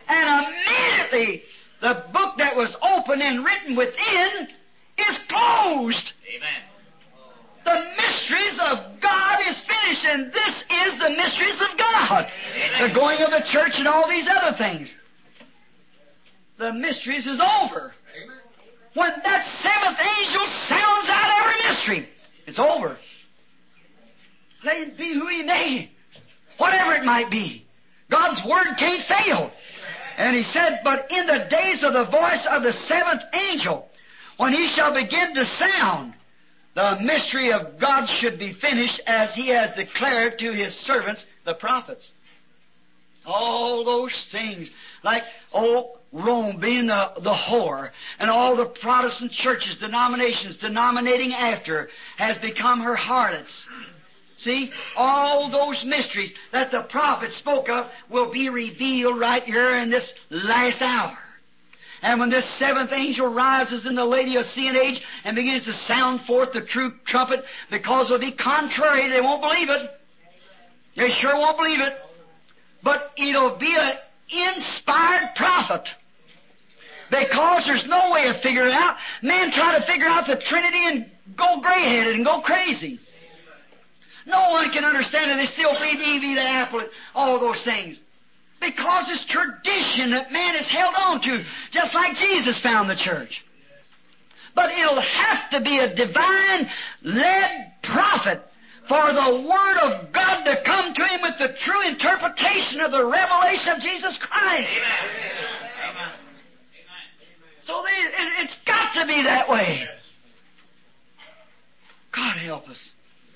And immediately the book that was open and written within is closed. Amen. The mysteries of God is finished, and this is the mysteries of God. Amen. The going of the church and all these other things. The mysteries is over. When that seventh angel sounds out every mystery, it's over. Let him be who he may, whatever it might be. God's Word can't fail. And he said, but in the days of the voice of the seventh angel, when he shall begin to sound, the mystery of God should be finished as he has declared to his servants, the prophets. All those things, like, Rome being the whore, and all the Protestant churches, denominations, denominating after, has become her harlots. See, all those mysteries that the prophets spoke of will be revealed right here in this last hour. And when this seventh angel rises in the Laodicean age and begins to sound forth the true trumpet, because it'll be contrary, they won't believe it. They sure won't believe it. But it'll be an inspired prophet. Because there's no way of figuring it out. Men try to figure out the Trinity and go gray-headed and go crazy. No one can understand it. They still believe Eve eat an apple and all those things. Because it's tradition that man has held on to, just like Jesus found the church. But it'll have to be a divine-led prophet for the Word of God to come to him with the true interpretation of the revelation of Jesus Christ. Amen. So it's got to be that way. God help us.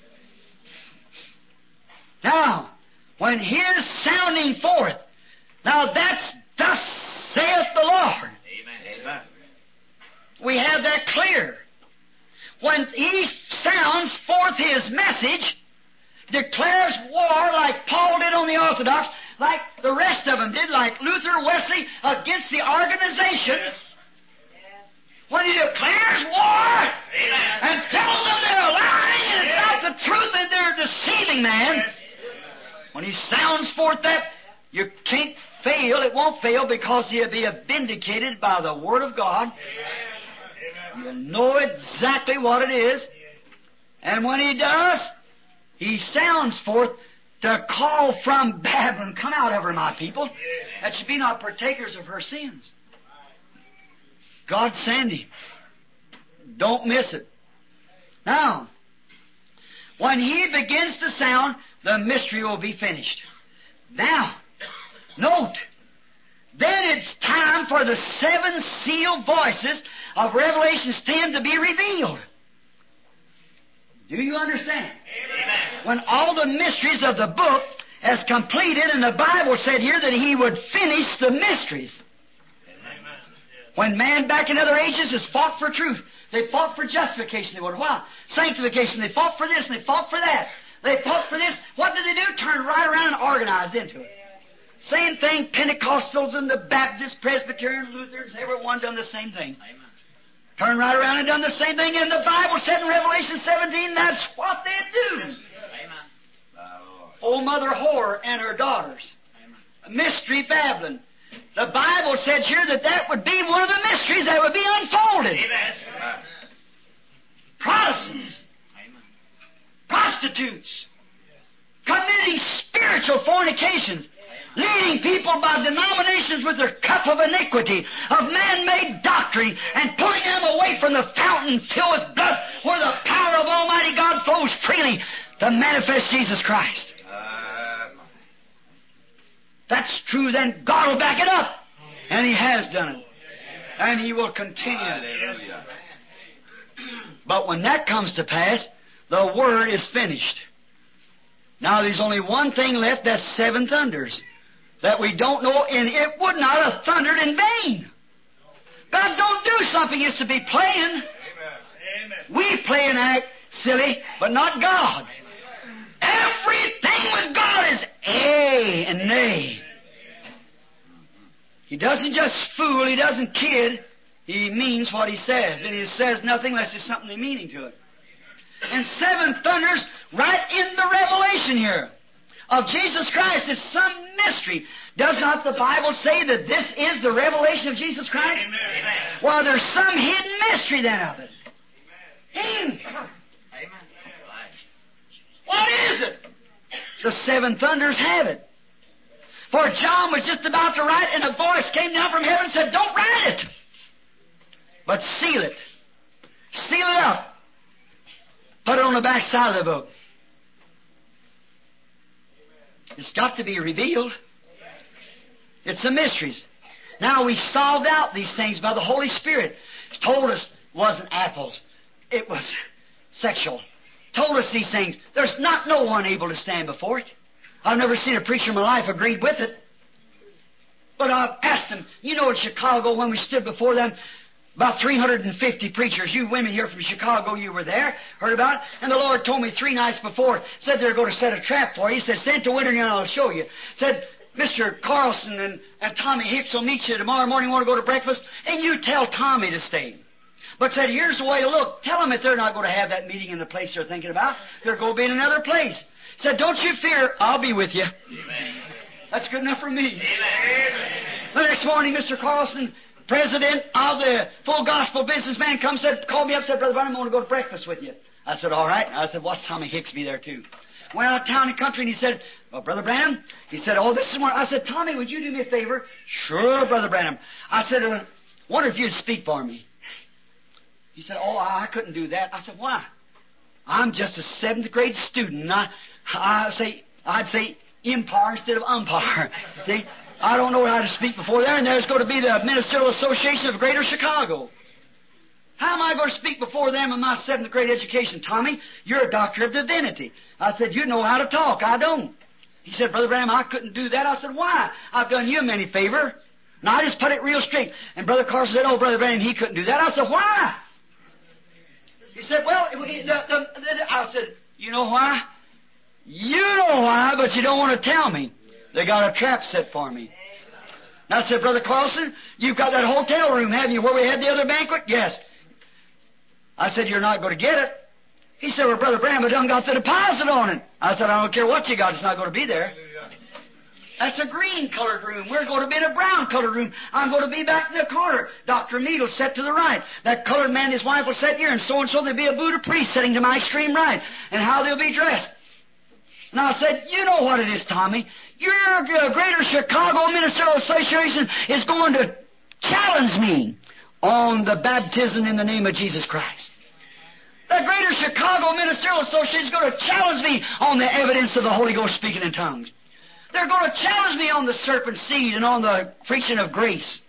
Now, when His sounding forth, now that's thus saith the Lord. Amen. We have that clear. When He sounds forth His message, declares war like Paul did on the Orthodox, like the rest of them did, like Luther, Wesley, against the organization. When He declares war and tells them they're lying and it's not the truth and they're deceiving man, when He sounds forth that, you can't fail. It won't fail because He'll be vindicated by the Word of God. You'll know exactly what it is. And when He does, He sounds forth to call from Babylon, come out of her, my people, that you be not partakers of her sins. God send Him. Don't miss it. Now, when He begins to sound, the mystery will be finished. Now, note, then it's time for the seven sealed voices of Revelations 10 to be revealed. Do you understand? Amen. When all the mysteries of the book has completed, and the Bible said here that He would finish the mysteries. When man back in other ages has fought for truth, they fought for justification. They went, why? Sanctification. They fought for this and they fought for that. They fought for this. What did they do? Turn right around and organized into it. Same thing, Pentecostals and the Baptists, Presbyterians, Lutherans, everyone done the same thing. Amen. Turned right around and done the same thing. And the Bible said in Revelation 17, that's what they do. Amen. Old Mother Whore and her daughters. Mystery Babylon. The Bible said here that would be one of the mysteries that would be unfolded. Amen. Protestants, Amen. prostitutes, committing spiritual fornications, leading people by denominations with their cup of iniquity, of man-made doctrine, and pulling them away from the fountain filled with blood, where the power of Almighty God flows freely to manifest Jesus Christ. That's true, then God will back it up. And He has done it. And He will continue. But when that comes to pass, the Word is finished. Now there's only one thing left, that's seven thunders. That we don't know, and it would not have thundered in vain. God don't do something just to be playing. We play and act silly, but not God. Everything with God is A and nay. He doesn't just fool, He doesn't kid. He means what He says, and He says nothing unless there's something of meaning to it. And seven thunders right in the Revelation here. of Jesus Christ. It's some mystery. Does not the Bible say that this is the revelation of Jesus Christ? Amen. Well, there's some hidden mystery then of it. Amen. What is it? The seven thunders have it. For John was just about to write, and a voice came down from heaven and said, "Don't write it, but seal it. Seal it up. Put it on the back side of the book." It's got to be revealed. It's the mysteries. Now, we solved out these things by the Holy Spirit. He told us it wasn't apples. It was sexual. Told us these things. There's not no one able to stand before it. I've never seen a preacher in my life agreed with it. But I've asked them. You know, in Chicago, when we stood before them, about 350 preachers. You women here from Chicago, you were there, heard about it. And the Lord told me 3 nights before, said they're going to set a trap for you. He said, "Stand to winter and I'll show you." Said, "Mr. Carlson and Tommy Hicks will meet you tomorrow morning. Want to go to breakfast? And you tell Tommy to stay." But said, "Here's the way to look. Tell them that they're not going to have that meeting in the place they're thinking about. They're going to be in another place." Said, "Don't you fear. I'll be with you." Amen. That's good enough for me. Amen. The next morning, Mr. Carlson, president of the Full Gospel Businessman, called me up, said, "Brother Branham, I want to go to breakfast with you." I said, "All right." I said, "Watch Tommy Hicks be there too." Went out of town and country, and he said, "Well, Brother Branham," he said, "oh, this is where..." I said, "Tommy, would you do me a favor?" "Sure, Brother Branham." I said, "Wonder if you'd speak for me." He said, "Oh, I couldn't do that." I said, "Why?" "I'm just a 7th grade student, and I'd say umpire instead of umpire. See, I don't know how to speak before there, and there's going to be the Ministerial Association of Greater Chicago. How am I going to speak before them in my 7th grade education?" "Tommy, you're a doctor of divinity." I said, "You know how to talk. I don't." He said, "Brother Branham, I couldn't do that." I said, "Why? I've done you a many favor." And I just put it real straight. And Brother Carson said, "Oh, Brother Branham, he couldn't do that." I said, "Why?" He said, "Well," I said, "You know why?" "You know why, but you don't want to tell me. They got a trap set for me." And I said, "Brother Carlson, you've got that hotel room, haven't you, where we had the other banquet?" "Yes." I said, "You're not going to get it." He said, "Well, Brother Branham, I done got the deposit on it." I said, "I don't care what you got, it's not going to be there." That's a green-colored room. We're going to be in a brown-colored room. I'm going to be back in the corner. Dr. Mead will sit to the right. That colored man and his wife will sit here, and so there'll be a Buddha priest sitting to my extreme right, and how they'll be dressed. And I said, "You know what it is, Tommy. Your Greater Chicago Ministerial Association is going to challenge me on the baptism in the name of Jesus Christ. The Greater Chicago Ministerial Association is going to challenge me on the evidence of the Holy Ghost speaking in tongues. They're going to challenge me on the serpent seed and on the preaching of grace."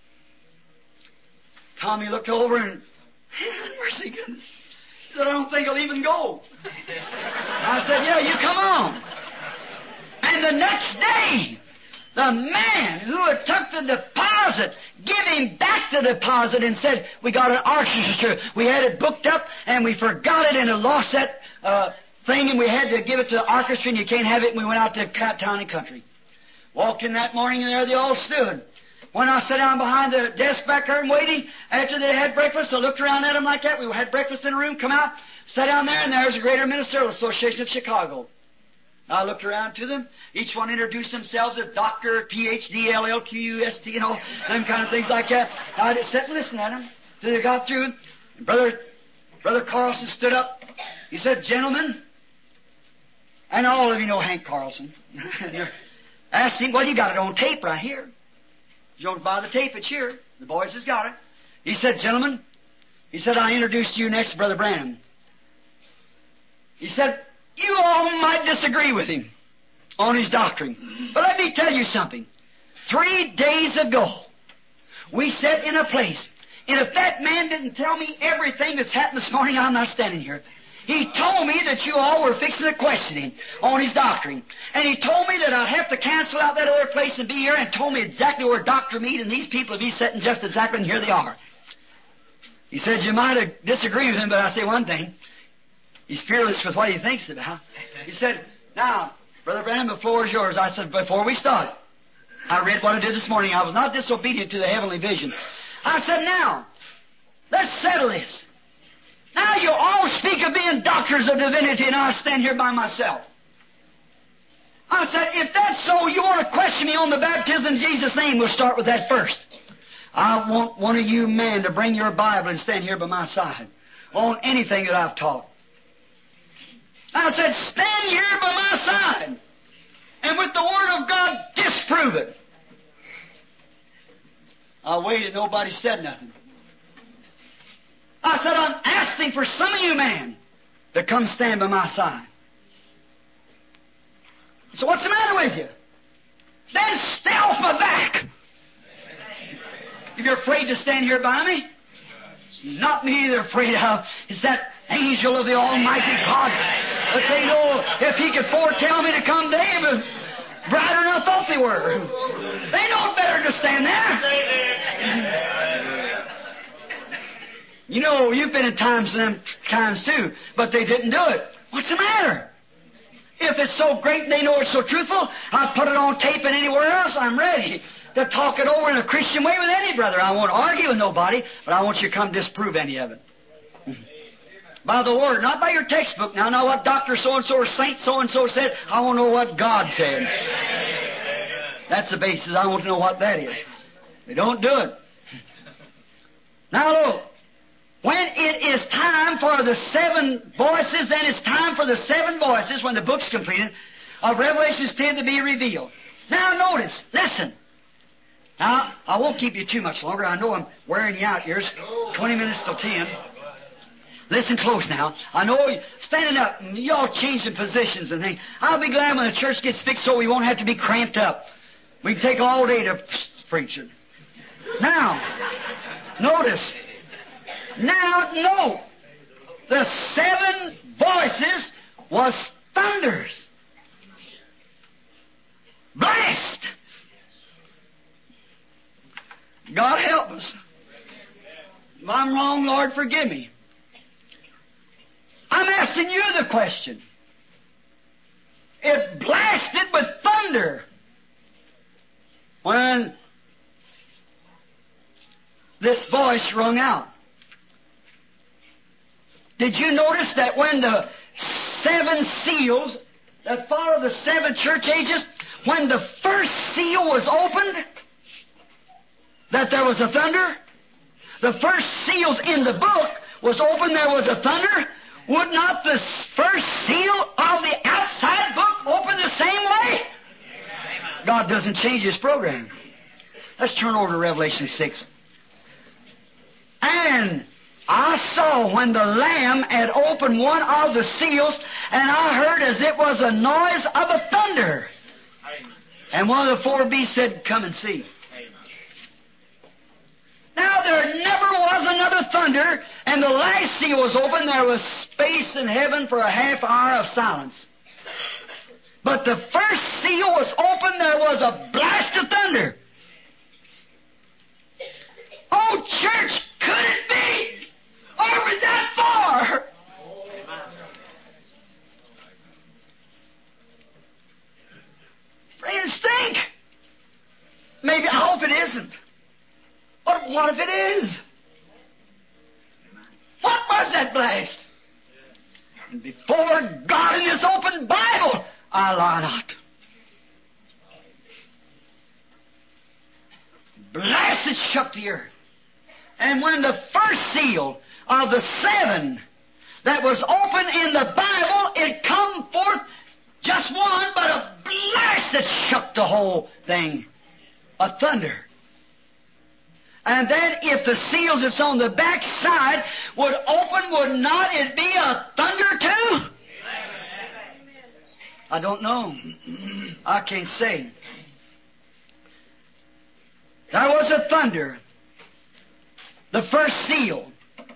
Tommy looked over and, mercy goodness, he said, "I don't think I'll even go." I said, "Yeah, you come on." And the next day, the man who had took the deposit give him back the deposit and said, "We got an orchestra. We had it booked up, and we forgot it and lost that thing, and we had to give it to the orchestra, and you can't have it." And we went out to town and country. Walked in that morning, and there they all stood. When I sat down behind the desk back there and waiting, after they had breakfast, I looked around at them like that. We had breakfast in a room, come out, sat down there, and there's the Greater Ministerial Association of Chicago. I looked around to them. Each one introduced themselves as Doctor, Ph.D., LLQUST, them kind of things like that. I just sat and listened at them till they got through. And Brother Carlson stood up. He said, "Gentlemen," and all of you know Hank Carlson. Asked him, "Well, you got it on tape right here. You don't buy the tape, it's here. The boys has got it." He said, "Gentlemen," he said, "I introduce to you next Brother Branham." He said, "You all might disagree with him on his doctrine, but let me tell you something. 3 days ago, we sat in a place, and if that man didn't tell me everything that's happened this morning, I'm not standing here. He told me that you all were fixing to question him on his doctrine. And he told me that I'd have to cancel out that other place and be here, and told me exactly where Dr. Mead and these people would be sitting just exactly, and here they are." He said, "You might have disagreed with him, but I say one thing. He's fearless with what he thinks about." He said, "Now, Brother Branham, the floor is yours." I said, "Before we start, I read what I did this morning. I was not disobedient to the heavenly vision." I said, "Now, let's settle this. Now you all speak of being doctors of divinity, and I stand here by myself. I said, if that's so, you want to question me on the baptism in Jesus' name, we'll start with that first. I want one of you men to bring your Bible and stand here by my side on anything that I've taught. I said, stand here by my side and with the Word of God disprove it. I waited, nobody said nothing. I said, I'm asking for some of you men to come stand by my side. So what's the matter with you? Then stay off my back. If you're afraid to stand here by me, it's not me they're afraid of. It's that angel of the Almighty God. But they know if he could foretell me to come, they were brighter than I thought they were. They know better to stand there. You know, you've been in times too, but they didn't do it. What's the matter? If it's so great and they know it's so truthful, I'll put it on tape and anywhere else. I'm ready to talk it over in a Christian way with any brother. I won't argue with nobody, but I want you to come disprove any of it. By the Word, not by your textbook. Now, I know what Dr. So-and-so or Saint so-and-so said. I want to know what God said. That's the basis. I want to know what that is. They don't do it. Now, look. When it is time for the 7 voices, then it's time for the 7 voices, when the book's completed, of Revelations 10 to be revealed. Now notice, listen. Now, I won't keep you too much longer. I know I'm wearing you out here. It's 20 minutes till 10. Listen close now. I know you're standing up and y'all changing positions and things. I'll be glad when the church gets fixed so we won't have to be cramped up. We can take all day to preach it. Now, notice. Now, note, the 7 voices was thunders. Blast! God help us. If I'm wrong, Lord, forgive me. I'm asking you the question. It blasted with thunder when this voice rung out. Did you notice that when the 7 seals that follow the 7 church ages, when the first seal was opened, that there was a thunder? The first seals in the book was opened, there was a thunder. Would not the first seal of the outside book open the same way? God doesn't change His program. Let's turn over to Revelation 6. And I saw when the Lamb had opened one of the seals, and I heard as it was a noise of a thunder. And one of the 4 beasts said, come and see. Now there never was another thunder, and the last seal was open. There was space in heaven for a half hour of silence. But the first seal was open, there was a blast of thunder. Oh, church, could it be? Are we that far? Friends, think. Maybe, I hope it isn't. But what if it is? What was that blast? And before God in this open Bible, I lie not. Blasted shook the earth. And when the first seal of the 7 that was open in the Bible, it come forth just one, but a blast that shook the whole thing. A thunder. And then if the seals that's on the back side would open, would not it be a thunder too? I don't know. I can't say. There was a thunder. The first seal.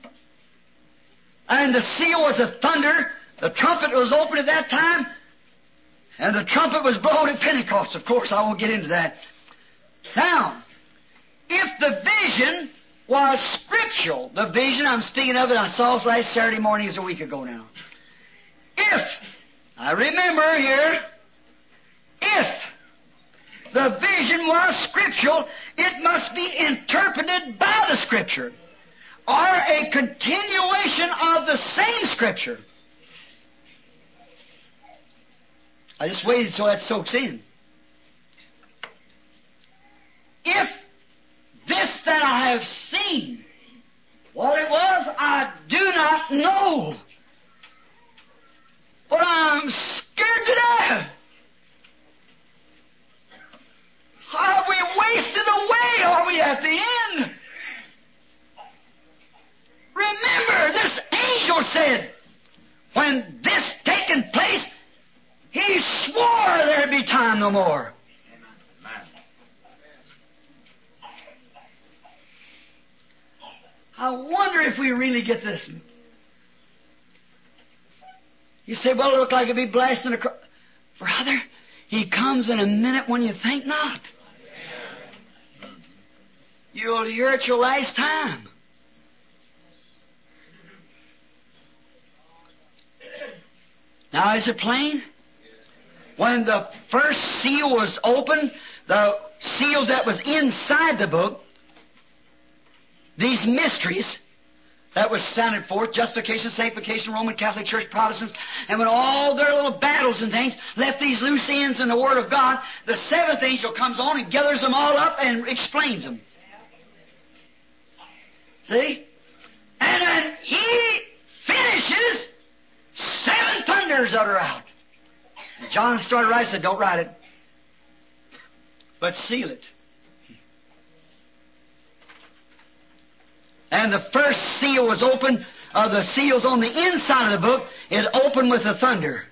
And the seal was a thunder. The trumpet was open at that time. And the trumpet was blown at Pentecost. Of course, I won't get into that. Now, if the vision was scriptural, the vision I'm speaking of that I saw last Saturday morning is a week ago now. If, I remember here, if the vision was scriptural, it must be interpreted by the Scripture, or a continuation of the same Scripture. I just waited so that soaks in. If this that I have seen, what it was, I do not know. But I'm scared to death. Are we wasted away? Are we at the end? Remember, this angel said, when this taken place, he swore there'd be time no more. I wonder if we really get this. You say, well, it looked like it'd be blasting across. Brother, he comes in a minute when you think not. You'll hear it your last time. Now, is it plain? When the first seal was opened, the seals that was inside the book, these mysteries that was sounded forth, justification, sanctification, Roman Catholic Church, Protestants, and when all their little battles and things left these loose ends in the Word of God, the seventh angel comes on and gathers them all up and explains them. See? And then he finishes, seven thunders utter out. And John started writing, said, don't write it, but seal it. And the first seal was opened, the seals on the inside of the book, it opened with a thunder.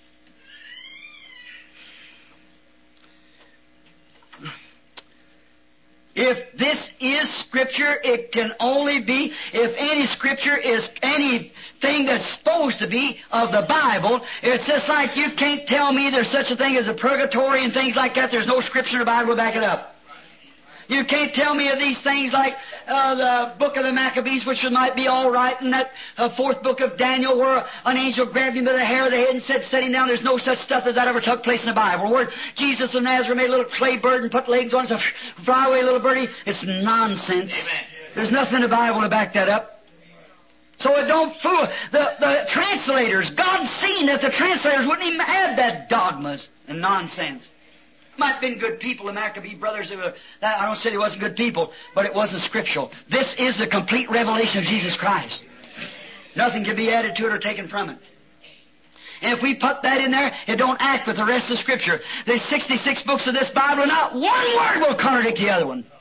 If this is Scripture, it can only be, if any Scripture is anything that's supposed to be of the Bible, it's just like you can't tell me there's such a thing as a purgatory and things like that. There's no Scripture in the Bible to back it up. You can't tell me of these things like the book of the Maccabees, which might be all right, and that fourth book of Daniel where an angel grabbed him by the hair of the head and said, set him down. There's no such stuff as that ever took place in the Bible. Where Jesus of Nazareth made a little clay bird and put legs on it, so fly away, little birdie. It's nonsense. Amen. There's nothing in the Bible to back that up. So it don't fool. The translators, God seen that the translators wouldn't even add that dogmas and nonsense. Might have been good people, the Maccabee brothers. I don't say they wasn't good people, but it wasn't scriptural. This is the complete revelation of Jesus Christ. Nothing can be added to it or taken from it. And if we put that in there, it don't act with the rest of Scripture. There's 66 books of this Bible, and not one word will contradict the other one.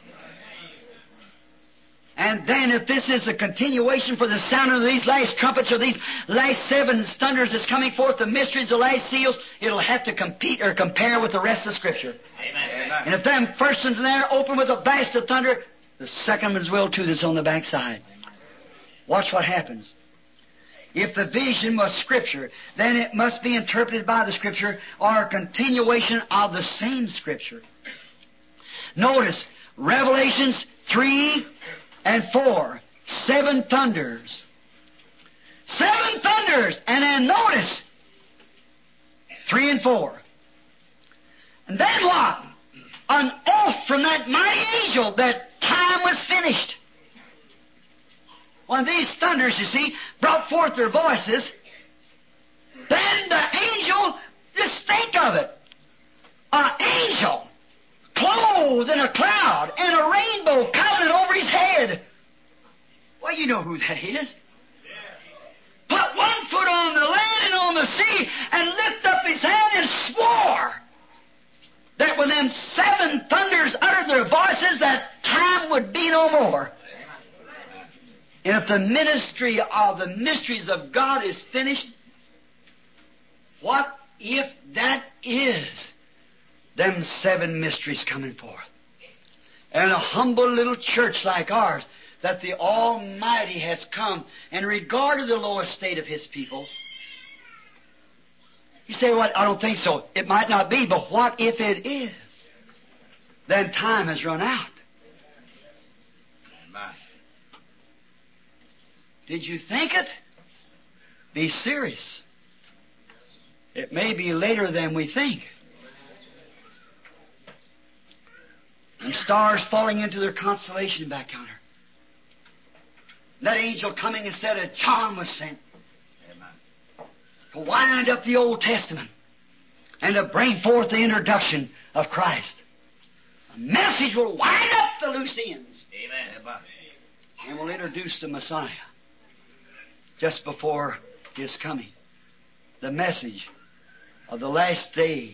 And then if this is a continuation for the sound of these last trumpets or these last seven thunders that's coming forth, the mysteries, the last seals, it'll have to compete or compare with the rest of Scripture. Amen. And if them first ones in there open with a blast of thunder, the second ones will too that's on the backside. Watch what happens. If the vision was Scripture, then it must be interpreted by the Scripture or a continuation of the same Scripture. Notice, Revelations 3 and 4, seven thunders. Seven thunders! And then notice, 3 and 4. And then what? An oath from that mighty angel that time was finished. When these thunders, you see, brought forth their voices, then the angel, just think of it, an angel clothed in a cloud and a rainbow coming over his head. Well, you know who that is. Put one foot on the land and on the sea and lift up his hand and swore that when them seven thunders uttered their voices, that time would be no more. And if the ministry of the mysteries of God is finished, what if that is them seven mysteries coming forth? And a humble little church like ours, that the Almighty has come and regarded the low estate of His people. You say, well, I don't think so. It might not be, but what if it is? Then time has run out. Did you think it? Be serious. It may be later than we think. And stars falling into their constellation back yonder. That angel coming and said that John was sent to wind up the Old Testament. and to bring forth the introduction of Christ. A message will wind up the loose ends. Amen. And will introduce the Messiah just before His coming. The message of the last days.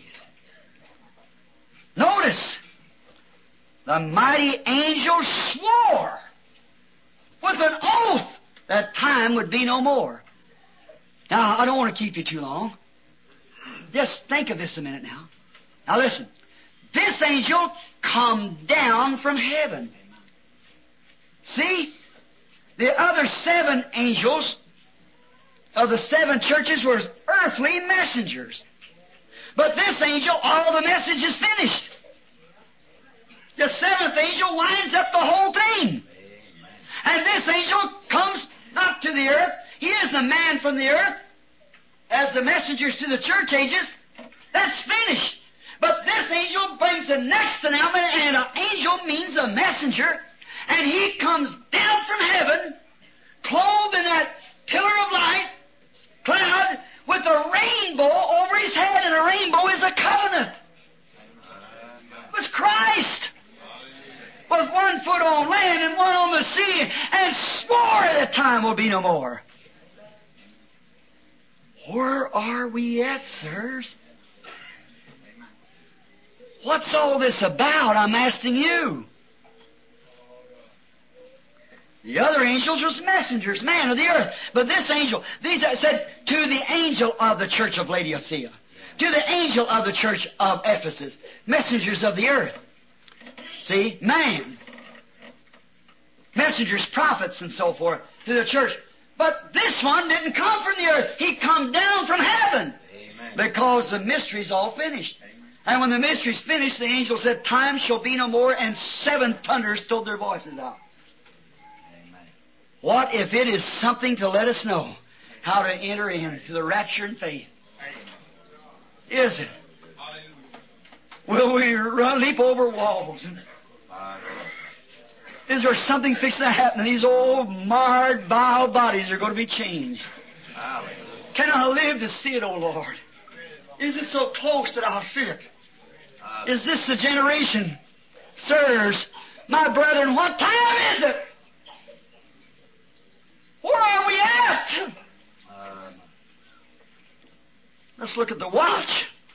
Notice, the mighty angel swore with an oath that time would be no more. Now, I don't want to keep you too long. Just think of this a minute now. Now listen. This angel come down from heaven. See? The other 7 angels of the 7 churches were earthly messengers. But this angel, all the message is finished. The 7th angel winds up the whole thing. And this angel comes not to the earth. He is the man from the earth. As the messengers to the church ages, that's finished. But this angel brings the next announcement, and an angel means a messenger, and he comes down from heaven, clothed in that pillar of light, cloud, with a rainbow over his head, and a rainbow is a covenant. It was Christ, with 1 foot on land and 1 on the sea, and swore that time will be no more. Where are we at, sirs? What's all this about? I'm asking you. The other angels was messengers, man of the earth. But this angel, these said, to the angel of the church of Laodicea, to the angel of the church of Ephesus, messengers of the earth. See, man. Messengers, prophets, and so forth, to the church. But this one didn't come from the earth. He come down from heaven. Amen. Because the mystery's all finished. Amen. And when the mystery's finished, the angel said, time shall be no more, and 7 thunders told their voices out. Amen. What if it is something to let us know how to enter into the rapture and faith? Is it? Will we leap over walls? Is there something fixing to happen? These old, marred, vile bodies are going to be changed. Can I live to see it, O Lord? Is it so close that I'll see it? Is this the generation? Sirs, my brethren, what time is it? Where are we at? Let's look at the watch.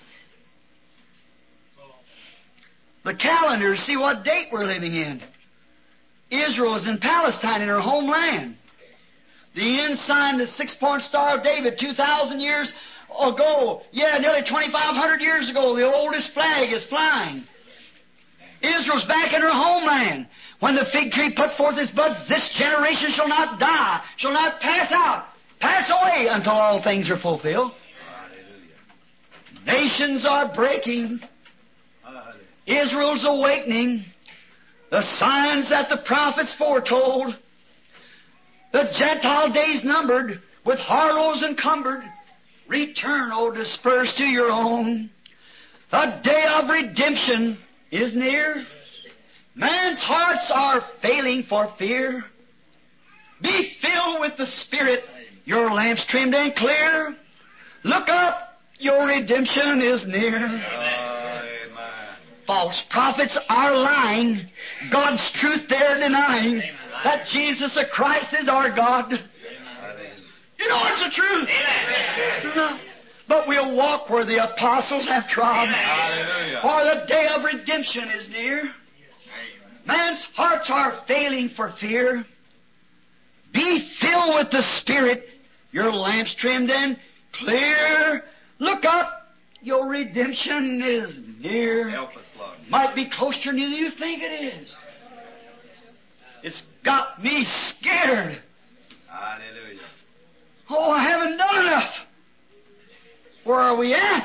The calendar, see what date we're living in. Israel is in Palestine, in her homeland. The ensign, the 6-point Star of David, 2,000 years ago, nearly 2,500 years ago, the oldest flag is flying. Israel's back in her homeland. When the fig tree put forth its buds, this generation shall not die, shall not pass out, pass away until all things are fulfilled. Hallelujah. Nations are breaking. Hallelujah. Israel's awakening. The signs that the prophets foretold. The Gentile days numbered, with harlots encumbered. Return, O dispersed to your own. The day of redemption is near. Man's hearts are failing for fear. Be filled with the Spirit, your lamps trimmed and clear. Look up, your redemption is near. Amen. False prophets are lying. God's truth they're denying. Amen. That Jesus the Christ is our God. Amen. You know it's the truth. Amen. But we'll walk where the apostles have trod. Amen. For the day of redemption is near. Man's hearts are failing for fear. Be filled with the Spirit, your lamps trimmed and clear. Look up, your redemption is near. Help us, Lord. Might be closer than you think it is. It's got me scared. Hallelujah. Oh, I haven't done enough. Where are we at?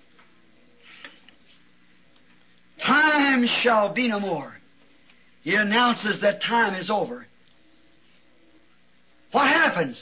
Time shall be no more. He announces that time is over. What happens?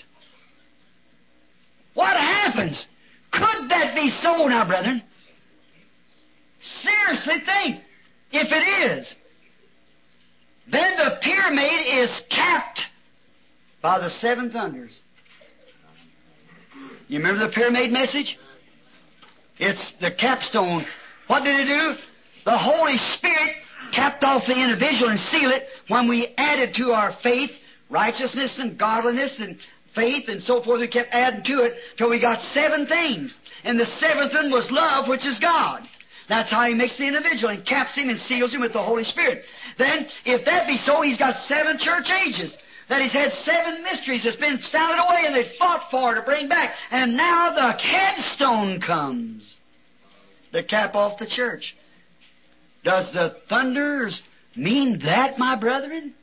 What happens? Could that be so now, brethren? Seriously think. If it is, then the pyramid is capped by the 7 thunders. You remember the pyramid message? It's the capstone. What did it do? The Holy Spirit capped off the individual and sealed it when we added to our faith, righteousness and godliness and faith and so forth. We kept adding to it till we got 7 things. And the 7th one was love, which is God. That's how He makes the individual and caps him and seals him with the Holy Spirit. Then, if that be so, He's got 7 church ages. That He's had 7 mysteries that's been sounded away and they fought for to bring back. And now the headstone comes to cap off the church. Does the thunders mean that, my brethren?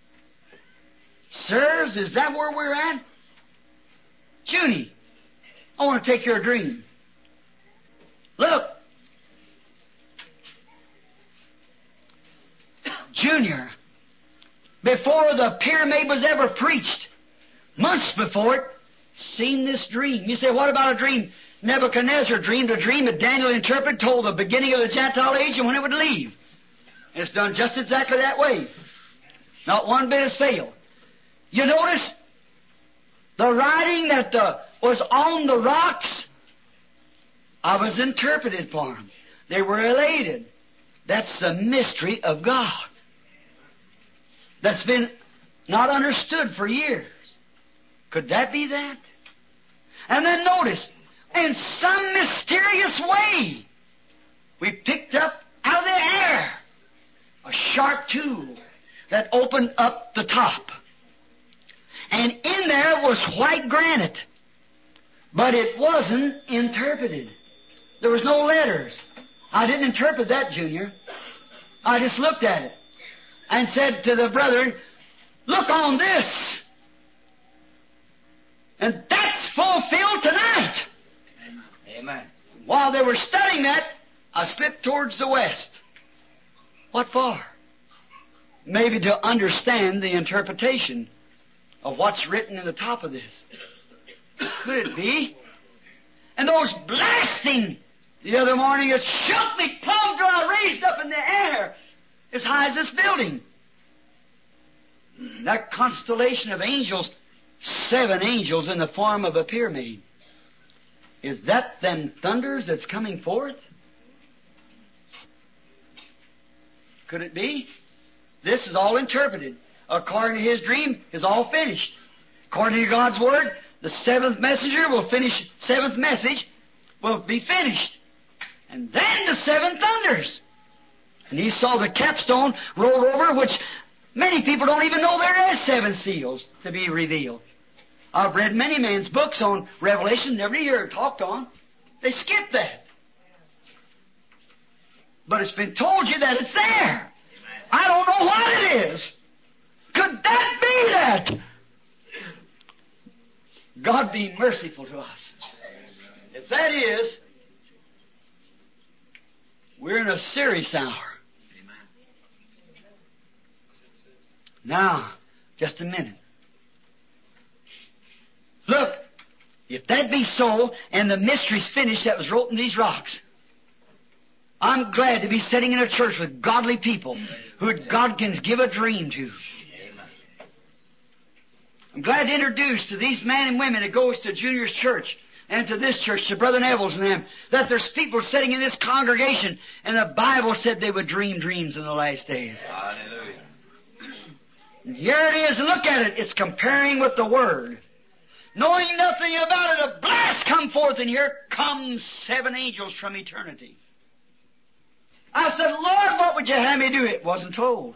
Sirs, is that where we're at? Junie, I want to take your dream. Look. Junior, before the pyramid was ever preached, months before it, seen this dream. You say, what about a dream? Nebuchadnezzar dreamed a dream that Daniel interpreted, told the beginning of the Gentile age and when it would leave. And it's done just exactly that way. Not one bit has failed. You notice the writing that was on the rocks, I was interpreted for them. They were elated. That's the mystery of God. That's been not understood for years. Could that be that? And then notice, in some mysterious way, we picked up out of the air a sharp tool that opened up the top. And in there was white granite. But it wasn't interpreted. There was no letters. I didn't interpret that, Junior. I just looked at it and said to the brethren, look on this. And that's fulfilled tonight. Amen. While they were studying that, I slipped towards the west. What for? Maybe to understand the interpretation of what's written in the top of this. Could it be? And those blasting the other morning, it shook me plumb till I raised up in the air as high as this building. That constellation of angels, 7 angels in the form of a pyramid. Is that them thunders that's coming forth? Could it be? This is all interpreted. According to his dream, is all finished. According to God's Word, the 7th messenger will finish, 7th message will be finished. And then the 7 thunders. And he saw the capstone roll over, which many people don't even know there is 7 seals to be revealed. I've read many men's books on Revelation, never hear it talked on. They skip that. But it's been told you that it's there. I don't know what it is. Could that be that? God be merciful to us. If that is, we're in a serious hour. Now, just a minute. Look, if that be so, and the mystery's finished that was wrote in these rocks, I'm glad to be sitting in a church with godly people who God can give a dream to. I'm glad to introduce to these men and women that goes to Junior's church and to this church, to Brother Neville's and them, that there's people sitting in this congregation, and the Bible said they would dream dreams in the last days. Hallelujah. And here it is, and look at it. It's comparing with the Word. Knowing nothing about it, a blast come forth, and here comes 7 angels from eternity. I said, Lord, what would you have me do? It wasn't told.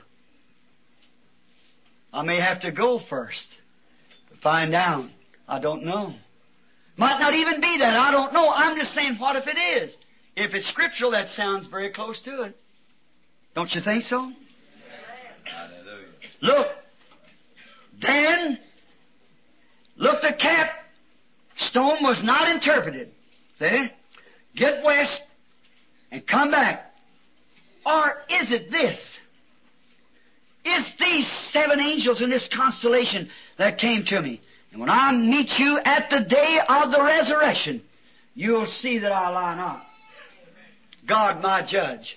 I may have to go first to find out. I don't know. Might not even be that. I don't know. I'm just saying, what if it is? If it's scriptural, that sounds very close to it. Don't you think so? Hallelujah. Look. Then, look, the cap stone was not interpreted. See? Get west and come back. Or is it this? Is these 7 angels in this constellation that came to me? And when I meet you at the day of the resurrection, you'll see that I lie not. God, my judge.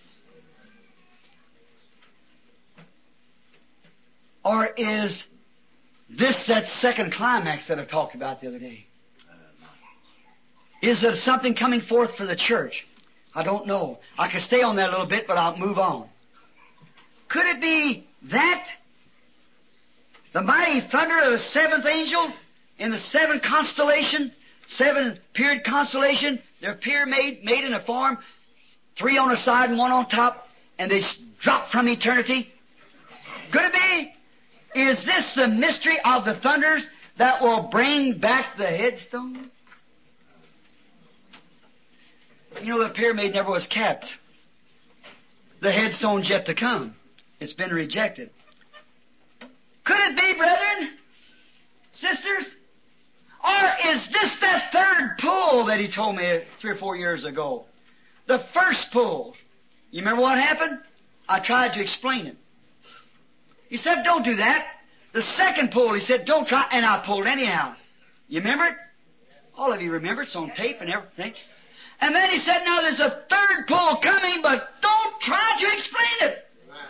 Or is this that second climax that I talked about the other day? Is there something coming forth for the church? I don't know. I could stay on that a little bit, but I'll move on. Could it be that the mighty thunder of the seventh angel in the seven period constellation, their pyramid made in a form, 3 on a side and 1 on top, and they drop from eternity? Could it be? Is this the mystery of the thunders that will bring back the headstone? You know, the pyramid never was kept. The headstone's yet to come. It's been rejected. Could it be, brethren, sisters? Or is this that third pull that he told me 3 or 4 years ago? The first pull. You remember what happened? I tried to explain it. He said, don't do that. The second pull, he said, don't try, and I pulled anyhow. You remember it? All of you remember. It's on tape and everything. And then he said, now there's a third pull coming, but don't try to explain it.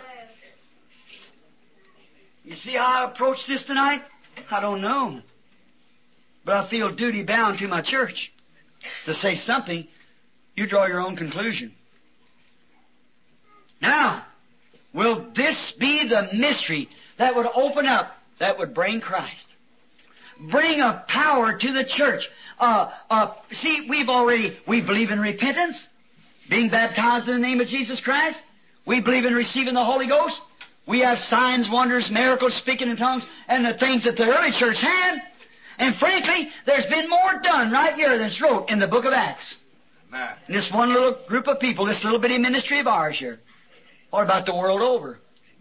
You see how I approach this tonight? I don't know. But I feel duty bound to my church to say something. You draw your own conclusion. Now, will this be the mystery that would open up, that would bring Christ? Bring a power to the church. See, we believe in repentance, being baptized in the name of Jesus Christ. We believe in receiving the Holy Ghost. We have signs, wonders, miracles, speaking in tongues, and the things that the early church had. And frankly, there's been more done right here than's wrote in the book of Acts. In this one little group of people, this little bitty ministry of ours here. Or about the world over.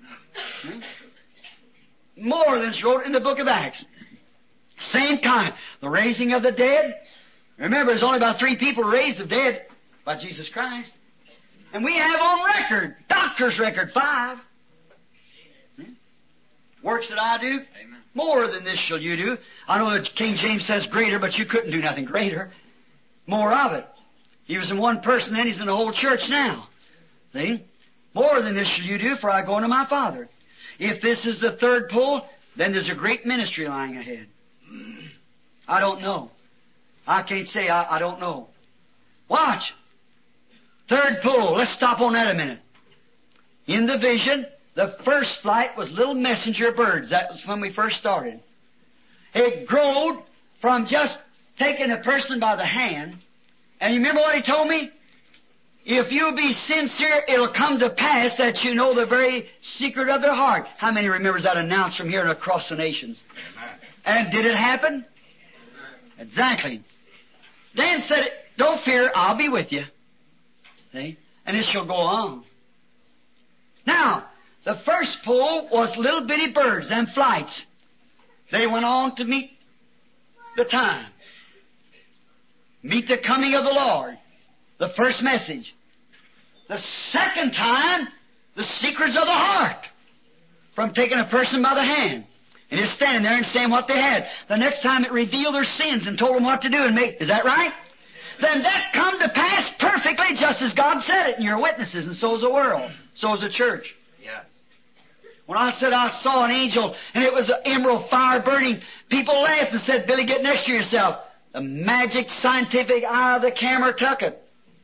More than's wrote in the book of Acts. Same kind. The raising of the dead. Remember, there's only about 3 people raised of dead by Jesus Christ. And we have on record, doctor's record, 5. Works that I do, amen, more than this shall you do. I know that King James says greater, but you couldn't do nothing greater. More of it. He was in one person then, he's in the whole church now. See? More than this shall you do, for I go unto my Father. If this is the third pull, then there's a great ministry lying ahead. I don't know. I can't say I don't know. Watch. Third pull. Let's stop on that a minute. In the vision, the first flight was little messenger birds. That was when we first started. It growed from just taking a person by the hand. And you remember what he told me? If you be sincere, it'll come to pass that you know the very secret of their heart. How many remembers that announced from here and across the nations? And did it happen? Exactly. Dan said, don't fear, I'll be with you. See? And it shall go on. Now, the first pull was little bitty birds, them flights. They went on to meet the time. Meet the coming of the Lord. The first message. The second time, the secrets of the heart. From taking a person by the hand. And just standing there and saying what they had. The next time it revealed their sins and told them what to do and make. Is that right? Then that come to pass perfectly just as God said it. And you're witnesses, and so is the world. So is the church. Yes. When I said I saw an angel and it was an emerald fire burning, people laughed and said, Billy, get next to yourself. The magic scientific eye of the camera took it.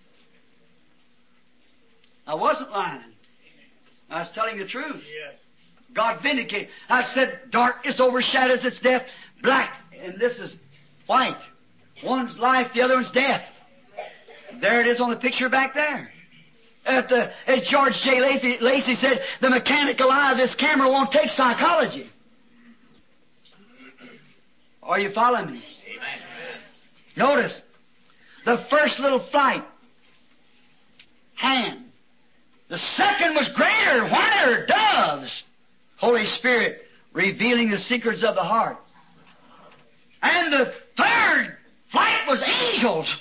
I wasn't lying. I was telling the truth. Yes. God vindicated. I said, darkness overshadows its death. Black, and this is white. One's life, the other one's death. There it is on the picture back there. As George J. Lacey said, the mechanical eye of this camera won't take psychology. Are you following me? Amen. Notice, the first little flight, hand. The second was greater, whiter, doves. Holy Spirit revealing the secrets of the heart. And the third flight was angels.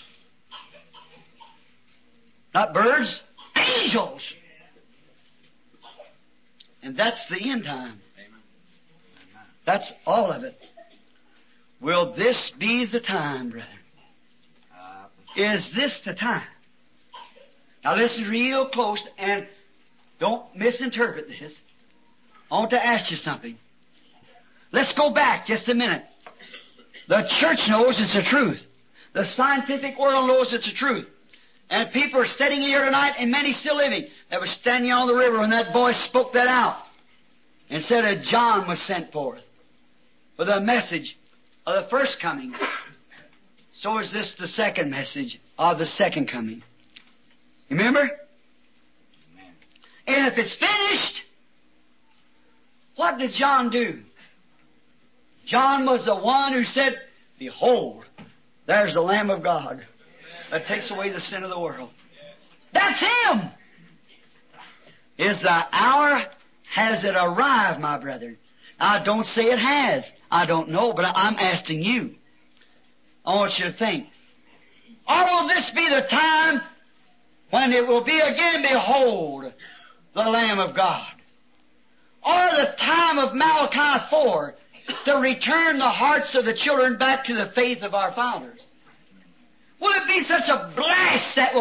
Not birds, angels. And that's the end time. That's all of it. Will this be the time, brother? Is this the time? Now listen real close and don't misinterpret this. I want to ask you something. Let's go back just a minute. The church knows it's the truth. The scientific world knows it's the truth. And people are sitting here tonight, and many still living, that was standing on the river when that voice spoke that out and said that John was sent forth with a message of the first coming. So is this the second message of the second coming. Remember? And if it's finished, what did John do? John was the one who said, "Behold, there's the Lamb of God that takes away the sin of the world." That's Him. Is the hour, has it arrived, my brethren? I don't say it has. I don't know, but I'm asking you. I want you to think. Or will this be the time when it will be again, "Behold, the Lamb of God"? Or the time of Malachi 4 to return the hearts of the children back to the faith of our fathers? Will it be such a blast that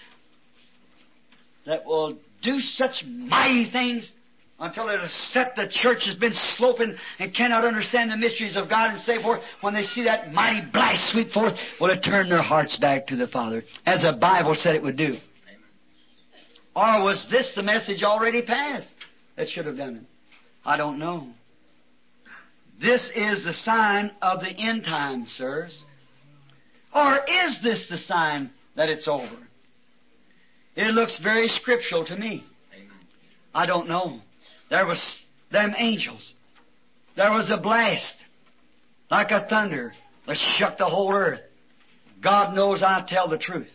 will do such mighty things until it has set the church has been sloping and cannot understand the mysteries of God and so forth? When they see that mighty blast sweep forth, will it turn their hearts back to the Father, as the Bible said it would do? Or was this the message already passed that should have done it? I don't know. This is the sign of the end time, sirs. Or is this the sign that it's over? It looks very scriptural to me. I don't know. There was them angels. There was a blast, like a thunder, that shook the whole earth. God knows I tell the truth.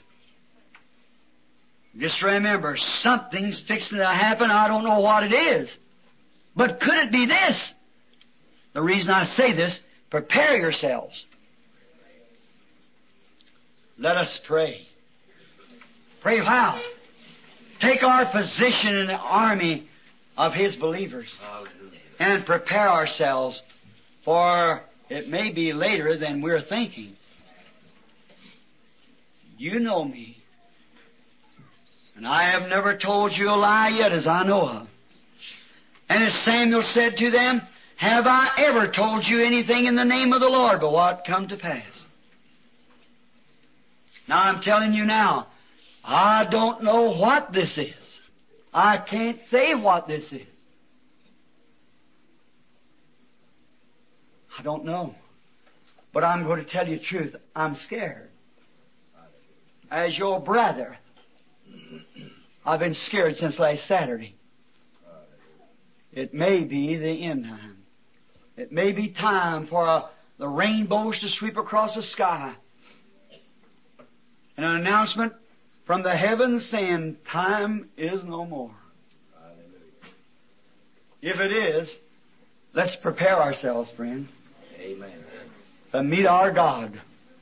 Just remember, something's fixing to happen. I don't know what it is. But could it be this? The reason I say this, prepare yourselves. Let us pray. Pray how? Take our position in the army of His believers and prepare ourselves, for it may be later than we're thinking. You know me, and I have never told you a lie yet as I know of. And as Samuel said to them, "Have I ever told you anything in the name of the Lord but what come to pass?" Now I'm telling you now, I don't know what this is. I can't say what this is. I don't know. But I'm going to tell you the truth. I'm scared. As your brother, I've been scared since last Saturday. It may be the end time. It may be time for the rainbows to sweep across the sky. And an announcement from the heavens saying, time is no more. If it is, let's prepare ourselves, friends. Amen. To meet our God.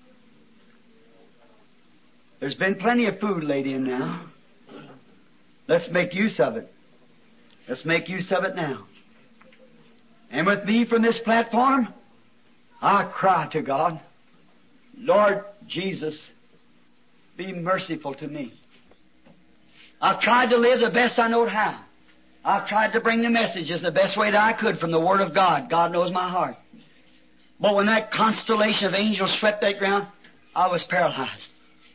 There's been plenty of food laid in now. Let's make use of it. Let's make use of it now. And with me from this platform, I cry to God, "Lord Jesus, be merciful to me." I've tried to live the best I know how. I've tried to bring the messages the best way that I could from the Word of God. God knows my heart. But when that constellation of angels swept that ground, I was paralyzed.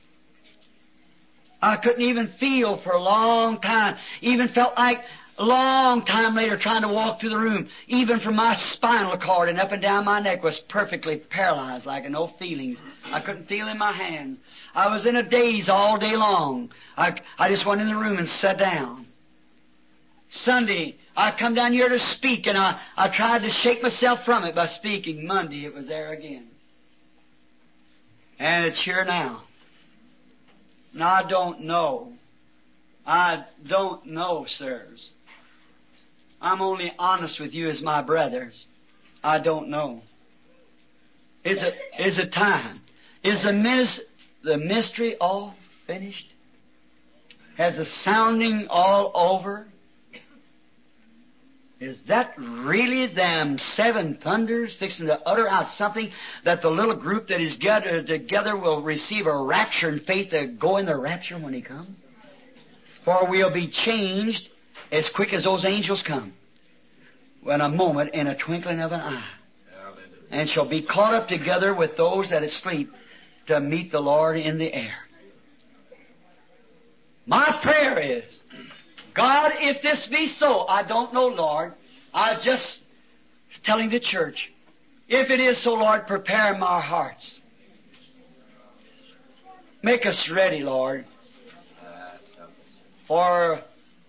I couldn't even feel for a long time. Even felt like a long time later trying to walk through the room. Even from my spinal cord and up and down my neck was perfectly paralyzed, like no feelings. I couldn't feel in my hands. I was in a daze all day long. I just went in the room and sat down. Sunday, I come down here to speak, and I tried to shake myself from it by speaking. Monday, it was there again. And it's here now. And I don't know. I don't know, sirs. I'm only honest with you as my brothers. I don't know. Is it time? Is the mystery all finished? Has the sounding all over? Is that really them seven thunders fixing to utter out something that the little group that is gathered together will receive a rapture in faith to go in the rapture when He comes? For we'll be changed as quick as those angels come. In a moment, in a twinkling of an eye. And shall be caught up together with those that sleep to meet the Lord in the air. My prayer is, God, if this be so, I don't know, Lord. I just telling the church, if it is so, Lord, prepare my hearts. Make us ready, Lord, for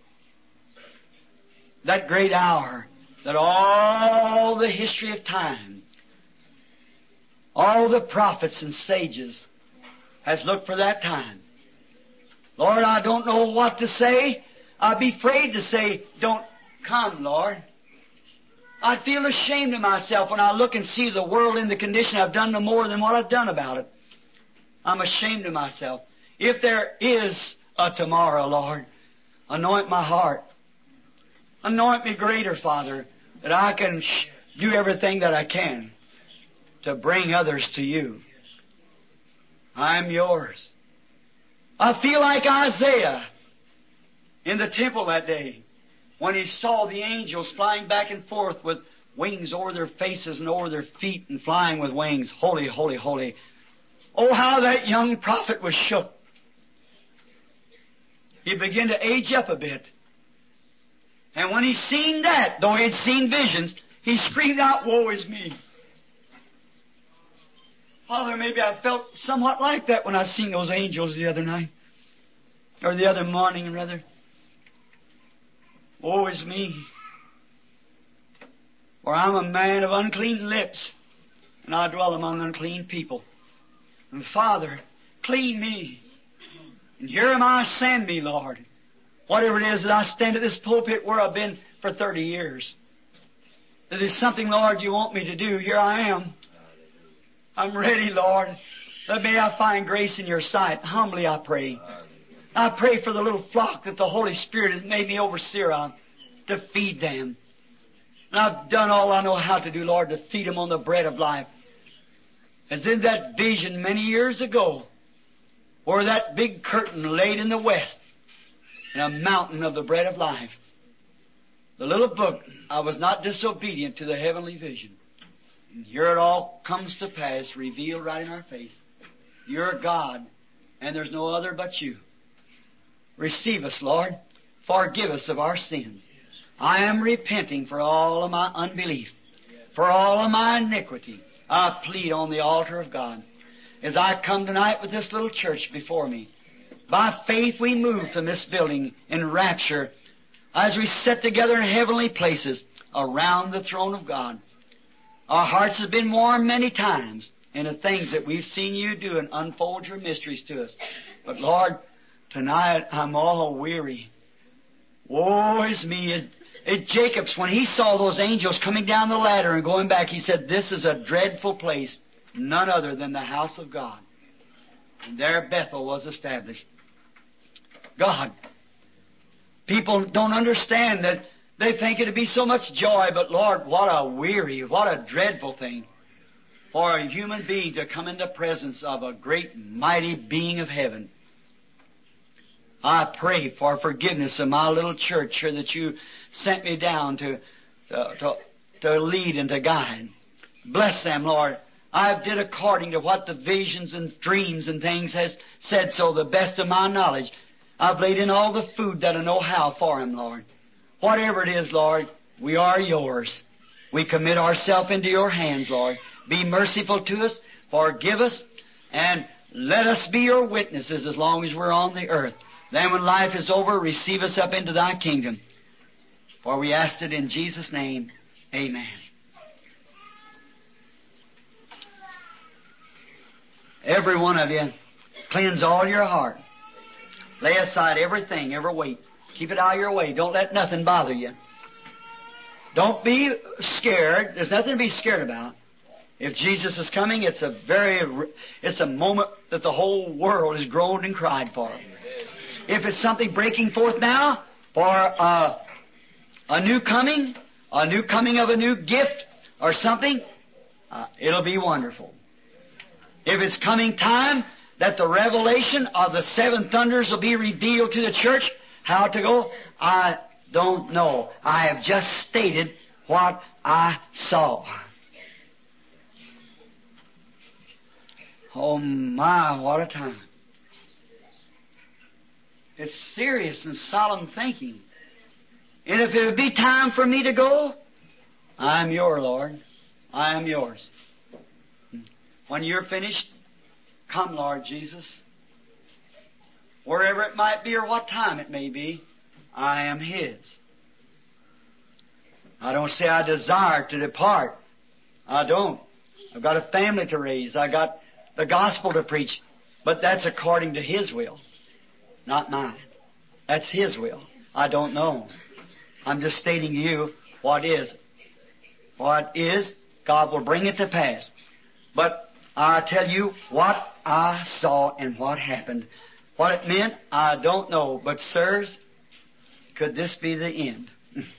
that great hour that all the history of time, all the prophets and sages has looked for that time. Lord, I don't know what to say. I'd be afraid to say, don't come, Lord. I feel ashamed of myself when I look and see the world in the condition I've done no more than what I've done about it. I'm ashamed of myself. If there is a tomorrow, Lord, anoint my heart. Anoint me greater, Father, that I can do everything that I can to bring others to You. I'm Yours. I feel like Isaiah in the temple that day when he saw the angels flying back and forth with wings over their faces and over their feet and flying with wings. Holy, holy, holy. Oh, how that young prophet was shook. He began to age up a bit. And when he seen that, though he had seen visions, he screamed out, "Woe is me." Father, maybe I felt somewhat like that when I seen those angels the other night. Or the other morning, rather. Woe is me. For I'm a man of unclean lips, and I dwell among unclean people. And Father, clean me. And here am I, send me, Lord. Whatever it is that I stand at this pulpit where I've been for 30 years. If there's something, Lord, You want me to do, here I am. I'm ready, Lord. That may I find grace in Your sight. Humbly I pray. I pray for the little flock that the Holy Spirit has made me overseer of, to feed them. And I've done all I know how to do, Lord, to feed them on the bread of life. As in that vision many years ago, where that big curtain laid in the west, in a mountain of the bread of life. The little book, I was not disobedient to the heavenly vision. And here it all comes to pass, revealed right in our face. You're God, and there's no other but You. Receive us, Lord. Forgive us of our sins. I am repenting for all of my unbelief, for all of my iniquity. I plead on the altar of God. As I come tonight with this little church before me, by faith we move from this building in rapture as we sit together in heavenly places around the throne of God. Our hearts have been warmed many times in the things that we've seen You do and unfold Your mysteries to us. But Lord, tonight I'm all weary. Woe is me. At Jacob's, when he saw those angels coming down the ladder and going back, he said, "This is a dreadful place, none other than the house of God." And there Bethel was established. God, people don't understand that. They think it'd be so much joy, but Lord, what a weary, what a dreadful thing for a human being to come into the presence of a great, mighty being of heaven. I pray for forgiveness of my little church here that You sent me down to lead and to guide. Bless them, Lord. I did according to what the visions and dreams and things has said, so the best of my knowledge. I've laid in all the food that I know how for them, Lord. Whatever it is, Lord, we are Yours. We commit ourselves into Your hands, Lord. Be merciful to us, forgive us, and let us be Your witnesses as long as we're on the earth. Then when life is over, receive us up into Thy kingdom. For we ask it in Jesus' name. Amen. Every one of you, cleanse all your heart. Lay aside everything, every weight. Keep it out of your way. Don't let nothing bother you. Don't be scared. There's nothing to be scared about. If Jesus is coming, it's a moment that the whole world has groaned and cried for. If it's something breaking forth now for a new coming of a new gift or something, it'll be wonderful. If it's coming time that the revelation of the seven thunders will be revealed to the church, how to go, I don't know. I have just stated what I saw. Oh my, what a time. It's serious and solemn thinking. And if it would be time for me to go, I'm your Lord. I am yours. When you're finished, come, Lord Jesus. Wherever it might be or what time it may be, I am His. I don't say I desire to depart. I don't. I've got a family to raise. I've got the gospel to preach. But that's according to His will, not mine. That's His will. I don't know. I'm just stating to you what is. What is, God will bring it to pass. But I tell you what I saw and what happened. What it meant, I don't know. But, sirs, could this be the end?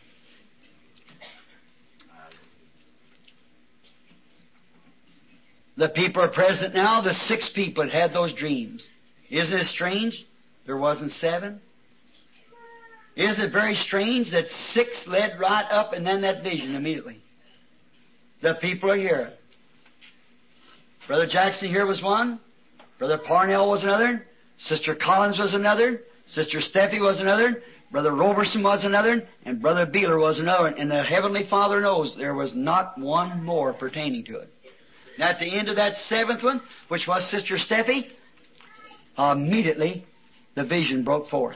The people are present now, the 6 people that had those dreams. Isn't it strange there wasn't 7? Isn't it very strange that 6 led right up and then that vision immediately? The people are here. Brother Jackson here was one. Brother Parnell was another. Sister Collins was another. Sister Steffi was another. Brother Roberson was another. And Brother Beeler was another. And the Heavenly Father knows there was not one more pertaining to it. And at the end of that 7th one, which was Sister Steffi, immediately the vision broke forth.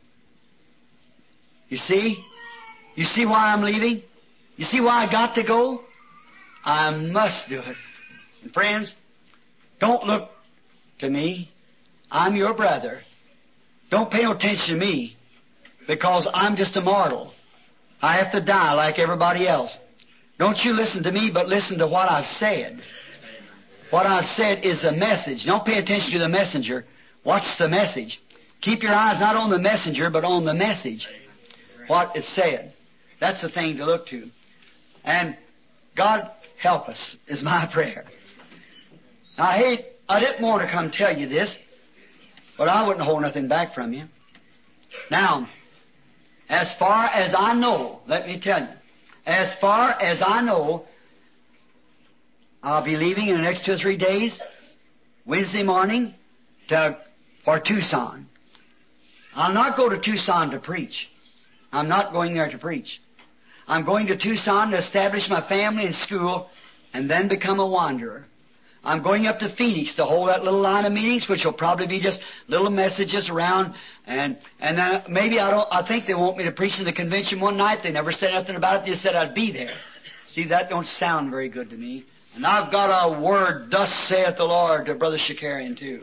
You see? You see why I'm leaving? You see why I got to go? I must do it. And friends, don't look to me. I'm your brother. Don't pay no attention to me, because I'm just a mortal. I have to die like everybody else. Don't you listen to me, but listen to what I've said. What I've said is a message. Don't pay attention to the messenger. Watch the message. Keep your eyes not on the messenger, but on the message. What it said. That's the thing to look to. And God help us is my prayer. I didn't want to come tell you this, but I wouldn't hold nothing back from you. Now, as far as I know, let me tell you, as far as I know, I'll be leaving in the next 2 or 3 days, Wednesday morning, for Tucson. I'll not go to Tucson to preach. I'm not going there to preach. I'm going to Tucson to establish my family and school and then become a wanderer. I'm going up to Phoenix to hold that little line of meetings, which will probably be just little messages around, and then maybe I think they want me to preach in the convention one night. They never said nothing about it. They said I'd be there. See, that don't sound very good to me. And I've got a word, thus saith the Lord, to Brother Shakarian too.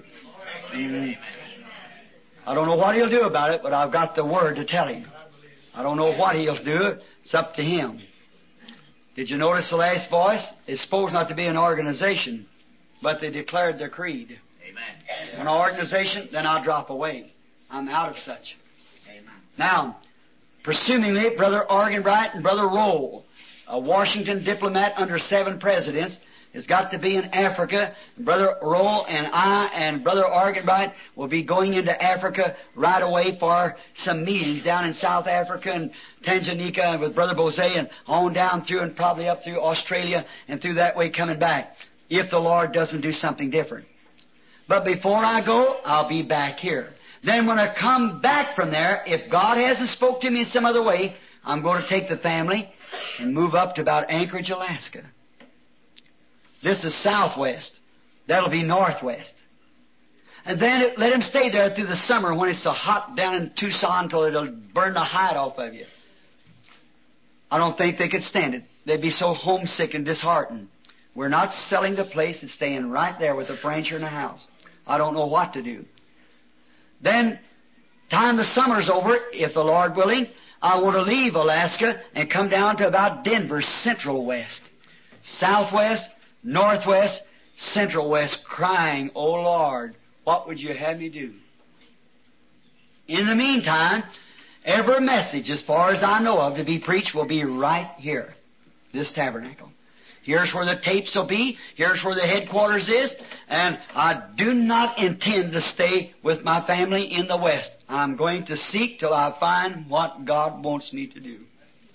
I don't know what he'll do about it, but I've got the word to tell him. I don't know what he'll do. It's up to him. Did you notice the last voice? It's supposed not to be an organization, but they declared their creed. Amen. An organization, then I'll drop away. I'm out of such. Amen. Now, presumably, Brother Arganbright and Brother Roll, a Washington diplomat under 7 presidents, has got to be in Africa. Brother Roll and I and Brother Arganbright will be going into Africa right away for some meetings down in South Africa and Tanganyika with Brother Bose and on down through and probably up through Australia and through that way coming back, if the Lord doesn't do something different. But before I go, I'll be back here. Then when I come back from there, if God hasn't spoke to me in some other way, I'm going to take the family and move up to about Anchorage, Alaska. This is southwest. That'll be northwest. And then let him stay there through the summer when it's so hot down in Tucson till it'll burn the hide off of you. I don't think they could stand it. They'd be so homesick and disheartened. We're not selling the place and staying right there with the furniture in the house. I don't know what to do. Then, time the summer's over, if the Lord willing, I want to leave Alaska and come down to about Denver, central west. Southwest, northwest, central west, crying, "Oh Lord, what would you have me do?" In the meantime, every message, as far as I know of, to be preached will be right here, this tabernacle. Here's where the tapes will be. Here's where the headquarters is. And I do not intend to stay with my family in the West. I'm going to seek till I find what God wants me to do.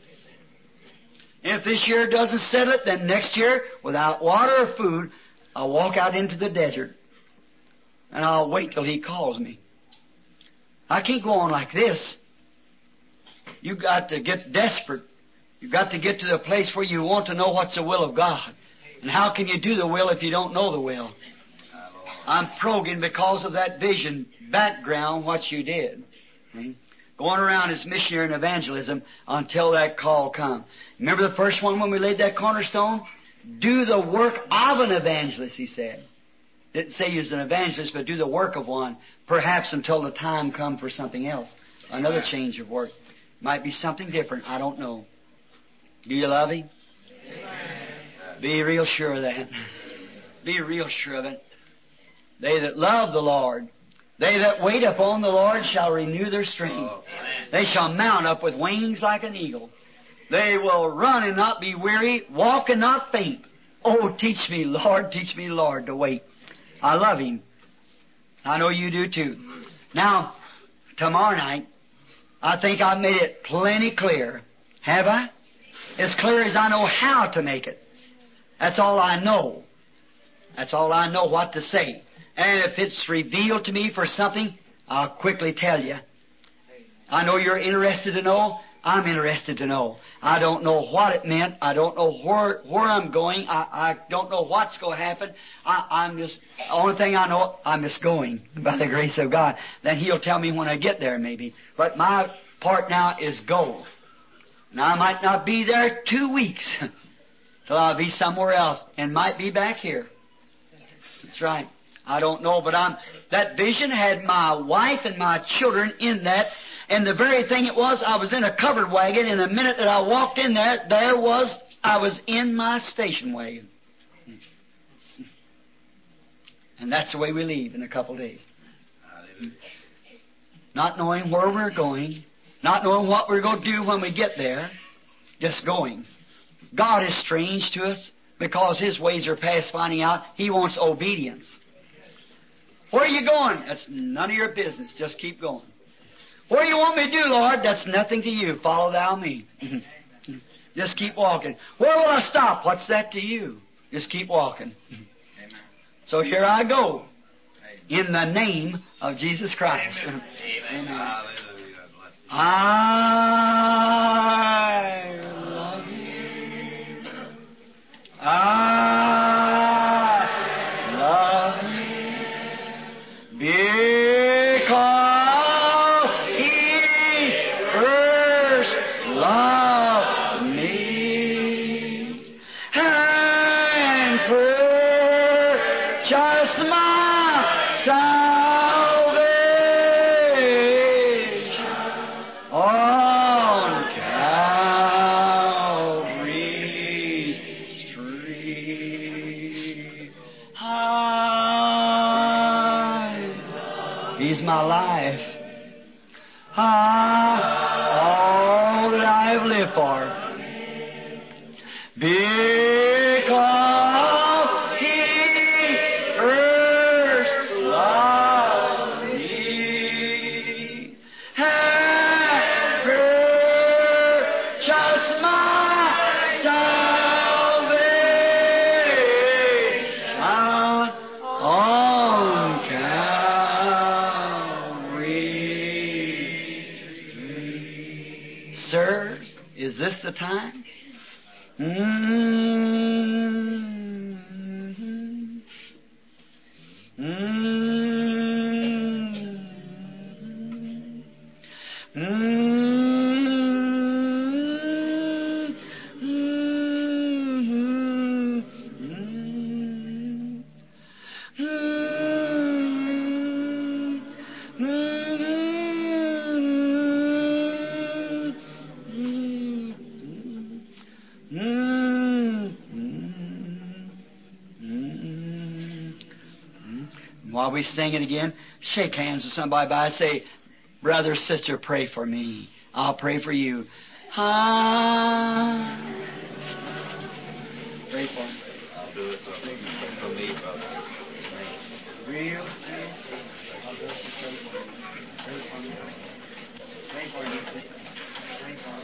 If this year doesn't settle it, then next year, without water or food, I'll walk out into the desert and I'll wait till He calls me. I can't go on like this. You've got to get desperate. You've got to get to the place where you want to know what's the will of God. And how can you do the will if you don't know the will? I'm probing because of that vision background what you did. Going around as missionary and evangelism until that call come. Remember the first one when we laid that cornerstone? Do the work of an evangelist, He said. Didn't say you was an evangelist, but do the work of one, perhaps until the time come for something else. Another change of work. Might be something different. I don't know. Do you love Him? Be real sure of that. Be real sure of it. They that love the Lord, they that wait upon the Lord shall renew their strength. They shall mount up with wings like an eagle. They will run and not be weary, walk and not faint. Oh, teach me, Lord, to wait. I love Him. I know you do too. Now, tomorrow night, I think I've made it plenty clear. Have I? As clear as I know how to make it. That's all I know. That's all I know what to say. And if it's revealed to me for something, I'll quickly tell you. I know you're interested to know. I'm interested to know. I don't know what it meant. I don't know where I'm going. I don't know what's going to happen. I'm just, the only thing I know, I'm just going by the grace of God. Then He'll tell me when I get there maybe. But my part now is go. And I might not be there 2 weeks. Till I'll be somewhere else. And might be back here. That's right. I don't know, but that vision had my wife and my children in that, and the very thing it was, I was in a covered wagon, and the minute that I walked in there, I was in my station wagon. And that's the way we leave in a couple of days. Not knowing where we're going, not knowing what we're going to do when we get there, just going. God is strange to us because His ways are past finding out. He wants obedience. Where are you going? That's none of your business. Just keep going. What do you want me to do, Lord? That's nothing to you. Follow thou me. Just keep walking. Where will I stop? What's that to you? Just keep walking. So here I go. In the name of Jesus Christ. Amen. Amen. I love you. I love you. Because He first loved me and purchased my salvation on Calvary's tree. He's my life. All that I have lived for. Because He first loved me and purchased my salvation on Calvary. Sirs, is this the time? While we sing it again, shake hands with somebody by and say, brother, sister, pray for me. I'll pray for you. Pray for me. I'll do it for me, brother. Real serious. Pray for me. Pray for me, sister. Pray for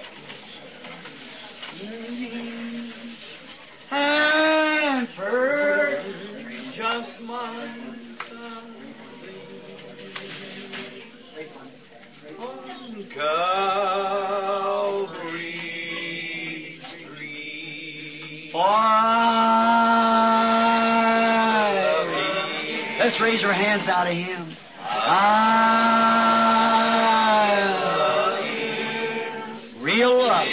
me. And purchase my salvation. Calvary tree. For let's raise your hands now to Him. I love Him. Real love.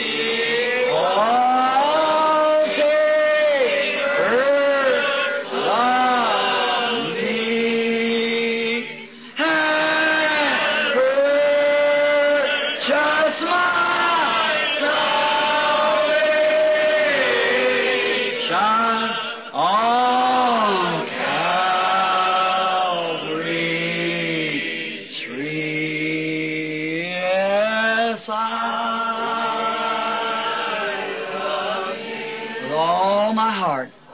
Oh, say, first love me. And purchase my salvation on Calvary tree. Yes, I love Him with all my heart.